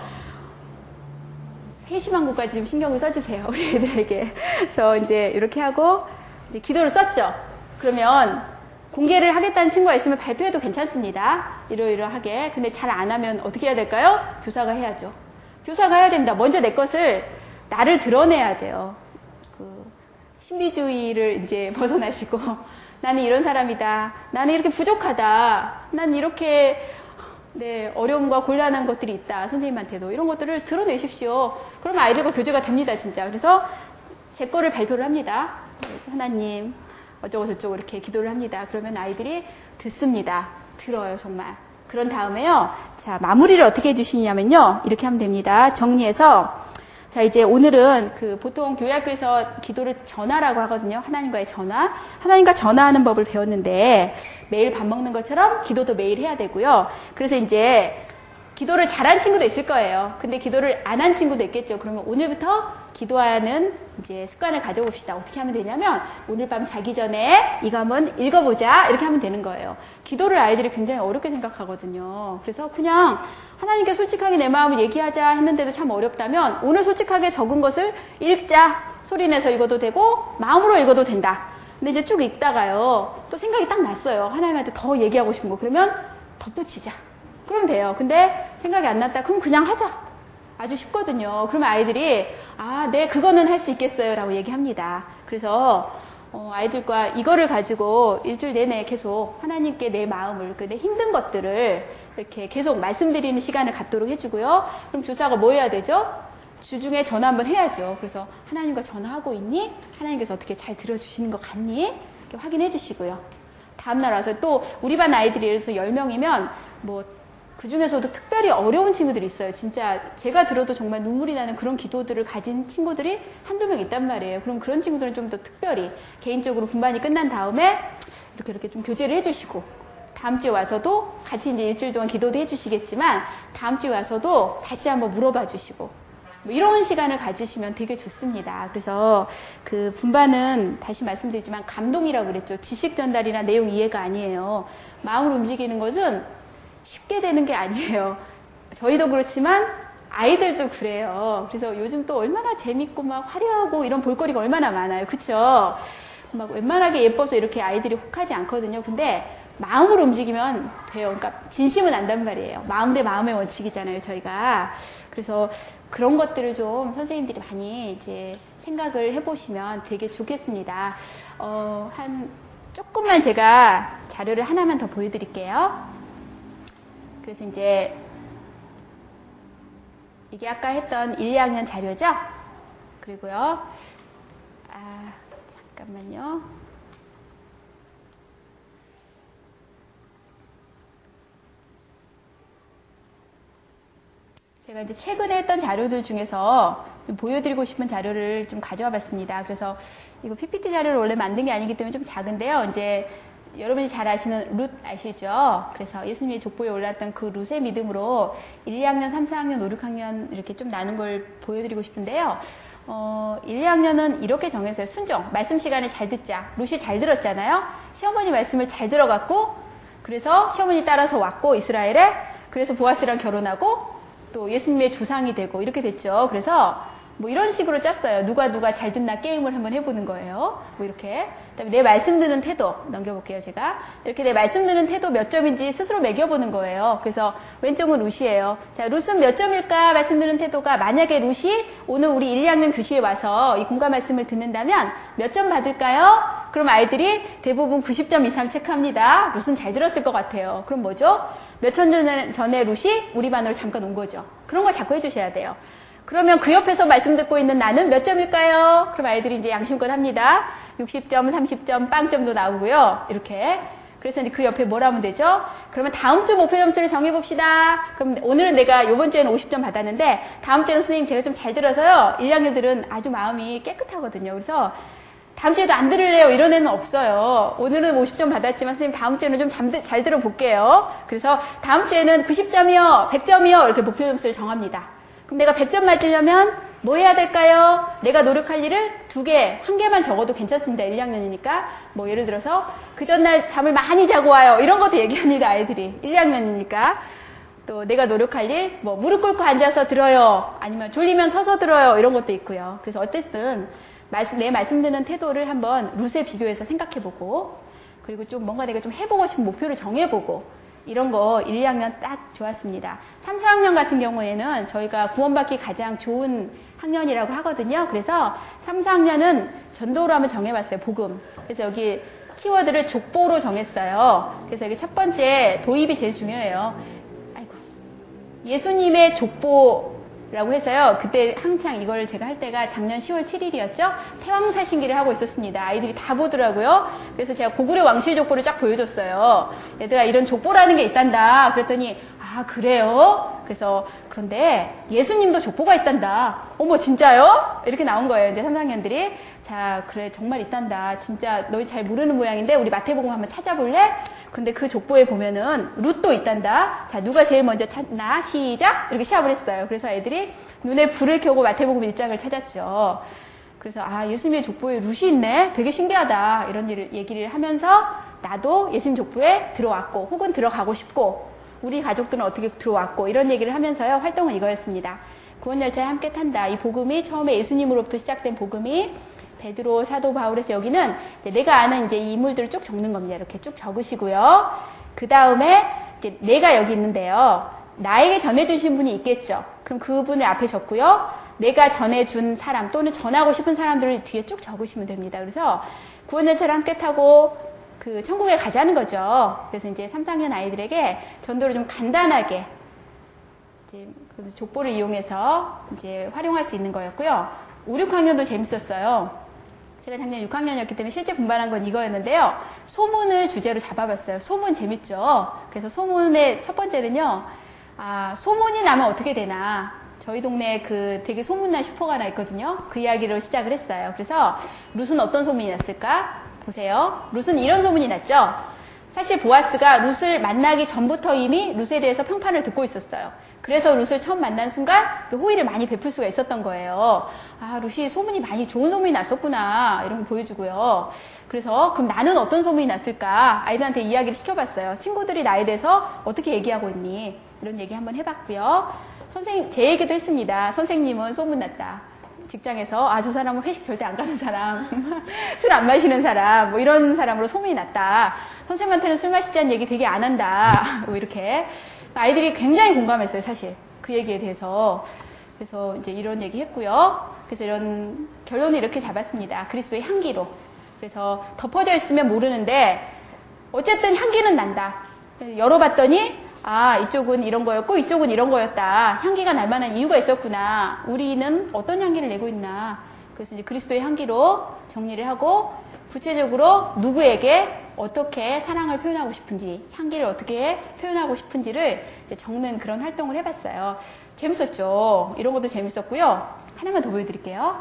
세심한 것까지 좀 신경을 써주세요. 우리 애들에게. 그래서 이제 이렇게 하고 이제 기도를 썼죠. 그러면 공개를 하겠다는 친구가 있으면 발표해도 괜찮습니다. 이러이러하게. 근데 잘 안 하면 어떻게 해야 될까요? 교사가 해야죠. 교사가 해야 됩니다. 먼저 내 것을, 나를 드러내야 돼요. 그 신비주의를 이제 벗어나시고, 나는 이런 사람이다. 나는 이렇게 부족하다. 난 이렇게, 네, 어려움과 곤란한 것들이 있다. 선생님한테도. 이런 것들을 드러내십시오. 그러면 아이들과 교제가 됩니다, 진짜. 그래서 제 거를 발표를 합니다. 하나님, 어쩌고 저쩌고 이렇게 기도를 합니다. 그러면 아이들이 듣습니다. 들어요, 정말. 그런 다음에요. 자, 마무리를 어떻게 해주시냐면요. 이렇게 하면 됩니다. 정리해서. 자, 이제 오늘은 그 보통 교회학교에서 기도를 전화라고 하거든요. 하나님과의 전화. 하나님과 전화하는 법을 배웠는데 매일 밥 먹는 것처럼 기도도 매일 해야 되고요. 그래서 이제 기도를 잘한 친구도 있을 거예요. 근데 기도를 안 한 친구도 있겠죠. 그러면 오늘부터 기도하는 이제 습관을 가져봅시다. 어떻게 하면 되냐면 오늘 밤 자기 전에 이거 한번 읽어보자. 이렇게 하면 되는 거예요. 기도를 아이들이 굉장히 어렵게 생각하거든요. 그래서 그냥 하나님께 솔직하게 내 마음을 얘기하자 했는데도 참 어렵다면 오늘 솔직하게 적은 것을 읽자. 소리내서 읽어도 되고 마음으로 읽어도 된다. 근데 이제 쭉 읽다가요. 또 생각이 딱 났어요. 하나님한테 더 얘기하고 싶은 거. 그러면 덧붙이자. 그러면 돼요. 근데 생각이 안 났다. 그럼 그냥 하자. 아주 쉽거든요. 그러면 아이들이 아, 네, 그거는 할 수 있겠어요 라고 얘기합니다. 그래서 어, 아이들과 이거를 가지고 일주일 내내 계속 하나님께 내 마음을, 그 내 힘든 것들을 이렇게 계속 말씀드리는 시간을 갖도록 해주고요. 그럼 주사가 뭐 해야 되죠? 주중에 전화 한번 해야죠. 그래서 하나님과 전화하고 있니? 하나님께서 어떻게 잘 들어주시는 것 같니? 이렇게 확인해 주시고요. 다음날 와서 또 우리 반 아이들이 예를 들어서 열 명이면 뭐 그 중에서도 특별히 어려운 친구들이 있어요. 진짜 제가 들어도 정말 눈물이 나는 그런 기도들을 가진 친구들이 한두 명 있단 말이에요. 그럼 그런 친구들은 좀 더 특별히 개인적으로 분반이 끝난 다음에 이렇게 이렇게 좀 교제를 해주시고 다음 주에 와서도 같이 이제 일주일 동안 기도도 해주시겠지만 다음 주에 와서도 다시 한번 물어봐 주시고 뭐 이런 시간을 가지시면 되게 좋습니다. 그래서 그 분반은 다시 말씀드리지만 감동이라고 그랬죠. 지식 전달이나 내용 이해가 아니에요. 마음을 움직이는 것은 쉽게 되는 게 아니에요. 저희도 그렇지만 아이들도 그래요. 그래서 요즘 또 얼마나 재밌고 막 화려하고 이런 볼거리가 얼마나 많아요. 그쵸? 막 웬만하게 예뻐서 이렇게 아이들이 혹하지 않거든요. 근데 마음으로 움직이면 돼요. 그러니까 진심은 안단 말이에요. 마음 대 마음의 원칙이잖아요, 저희가. 그래서 그런 것들을 좀 선생님들이 많이 이제 생각을 해보시면 되게 좋겠습니다. 어, 한 조금만 제가 자료를 하나만 더 보여드릴게요. 그래서 이제 이게 아까 했던 일, 이 학년 자료죠? 그리고요, 아, 잠깐만요. 제가 이제 최근에 했던 자료들 중에서 좀 보여드리고 싶은 자료를 좀 가져와 봤습니다. 그래서 이거 피피티 자료를 원래 만든 게 아니기 때문에 좀 작은데요. 이제 여러분이 잘 아시는 룻 아시죠? 그래서 예수님의 족보에 올랐던 그 룻의 믿음으로 일, 이 학년, 삼, 사 학년, 오, 육 학년 이렇게 좀 나눈 걸 보여드리고 싶은데요. 어, 일, 이 학년은 이렇게 정했어요. 순종. 말씀 시간에 잘 듣자. 룻이 잘 들었잖아요. 시어머니 말씀을 잘 들어갔고, 그래서 시어머니 따라서 왔고, 이스라엘에. 그래서 보아스랑 결혼하고, 또 예수님의 조상이 되고 이렇게 됐죠. 그래서 뭐 이런 식으로 짰어요. 누가 누가 잘 듣나 게임을 한번 해보는 거예요. 뭐 이렇게. 그다음에 내 말씀 듣는 태도 넘겨볼게요. 제가 이렇게 내 말씀 듣는 태도 몇 점인지 스스로 매겨보는 거예요. 그래서 왼쪽은 룻이에요. 자, 룻은 몇 점일까? 말씀 듣는 태도가 만약에 룻이 오늘 우리 일, 이 학년 교실에 와서 이 공감 말씀을 듣는다면 몇 점 받을까요? 그럼 아이들이 대부분 구십 점 이상 체크합니다. 룻은 잘 들었을 것 같아요. 그럼 뭐죠? 몇 천 년 전에 룻이 우리 반으로 잠깐 온 거죠. 그런 거 자꾸 해주셔야 돼요. 그러면 그 옆에서 말씀 듣고 있는 나는 몇 점일까요? 그럼 아이들이 이제 양심껏 합니다. 육십 점, 삼십 점, 빵점도 나오고요. 이렇게. 그래서 이제 그 옆에 뭘 하면 되죠? 그러면 다음 주 목표 점수를 정해봅시다. 그럼 오늘은 내가 이번 주에는 오십 점 받았는데 다음 주에는 선생님 제가 좀 잘 들어서요. 일 학년들은 아주 마음이 깨끗하거든요. 그래서 다음 주에도 안 들을래요. 이런 애는 없어요. 오늘은 오십 점 받았지만 선생님 다음 주에는 좀 잘 들어볼게요. 그래서 다음 주에는 구십 점이요, 백 점이요 이렇게 목표 점수를 정합니다. 그럼 내가 백 점 맞으려면 뭐 해야 될까요? 내가 노력할 일을 두 개, 한 개만 적어도 괜찮습니다. 일, 이 학년이니까. 뭐 예를 들어서 그 전날 잠을 많이 자고 와요. 이런 것도 얘기합니다. 아이들이. 일, 이 학년이니까. 또 내가 노력할 일, 뭐 무릎 꿇고 앉아서 들어요. 아니면 졸리면 서서 들어요. 이런 것도 있고요. 그래서 어쨌든 말씀, 내 말씀 듣는 태도를 한번 룻에 비교해서 생각해보고, 그리고 좀 뭔가 내가 좀 해보고 싶은 목표를 정해보고, 이런 거 일, 이 학년 딱 좋았습니다. 삼, 사 학년 같은 경우에는 저희가 구원받기 가장 좋은 학년이라고 하거든요. 그래서 삼, 사 학년은 전도로 한번 정해봤어요. 복음. 그래서 여기 키워드를 족보로 정했어요. 그래서 여기 첫 번째 도입이 제일 중요해요. 아이고, 예수님의 족보라고 해서요. 그때 한창 이걸 제가 할 때가 작년 시월 칠일이었죠. 태왕사신기를 하고 있었습니다. 아이들이 다 보더라고요. 그래서 제가 고구려 왕실 족보를 쫙 보여줬어요. 얘들아 이런 족보라는 게 있단다. 그랬더니 아 그래요? 그래서 그런데 예수님도 족보가 있단다. 어머 진짜요? 이렇게 나온 거예요. 이제 삼 학년들이 자 그래 정말 있단다. 진짜 너희 잘 모르는 모양인데 우리 마태복음 한번 찾아볼래? 그런데 그 족보에 보면은 룻도 있단다. 자 누가 제일 먼저 찾나? 시작! 이렇게 시합을 했어요. 그래서 애들이 눈에 불을 켜고 마태복음 일 장을 찾았죠. 그래서 아 예수님의 족보에 룻이 있네. 되게 신기하다. 이런 일을 얘기를 하면서 나도 예수님 족보에 들어왔고 혹은 들어가고 싶고 우리 가족들은 어떻게 들어왔고 이런 얘기를 하면서요. 활동은 이거였습니다. 구원열차에 함께 탄다. 이 복음이 처음에 예수님으로부터 시작된 복음이 베드로, 사도 바울에서 여기는 내가 아는 이제 이 인물들을 쭉 적는 겁니다. 이렇게 쭉 적으시고요. 그 다음에 이제 내가 여기 있는데요. 나에게 전해주신 분이 있겠죠. 그럼 그분을 앞에 적고요. 내가 전해준 사람 또는 전하고 싶은 사람들을 뒤에 쭉 적으시면 됩니다. 그래서 구원열차를 함께 타고 그 천국에 가자는 거죠. 그래서 이제 삼, 사 학년 아이들에게 전도를 좀 간단하게 이제 그 족보를 이용해서 이제 활용할 수 있는 거였고요. 오, 육 학년도 재밌었어요. 제가 작년 육 학년이었기 때문에 실제 분반한 건 이거였는데요. 소문을 주제로 잡아봤어요. 소문 재밌죠? 그래서 소문의 첫 번째는요. 아, 소문이 나면 어떻게 되나. 저희 동네에 그 되게 소문난 슈퍼가 하나 있거든요. 그 이야기로 시작을 했어요. 그래서 룻은 어떤 소문이 났을까? 보세요. 룻은 이런 소문이 났죠. 사실 보아스가 룻을 만나기 전부터 이미 룻에 대해서 평판을 듣고 있었어요. 그래서 룻을 처음 만난 순간 호의를 많이 베풀 수가 있었던 거예요. 아, 룻이 소문이 많이 좋은 소문이 났었구나 이런 거 보여주고요. 그래서 그럼 나는 어떤 소문이 났을까 아이들한테 이야기를 시켜봤어요. 친구들이 나에 대해서 어떻게 얘기하고 있니 이런 얘기 한번 해봤고요. 선생님 제 얘기도 했습니다. 선생님은 소문났다. 직장에서 아, 저 사람은 회식 절대 안 가는 사람, 술 안 마시는 사람, 뭐 이런 사람으로 소문이 났다. 선생님한테는 술 마시자는 얘기 되게 안 한다. 뭐 이렇게 아이들이 굉장히 공감했어요, 사실 그 얘기에 대해서. 그래서 이제 이런 얘기 했고요. 그래서 이런 결론을 이렇게 잡았습니다. 그리스도의 향기로. 그래서 덮어져 있으면 모르는데 어쨌든 향기는 난다. 열어봤더니 아, 이쪽은 이런 거였고 이쪽은 이런 거였다. 향기가 날 만한 이유가 있었구나. 우리는 어떤 향기를 내고 있나. 그래서 이제 그리스도의 향기로 정리를 하고 구체적으로 누구에게 어떻게 사랑을 표현하고 싶은지, 향기를 어떻게 표현하고 싶은지를 이제 적는 그런 활동을 해봤어요. 재밌었죠. 이런 것도 재밌었고요. 하나만 더 보여드릴게요.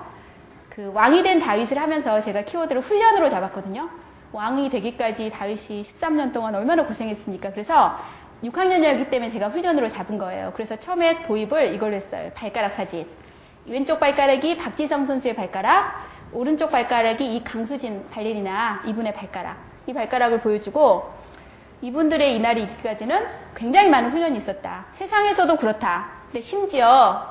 그 왕이 된 다윗을 하면서 제가 키워드를 훈련으로 잡았거든요. 왕이 되기까지 다윗이 십삼 년 동안 얼마나 고생했습니까? 그래서 육 학년이었기 때문에 제가 훈련으로 잡은 거예요. 그래서 처음에 도입을 이걸로 했어요. 발가락 사진. 왼쪽 발가락이 박지성 선수의 발가락, 오른쪽 발가락이 이 강수진 발레리나 이분의 발가락. 이 발가락을 보여주고 이분들의 이날이 있기까지는 굉장히 많은 훈련이 있었다. 세상에서도 그렇다. 근데 심지어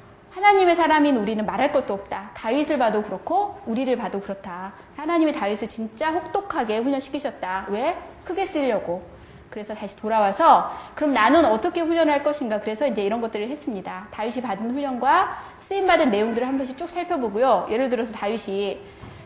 하나님의 사람인 우리는 말할 것도 없다. 다윗을 봐도 그렇고 우리를 봐도 그렇다. 하나님의 다윗을 진짜 혹독하게 훈련시키셨다. 왜? 크게 쓰려고. 그래서 다시 돌아와서 그럼 나는 어떻게 훈련을 할 것인가. 그래서 이제 이런 것들을 했습니다. 다윗이 받은 훈련과 쓰임받은 내용들을 한 번씩 쭉 살펴보고요. 예를 들어서 다윗이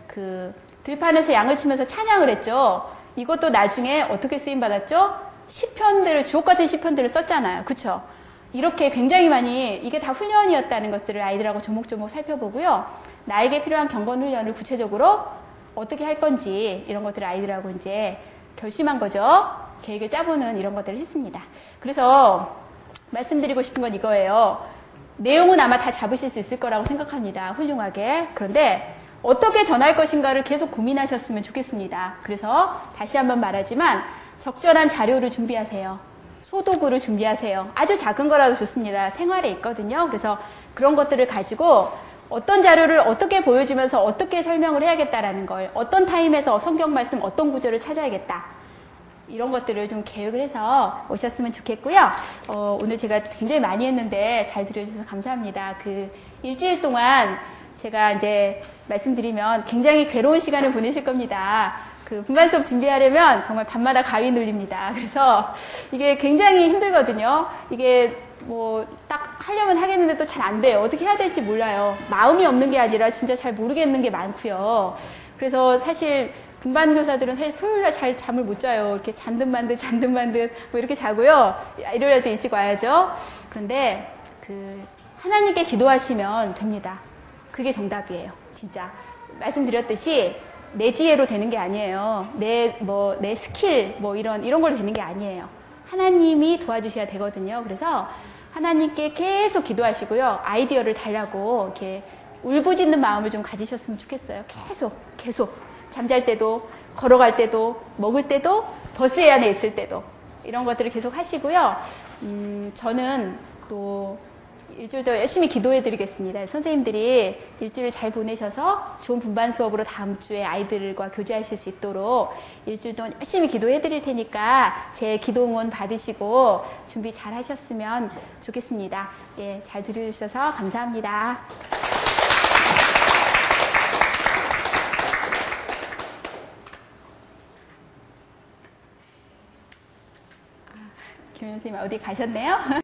그 들판에서 양을 치면서 찬양을 했죠. 이것도 나중에 어떻게 쓰임받았죠? 시편들을, 주옥 같은 시편들을 썼잖아요. 그쵸? 이렇게 굉장히 많이 이게 다 훈련이었다는 것들을 아이들하고 조목조목 살펴보고요. 나에게 필요한 경건 훈련을 구체적으로 어떻게 할 건지 이런 것들을 아이들하고 이제 결심한 거죠. 계획을 짜보는 이런 것들을 했습니다. 그래서 말씀드리고 싶은 건 이거예요. 내용은 아마 다 잡으실 수 있을 거라고 생각합니다. 훌륭하게. 그런데 어떻게 전할 것인가를 계속 고민하셨으면 좋겠습니다. 그래서 다시 한번 말하지만 적절한 자료를 준비하세요. 소도구를 준비하세요. 아주 작은 거라도 좋습니다. 생활에 있거든요. 그래서 그런 것들을 가지고 어떤 자료를 어떻게 보여주면서 어떻게 설명을 해야겠다라는 걸, 어떤 타임에서 성경 말씀 어떤 구절을 찾아야겠다. 이런 것들을 좀 계획을 해서 오셨으면 좋겠고요. 어, 오늘 제가 굉장히 많이 했는데 잘 들어주셔서 감사합니다. 그 일주일 동안 제가 이제 말씀드리면 굉장히 괴로운 시간을 보내실 겁니다. 그 분반 수업 준비하려면 정말 밤마다 가위 눌립니다. 그래서 이게 굉장히 힘들거든요. 이게 뭐 딱 하려면 하겠는데 또 잘 안 돼요. 어떻게 해야 될지 몰라요. 마음이 없는 게 아니라 진짜 잘 모르겠는 게 많고요. 그래서 사실 분반 교사들은 사실 토요일날 잘 잠을 못 자요. 이렇게 잔든만듯 잔든만듯 뭐 이렇게 자고요. 일요일날 또 일찍 와야죠. 그런데 그 하나님께 기도하시면 됩니다. 그게 정답이에요. 진짜 말씀드렸듯이 내 지혜로 되는 게 아니에요. 내 뭐 내 스킬 뭐 이런 이런 걸로 되는 게 아니에요. 하나님이 도와주셔야 되거든요. 그래서 하나님께 계속 기도하시고요. 아이디어를 달라고 이렇게 울부짖는 마음을 좀 가지셨으면 좋겠어요. 계속 계속 잠잘 때도 걸어갈 때도 먹을 때도 버스에 안에 있을 때도 이런 것들을 계속 하시고요. 음, 저는 또 일주일 더 열심히 기도해 드리겠습니다. 선생님들이 일주일 잘 보내셔서 좋은 분반 수업으로 다음 주에 아이들과 교제하실 수 있도록 일주일 동안 열심히 기도해 드릴 테니까 제 기도 응원 받으시고 준비 잘 하셨으면 좋겠습니다. 예, 잘 들어주셔서 감사합니다. 김 선생님 어디 가셨네요?